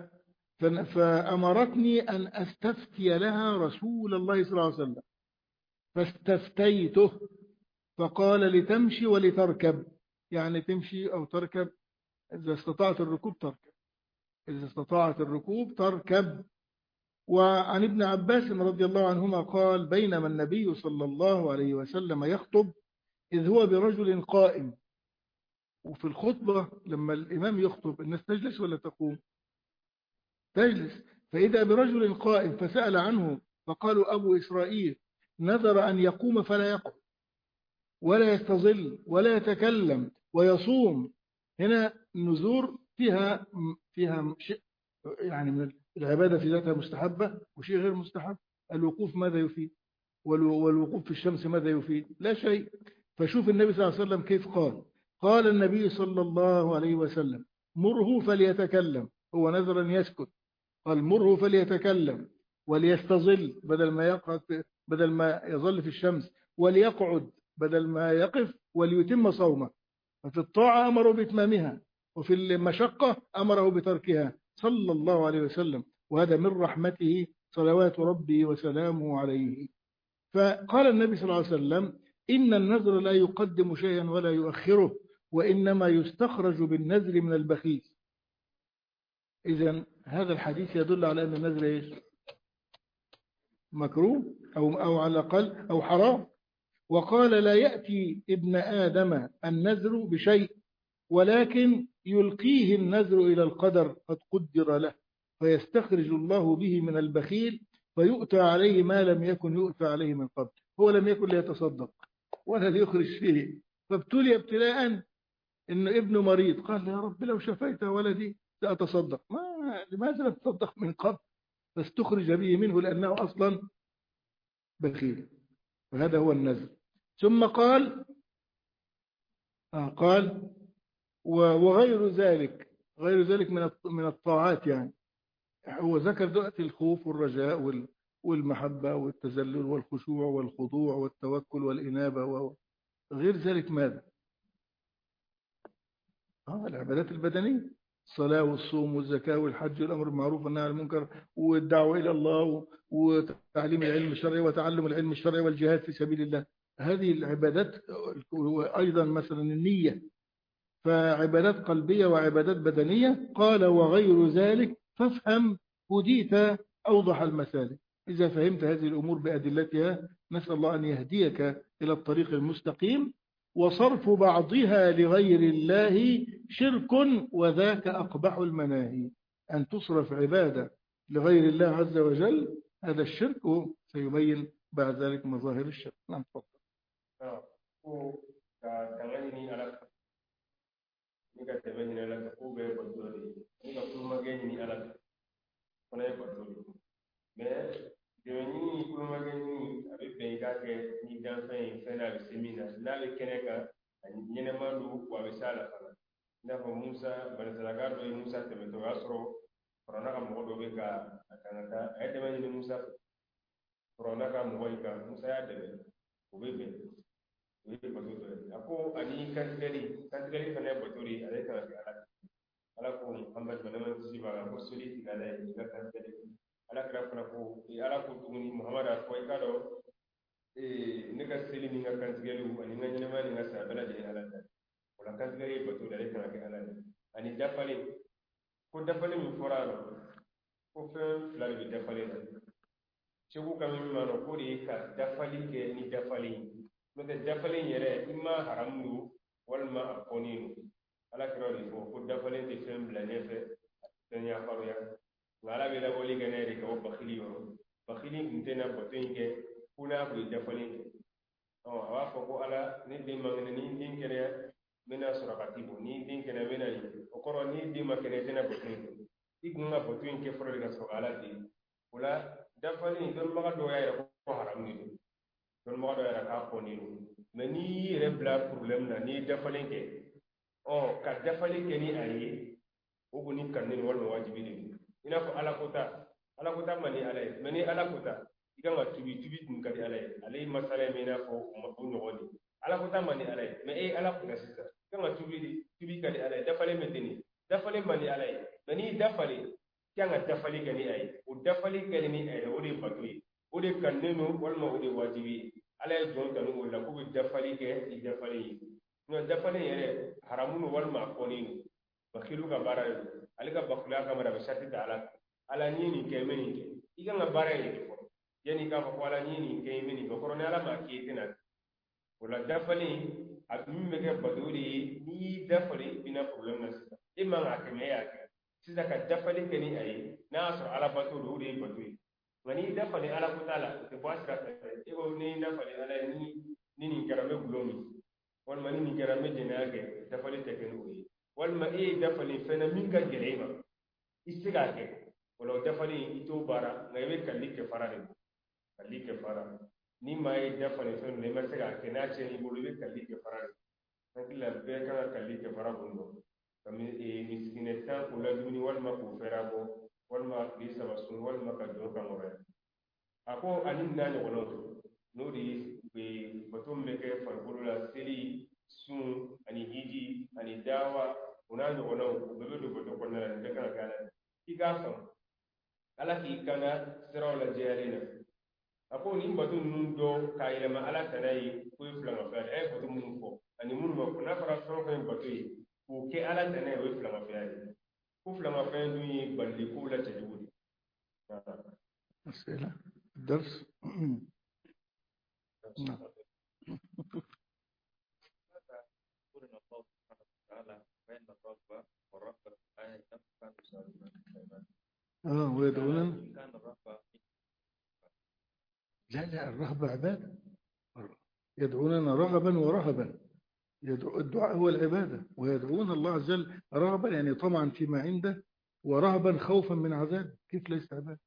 فأمرتني أن أستفتي لها رسول الله صلى الله عليه وسلم، فاستفتيته فقال لتمشي ولتركب، يعني تمشي أو تركب، إذا استطاعت الركوب تركب، إذا استطاعت الركوب تركب. وعن ابن عباس رضي الله عنهما قال بينما النبي صلى الله عليه وسلم يخطب إذ هو برجل قائم. وفي الخطبة لما الإمام يخطب الناس تجلس ولا تقوم؟ تجلس. فإذا برجل قائم فسأل عنه فقالوا أبو إسرائيل نذر أن يقوم فلا يقوم ولا يستظل ولا يتكلم ويصوم. هنا النذور فيها فيها شيء يعني من العبادة في ذاتها مستحبة وشيء غير مستحب. الوقوف ماذا يفيد؟ والوقوف في الشمس ماذا يفيد؟ لا شيء. فشوف النبي صلى الله عليه وسلم كيف قال. قال النبي صلى الله عليه وسلم مره فليتكلم، هو نذر أن يسكت، قال مره فليتكلم وليستظل بدل ما يقعد، بدل ما يظل في الشمس، وليقعد بدل ما يقف، وليتم صومه. ففي الطاعة أمره بإتمامها، وفي المشقة أمره بتركها صلى الله عليه وسلم. وهذا من رحمته صلوات ربي وسلامه عليه. فقال النبي صلى الله عليه وسلم إن النذر لا يقدم شيئا ولا يؤخره، وإنما يستخرج بالنذر من البخيل. إذن هذا الحديث يدل على أن النذر إيش؟ مكروه أو, أو على الأقل أو حرام. وقال لا يأتي ابن آدم النذر بشيء ولكن يلقيه النذر إلى القدر قد قدر له فيستخرج الله به من البخيل فيؤتى عليه ما لم يكن يؤتى عليه من قبل. هو لم يكن ليتصدق ولا ليخرج فيه، فابتلي ابتلاء إن ابنه مريض، قال يا رب لو شفيت ولدي سأتصدق، ما لماذا لم تصدق من قبل؟ فاستخرج به منه لأنه أصلا بخيل. وهذا هو النذر. ثم قال آه قال وغير ذلك، غير ذلك من من الطاعات. يعني هو ذكر دلوقتي الخوف والرجاء والمحبة والتذلل والخشوع والخضوع والتوكل والإنابة، وغير ذلك ماذا؟ آه العبادات البدنية، الصلاة والصوم والزكاة والحج والأمر بالمعروف والنهي عن المنكر والدعوة إلى الله وتعليم العلم الشرعي وتعلم العلم الشرعي والجهاد في سبيل الله. هذه العبادات. أيضا مثلا النية، فعبادات قلبية وعبادات بدنية. قال وغير ذلك فافهم هديت أوضح المسالك. إذا فهمت هذه الأمور بأدلتها نسأل الله أن يهديك إلى الطريق المستقيم. وصرف بعضها لغير الله شرك وذاك أقبح المناهي. أن تصرف عبادة لغير الله عز وجل هذا الشرك، سيبين بعد ذلك مظاهر الشرك. نعم تفضل. ni ka tɛmɛ ɲini ala fɛ k'u bɛɛ ye bato de ye ni ka kulomagɛ ɲini ala fɛ fana ye bato de ye mɛ dɛmɛ ɲini kulomagɛ ɲini a bɛ bɛn i k'a kɛ ni danfɛn ye fɛn na a bɛ se min na n'a bɛ kɛnɛ kan a ɲɛnɛma don wa a bɛ se a la fana i n'a fɔ musa banisalaka dɔ ye musa tɛmɛtɔ o y'a sɔrɔ fɔrɔna ka mɔgɔ dɔ bɛ ka a kan ka taa a ye dɛmɛ ɲini musa fɛ fɔrɔna ka mɔgɔ in kan musa y'a dɛmɛ o bɛ bɛn o ye bato dɔ ye. A ko ani kantigɛli kantigɛli fana ye bato de ye ale kan ka kɛ ala ala ko muhamadu manama kisi b'a la ko soli tigɛ ala ye i ka kantigɛli ala kira fana ko ala ko tuguni muhamadu a fɔ i k'a dɔn ne ka seli ni n ka kantigɛliw ani n ka ɲɛnɛmaya ni n ka saya bɛɛ lajɛlen ala ta o la kantigɛli ye bato de ale kan ka kɛ ala ye. ani dafalen ko dafalen min fɔra a la ko fɛn fila de bɛ dafalen na segu ka min ma ko de ye ka dafali kɛ ni dafalen n'o tɛ dafalen yɛrɛ i ma haramu don walima a kɔni don ala kira de fɔ ko dafalen tɛ fɛn bila ɲɛfɛ fɛn yafaruya nka ala bɛ labɔli kɛ n'a yɛrɛ kɛ o bakili yɔrɔ bakili tun tɛna bato in kɛ ko n'a kun ye dafalen kɛ a b'a fɔ ko ala ne den ma kɛnɛ ni den kɛnɛya n bɛna sɔrɔkati bɔ ni den kɛnɛya n bɛna nin o kɔrɔ ni den ma kɛnɛ i tɛna bato in kɛ i kun ka bato in kɛ fɔlɔ de ka sɔrɔ ala den o la dafalen dɔnnibaga dɔw y'a yɛrɛ ko haramu de don dɔnnibaga dɔw yɛrɛ k'a kɔni don mɛ n'i y'i yɛrɛ bila problème na n'i ye dafalen kɛ ɔ ka dafalen kɛ ni a ye o kɔni kanu walima wajibi de don i n'a fɔ ala ko ta ala ko ta man di ala ye mɛ ni ala ko ta i kan ka tubi tubi tun ka di ala ye ale ye masala ye i n'a fɔ o ɲɔgɔn de ala ko ta man di ala ye mɛ e ala kunna sisan i kan ka tubi de tubi ka di ala ye dafalen bɛ ten dafalen man di ala ye mɛ n'i dafalen i kan ka dafali kɛ ni a ye o dafali kɛ ni a ye o de ye bato ye o de kannen don walima o de ye wajibi ye ala ye jɔn kanu o la k'u bɛ dafali kɛ ni dafalen ye nka dafalen yɛrɛ haramu don walima a kɔni don bakilu ka baara de don ale ka bakuya kama a bɛ sati ta ala ala n'i ye nin kɛ n bɛ nin kɛ i kan ka baara in de fɔlɔ yanni k'a fɔ ko ala n'i ye nin kɛ n bɛ nin kɛ kɔrɔ ni ala m'a kɛ i tɛna o la dafalen a min bɛ kɛ bato de ye n'i y'i dafalen i bɛna problème na sisan e man k'a kɛ mɛ e y'a kɛ sisan ka dafali kɛ ni a ye n'a y'a sɔrɔ ala bato don o de ye bato ye nka n'i dafalen ala ko t'a la o tɛ bɔ a sira fɛ e ko ni dafalen ala ye ni ni nin kɛra n bɛ gulɔ min walima ni nin kɛra n bɛ jɛnɛya kɛ dafali tɛ kɛ n'o ye walima e ye dafalen fɛn na min ka gɛlɛn i ma i tɛ se k'a kɛ o la o dafalen i t'o baara nka i bɛ kalli kɛ fara de kalli kɛ fara ni maa ye dafalen fɛn dɔ i ma se k'a kɛ n'a cɛn i bolo i bɛ kalli kɛ fara de hakili la bɛɛ kan ka kalli kɛ fara kun dɔn ka misikinɛ tan k'o ladumuni walima k'o fɛɛrɛ bɔ walima kile saba sun walima ka jɔ ka nɔgɔya a ko ani n'a ɲɔgɔnnaw n'o de ye bato min bɛ kɛ farikolo la seli sun ani hiji ani dawa o n'a ɲɔgɔnnaw o bɛɛ bɛ don bato kɔnɔna la nin bɛɛ kan ka kɛ ala i k'a faamu ala k'i kanda siraw la jɛyalen na a ko nin bato ninnu dɔ k'a yɛlɛma ala tana ye ko ye filamafɛn a ye bato minnu fɔ ani minnu ma ko n'a fɔra fɛn o fɛn bato ye k'o kɛ ala tana ye o ye filamafɛn ye ko filamafɛn dun ye balili kow la cɛjugu de أسئلة الدرس نعم اه ويدعون لا لا الرهبة عبادة يدعوننا رغبا ورهبا الدعاء هو العبادة ويدعون الله عز وجل رغبا يعني طمعا فيما عنده ورهبا خوفا من عذاب كيف ليس عبادة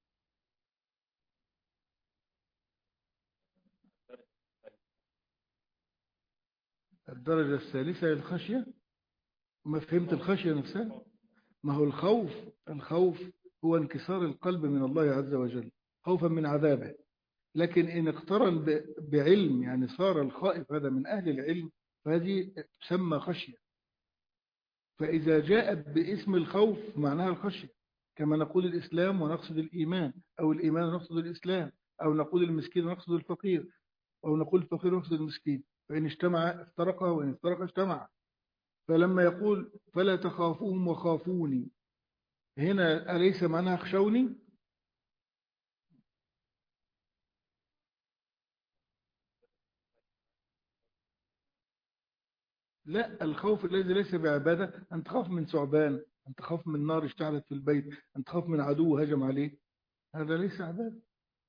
الدرجة الثالثة الخشية ما فهمت الخشية نفسها ما هو الخوف الخوف هو انكسار القلب من الله عز وجل خوفا من عذابه لكن إن اقترن بعلم يعني صار الخائف هذا من أهل العلم فهذه تسمى خشية فإذا جاءت باسم الخوف معناها الخشية كما نقول الإسلام ونقصد الإيمان أو الإيمان ونقصد الإسلام أو نقول المسكين ونقصد الفقير أو نقول الفقير ونقصد المسكين فإن اجتمع افترقا وإن افترق اجتمع فلما يقول فلا تخافوهم وخافوني هنا أليس معناها خشوني لا الخوف الذي ليس بعبادة أن تخاف من ثعبان أن تخاف من نار اشتعلت في البيت أن تخاف من عدو هجم عليه هذا ليس عبادة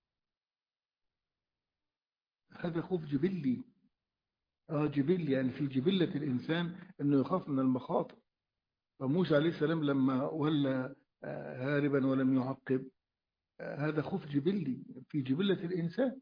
هذا خوف جبلي آه جبلي يعني في جبلة الإنسان أنه يخاف من المخاطر فموسى عليه السلام لما ولى هاربا ولم يعقب هذا خوف جبلي في جبلة الإنسان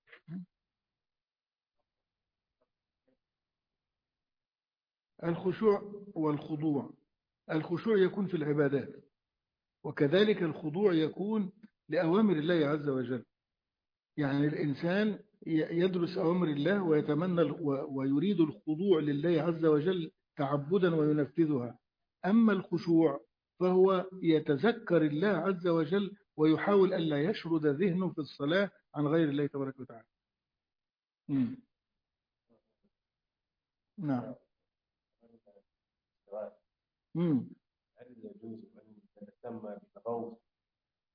الخشوع والخضوع الخشوع يكون في العبادات وكذلك الخضوع يكون لأوامر الله عز وجل يعني الإنسان يدرس أوامر الله ويتمنى ويريد الخضوع لله عز وجل تعبدا وينفذها أما الخشوع فهو يتذكر الله عز وجل ويحاول ألا يشرد ذهنه في الصلاة عن غير الله تبارك وتعالى. مم. نعم. مم.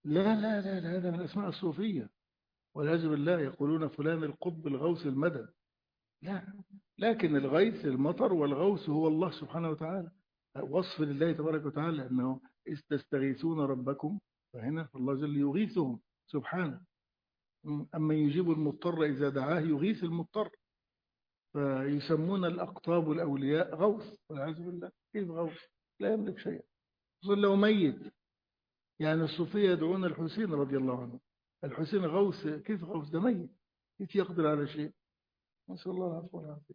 لا لا لا لا، هذا من أسماء الصوفية والعياذ بالله. يقولون فلان القطب الغوث المدد. لا، لكن الغيث المطر، والغوث هو الله سبحانه وتعالى، وصف لله تبارك وتعالى أنه إذ تستغيثون ربكم، فهنا الله جل يغيثهم سبحانه. أما يجيب المضطر إذا دعاه، يغيث المضطر. فيسمون الأقطاب الأولياء غوث والعياذ بالله. كيف غوث؟ لا يملك شيئا، خصوصا لو ميت. يعني الصوفية يدعون الحسين رضي الله عنه، الحسين غوث؟ كيف غوث؟ ده ميت، كيف يقدر على شيء؟ نسأل الله العفو والعافية.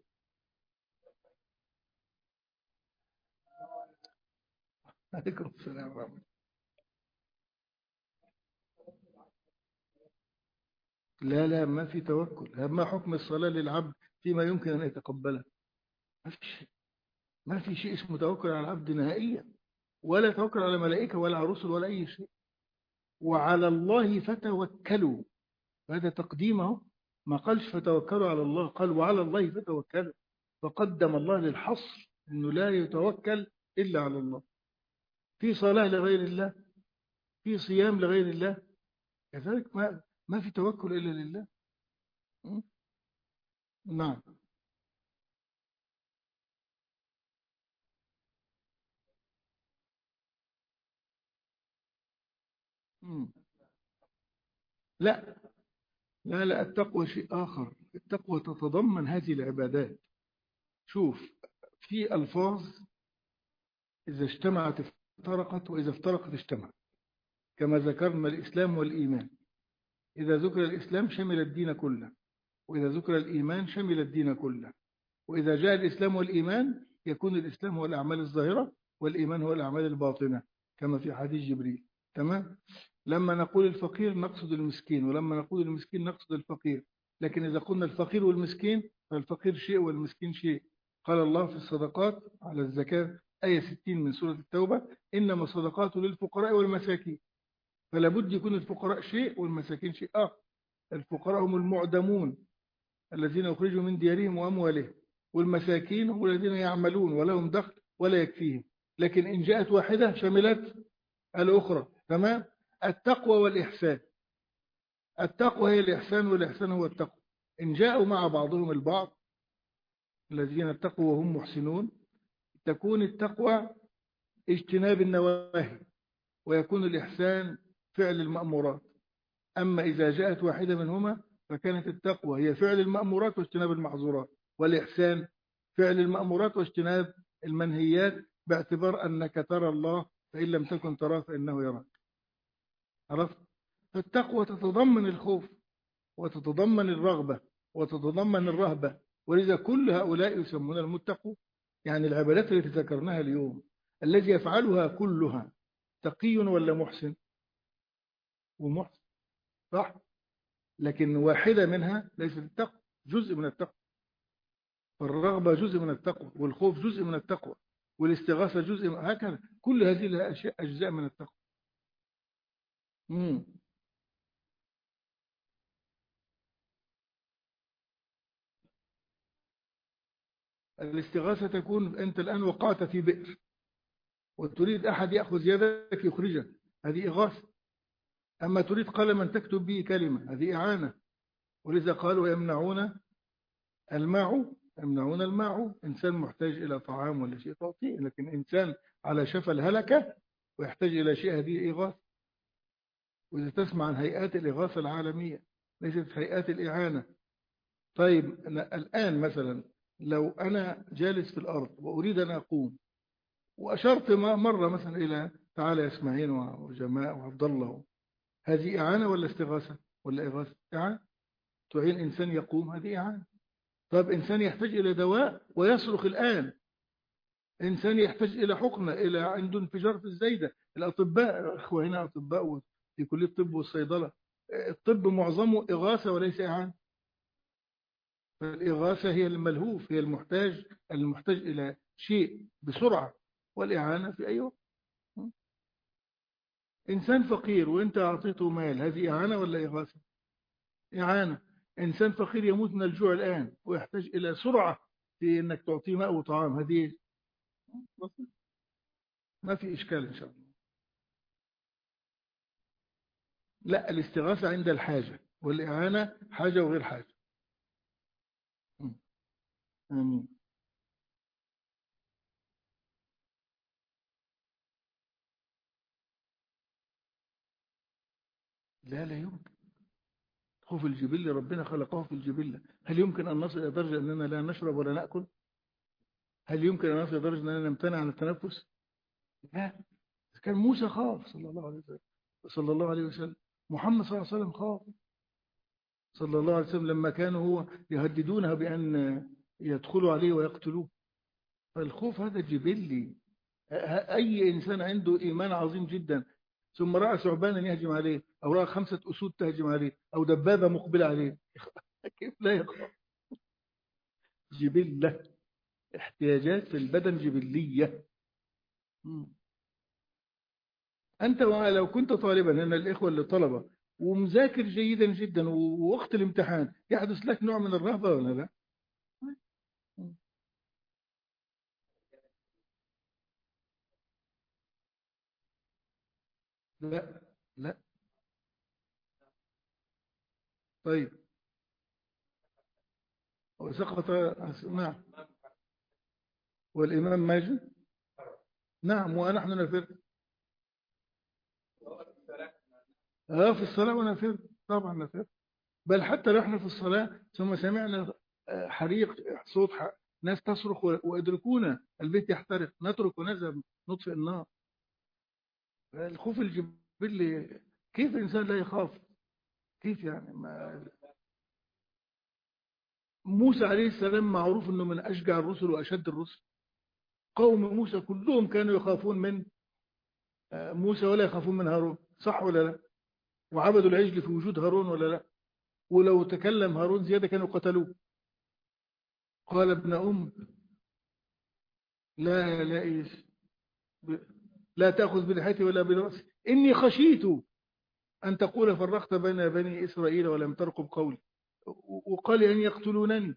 عليكم السلام ورحمة الله. لا لا، ما في توكل. ما حكم الصلاة للعبد فيما يمكن أن يتقبله؟ ما في شيء، ما في شيء اسمه توكل على العبد نهائيا، ولا توكل على ملائكة ولا على رسل ولا أي شيء. وعلى الله فتوكلوا، هذا تقديمه. ما قالش فتوكلوا على الله، قال وعلى الله فتوكلوا. فقدم الله للحصر أنه لا يتوكل إلا على الله. في صلاة لغير الله، في صيام لغير الله، كذلك ما ما في توكل إلا لله. م? نعم. م. لا لا لا، التقوى شيء آخر. التقوى تتضمن هذه العبادات. شوف، في ألفاظ إذا اجتمعت افترقت، وإذا افترقت اجتمعت. كما ذكرنا الإسلام والإيمان، إذا ذكر الإسلام شمل الدين كله، وإذا ذكر الإيمان شمل الدين كله. وإذا جاء الإسلام والإيمان يكون الإسلام هو الأعمال الظاهرة، والإيمان هو الأعمال الباطنة، كما في حديث جبريل. تمام. لما نقول الفقير نقصد المسكين، ولما نقول المسكين نقصد الفقير. لكن إذا قلنا الفقير والمسكين فالفقير شيء والمسكين شيء. قال الله في الصدقات على الزكاة، آية ستين من سورة التوبة: إنما الصدقات للفقراء والمساكين. فلا بد يكون الفقراء شيء والمساكين شيء آخر. الفقراء هم المعدمون الذين أخرجوا من ديارهم وأموالهم، والمساكين هم الذين يعملون ولهم دخل ولا يكفيهم. لكن إن جاءت واحدة شملت الأخرى. تمام. التقوى والإحسان، التقوى هي الإحسان والإحسان هو التقوى. إن جاءوا مع بعضهم البعض، الذين اتقوا وهم محسنون، تكون التقوى اجتناب النواهي، ويكون الإحسان فعل المأمورات. أما إذا جاءت واحدة منهما فكانت التقوى هي فعل المأمورات واجتناب المحظورات، والإحسان فعل المأمورات واجتناب المنهيات، باعتبار أنك ترى الله، فإن لم تكن تراه فإنه يراك. عرفت؟ فالتقوى تتضمن الخوف، وتتضمن الرغبة، وتتضمن الرهبة. ولذا كل هؤلاء يسمون المتقون. يعني العبادات التي ذكرناها اليوم، الذي يفعلها كلها تقي ولا محسن؟ ومحسن، صح؟ لكن واحدة منها ليست التقوى، جزء من التقوى. فالرغبة جزء من التقوى، والخوف جزء من التقوى، والاستغاثة جزء من، هكذا كل هذه الأشياء أجزاء من التقوى. مم. الاستغاثة تكون أنت الآن وقعت في بئر وتريد أحد يأخذ يدك يخرجك، هذه إغاثة. أما تريد قلما تكتب به كلمة، هذه إعانة. ولذا قالوا يمنعون الماع، يمنعون الماع. إنسان محتاج إلى طعام ولا شيء تعطيه، لكن إنسان على شفا الهلكة ويحتاج إلى شيء، هذه إغاثة. وإذا تسمع عن هيئات الإغاثة العالمية، ليست هيئات الإعانة. طيب أنا الآن مثلا لو أنا جالس في الأرض وأريد أن أقوم، وأشرت مرة مثلا إلى تعالى يا إسماعيل وجماعة وعبد الله، هذه إعانة ولا استغاثة ولا إغاثة؟ إعانة. تعين إنسان يقوم، هذه إعانة. طب إنسان يحتاج إلى دواء ويصرخ الآن، إنسان يحتاج إلى حقنة، إلى عنده انفجار في الزايدة. الأطباء أخوة هنا أطباء في كلية الطب والصيدلة، الطب معظمه إغاثة وليس إعانة. فالإغاثة هي الملهوف، هي المحتاج، المحتاج إلى شيء بسرعة، والإعانة في أي وقت. إنسان فقير وإنت أعطيته مال، هذه إعانة ولا إغاثة؟ إعانة. إنسان فقير يموت من الجوع الآن ويحتاج إلى سرعة في أنك تعطيه ماء وطعام، هذه ما في إشكال إن شاء الله. لا، الاستغاثة عند الحاجة، والإعانة حاجة وغير حاجة. م. آمين. لا، لا يمكن. خوف الجبلة ربنا خلقه في الجبلة. هل يمكن أن نصل إلى درجة أننا لا نشرب ولا نأكل؟ هل يمكن أن نصل إلى درجة أننا نمتنع عن التنفس؟ لا. كان موسى خاف صلى الله عليه وسلم، صلى الله عليه وسلم. محمد صلى الله عليه وسلم خاف صلى الله عليه وسلم لما كانوا هو يهددونها بأن يدخلوا عليه ويقتلوه. فالخوف هذا جبلي. أي إنسان عنده إيمان عظيم جدا ثم رأى ثعبانا يهجم عليه، أو رأى خمسة أسود تهجم عليه، أو دبابة مقبلة عليه، كيف لا يخاف؟ جبلة، احتياجات في البدن جبلية. أنت لو كنت طالبا، هنا الإخوة اللي طلبة ومذاكر جيدا جدا، ووقت الامتحان يحدث لك نوع من الرهبة ولا لا؟ لا، لا. طيب. وسقط. نعم. والإمام ماجد. نعم، ونحن نفر. اه، في الصلاة ونفر. طبعا نفر. بل حتى نحن في الصلاة ثم سمعنا حريق، صوت ح... ناس تصرخ وادركونا، البيت يحترق، نترك ونذهب نطفئ النار. الخوف الجبلي. كيف الإنسان لا يخاف؟ كيف يعني ما... موسى عليه السلام معروف أنه من أشجع الرسل وأشد الرسل. قوم موسى كلهم كانوا يخافون من موسى ولا يخافون من هارون، صح ولا لا؟ وعبدوا العجل في وجود هارون ولا لا؟ ولو تكلم هارون زيادة كانوا قتلوه. قال ابن أم، لا لا إيش، لا تأخذ بلحيتي ولا برأسي، إني خشيت أن تقول فرقت بين بني إسرائيل ولم ترقب قولي، وقال أن يقتلونني.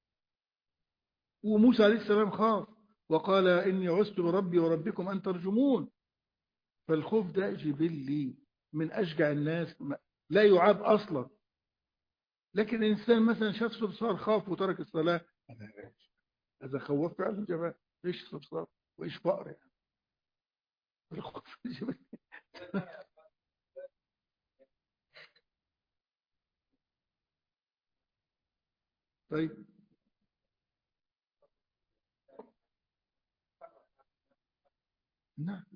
وموسى عليه السلام خاف وقال إني عزت بربي وربكم أن ترجمون. فالخوف ده جبلي من أشجع الناس، لا يعاب أصلا. لكن الإنسان مثلا شاف صرصار خاف وترك الصلاة، هذا خوف فعلا جماعة. إيش صرصار وإيش فقر يعني. الخوف جبلي. طيب. نعم.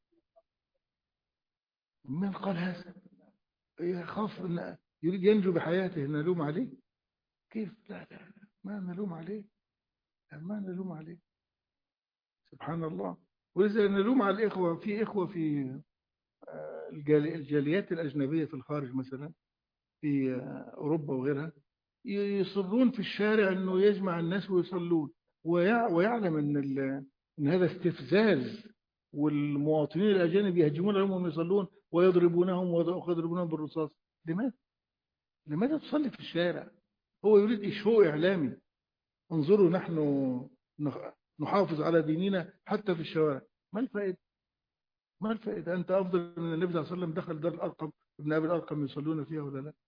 من قال هذا؟ يخاف أن يريد ينجو بحياته، نلوم عليه؟ كيف؟ لا لا لا. ما نلوم عليه، ما نلوم عليه. سبحان الله. ولذا نلوم على الإخوة، في إخوة في الجاليات الأجنبية في الخارج مثلا، في أوروبا وغيرها، يصرون في الشارع أنه يجمع الناس ويصلون، ويعلم أن, إن هذا استفزاز، والمواطنين الأجانب يهجمون عليهم وهم يصلون ويضربونهم ويضربونهم بالرصاص. لماذا؟ لماذا تصلي في الشارع؟ هو يريد إشهاء إعلامي. انظروا، نحن نحافظ على ديننا حتى في الشوارع. ما الفائدة؟ ما الفائدة؟ أنت أفضل من النبي صلى الله عليه وسلم دخل دار الأرقم، ابن أبي الأرقم يصلون فيها ولا لا؟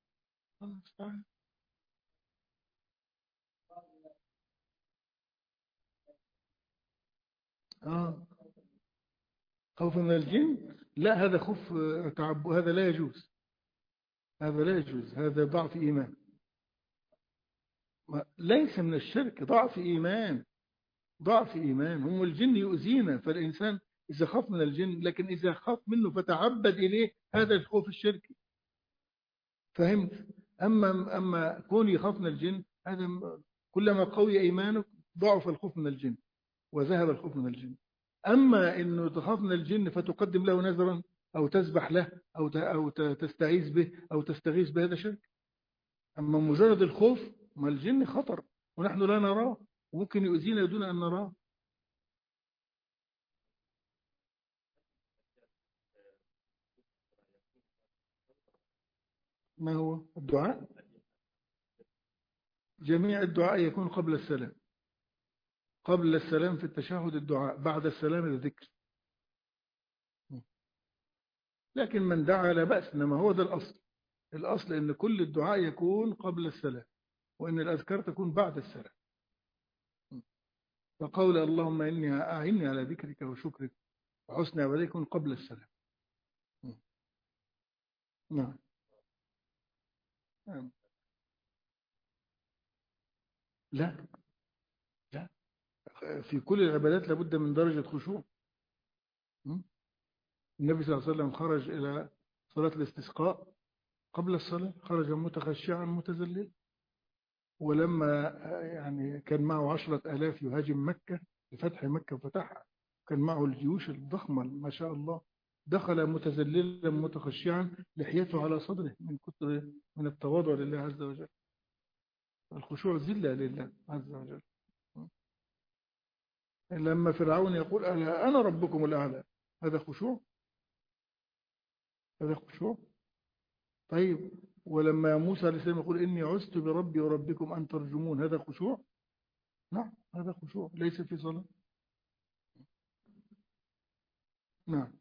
آه. خوف من الجن؟ لا، هذا خوف تعب، هذا لا يجوز. هذا لا يجوز، هذا ضعف إيمان. ليس من الشرك، ضعف إيمان. ضعف إيمان. هم الجن يؤذينا، فالإنسان إذا خاف من الجن، لكن إذا خاف منه فتعبد إليه، هذا الخوف الشركي. فهمت؟ أما أما كون يخاف من الجن، هذا كلما قوي إيمانك ضعف الخوف من الجن وذهب الخوف من الجن. أما إنه تخاف من الجن فتقدم له نذرا، أو تسبح له، أو أو تستعيذ به، أو تستغيث به، هذا شرك. أما مجرد الخوف، ما الجن خطر ونحن لا نراه، وممكن يؤذينا دون أن نراه. ما هو الدعاء؟ جميع الدعاء يكون قبل السلام. قبل السلام في التشهد الدعاء، بعد السلام الذكر. لكن من دعا لا بأس، إنما هو ده الأصل. الأصل إن كل الدعاء يكون قبل السلام، وإن الأذكار تكون بعد السلام. فقول اللهم إني أعني على ذكرك وشكرك وحسن عبادتك يكون قبل السلام. نعم. نعم. لا لا، في كل العبادات لابد من درجة خشوع. النبي صلى الله عليه وسلم خرج إلى صلاة الاستسقاء قبل الصلاة، خرج متخشعا متذللا، ولما يعني كان معه عشرة آلاف يهاجم مكة لفتح مكة وفتحها، كان معه الجيوش الضخمة ما شاء الله، دخل متذللا متخشعا لحيته على صدره من كثر من التواضع لله عز وجل. الخشوع ذلة لله عز وجل. لما فرعون يقول ألا أنا ربكم الأعلى، هذا خشوع، هذا خشوع. طيب ولما موسى عليه السلام يقول إني عزت بربي وربكم أن ترجمون، هذا خشوع. نعم هذا خشوع ليس في صلاة. نعم.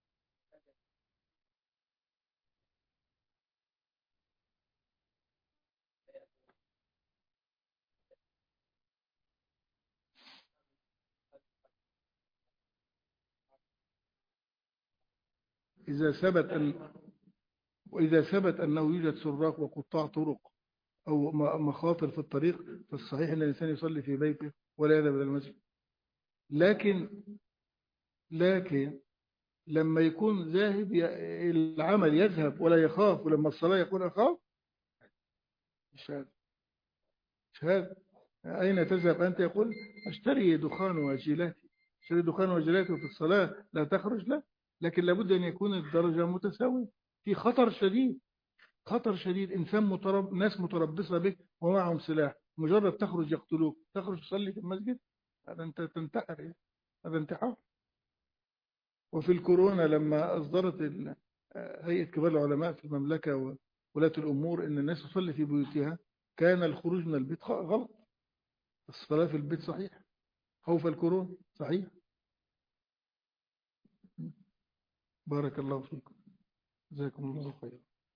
إذا ثبت أن وإذا ثبت أنه يوجد سراق وقطاع طرق أو مخاطر في الطريق، فالصحيح أن الإنسان يصلي في بيته ولا يذهب إلى المسجد. لكن لكن لما يكون ذاهب العمل يذهب ولا يخاف، ولما الصلاة يقول أخاف، مش هذا مش هذا. أين تذهب أنت؟ يقول أشتري دخان واجلاتي، أشتري دخان واجلاتي وفي الصلاة لا تخرج. لا، لكن لابد أن يكون الدرجة متساوية. في خطر شديد، خطر شديد، إنسان مترب... ناس متربصة بك ومعهم سلاح، مجرد تخرج يقتلوك، تخرج تصلي في المسجد، هذا أنت تنتحر، هذا انتحار. وفي الكورونا لما أصدرت ال... هيئة كبار العلماء في المملكة وولاة الأمور إن الناس تصلي في بيوتها، كان الخروج من البيت غلط، الصلاة في البيت صحيح، خوف الكورونا صحيح. بارك الله فيكم، جزاكم الله خيرا.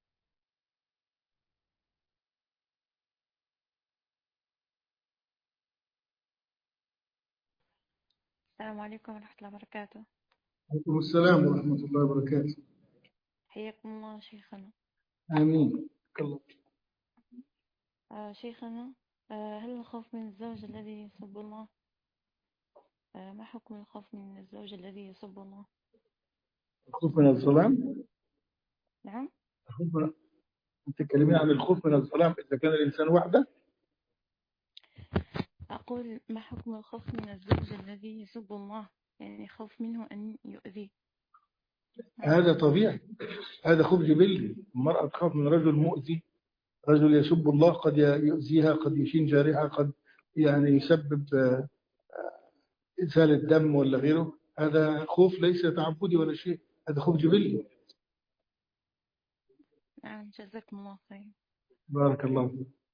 السلام عليكم ورحمة الله وبركاته. وعليكم السلام ورحمة الله وبركاته. حياكم الله شيخنا. آمين. الله. آه شيخنا، آه هل الخوف من الزوج الذي يسب الله؟ آه ما حكم الخوف من الزوج الذي يسب الله؟ الخوف من الظلام؟ نعم. الخوف من... أنت تكلمين عن الخوف من الظلام إذا كان الإنسان وحده؟ أقول ما حكم الخوف من الزوج الذي يسب الله، يعني خوف منه أن يؤذيه. هذا طبيعي، هذا خوف جبلي. المرأة تخاف من رجل مؤذي، رجل يسب الله، قد يؤذيها، قد يشين جارحة، قد يعني يسبب إنزال الدم ولا غيره. هذا خوف ليس تعبدي ولا شيء، هذا خوف جبلي. نعم جزاكم الله خير. بارك الله فيك.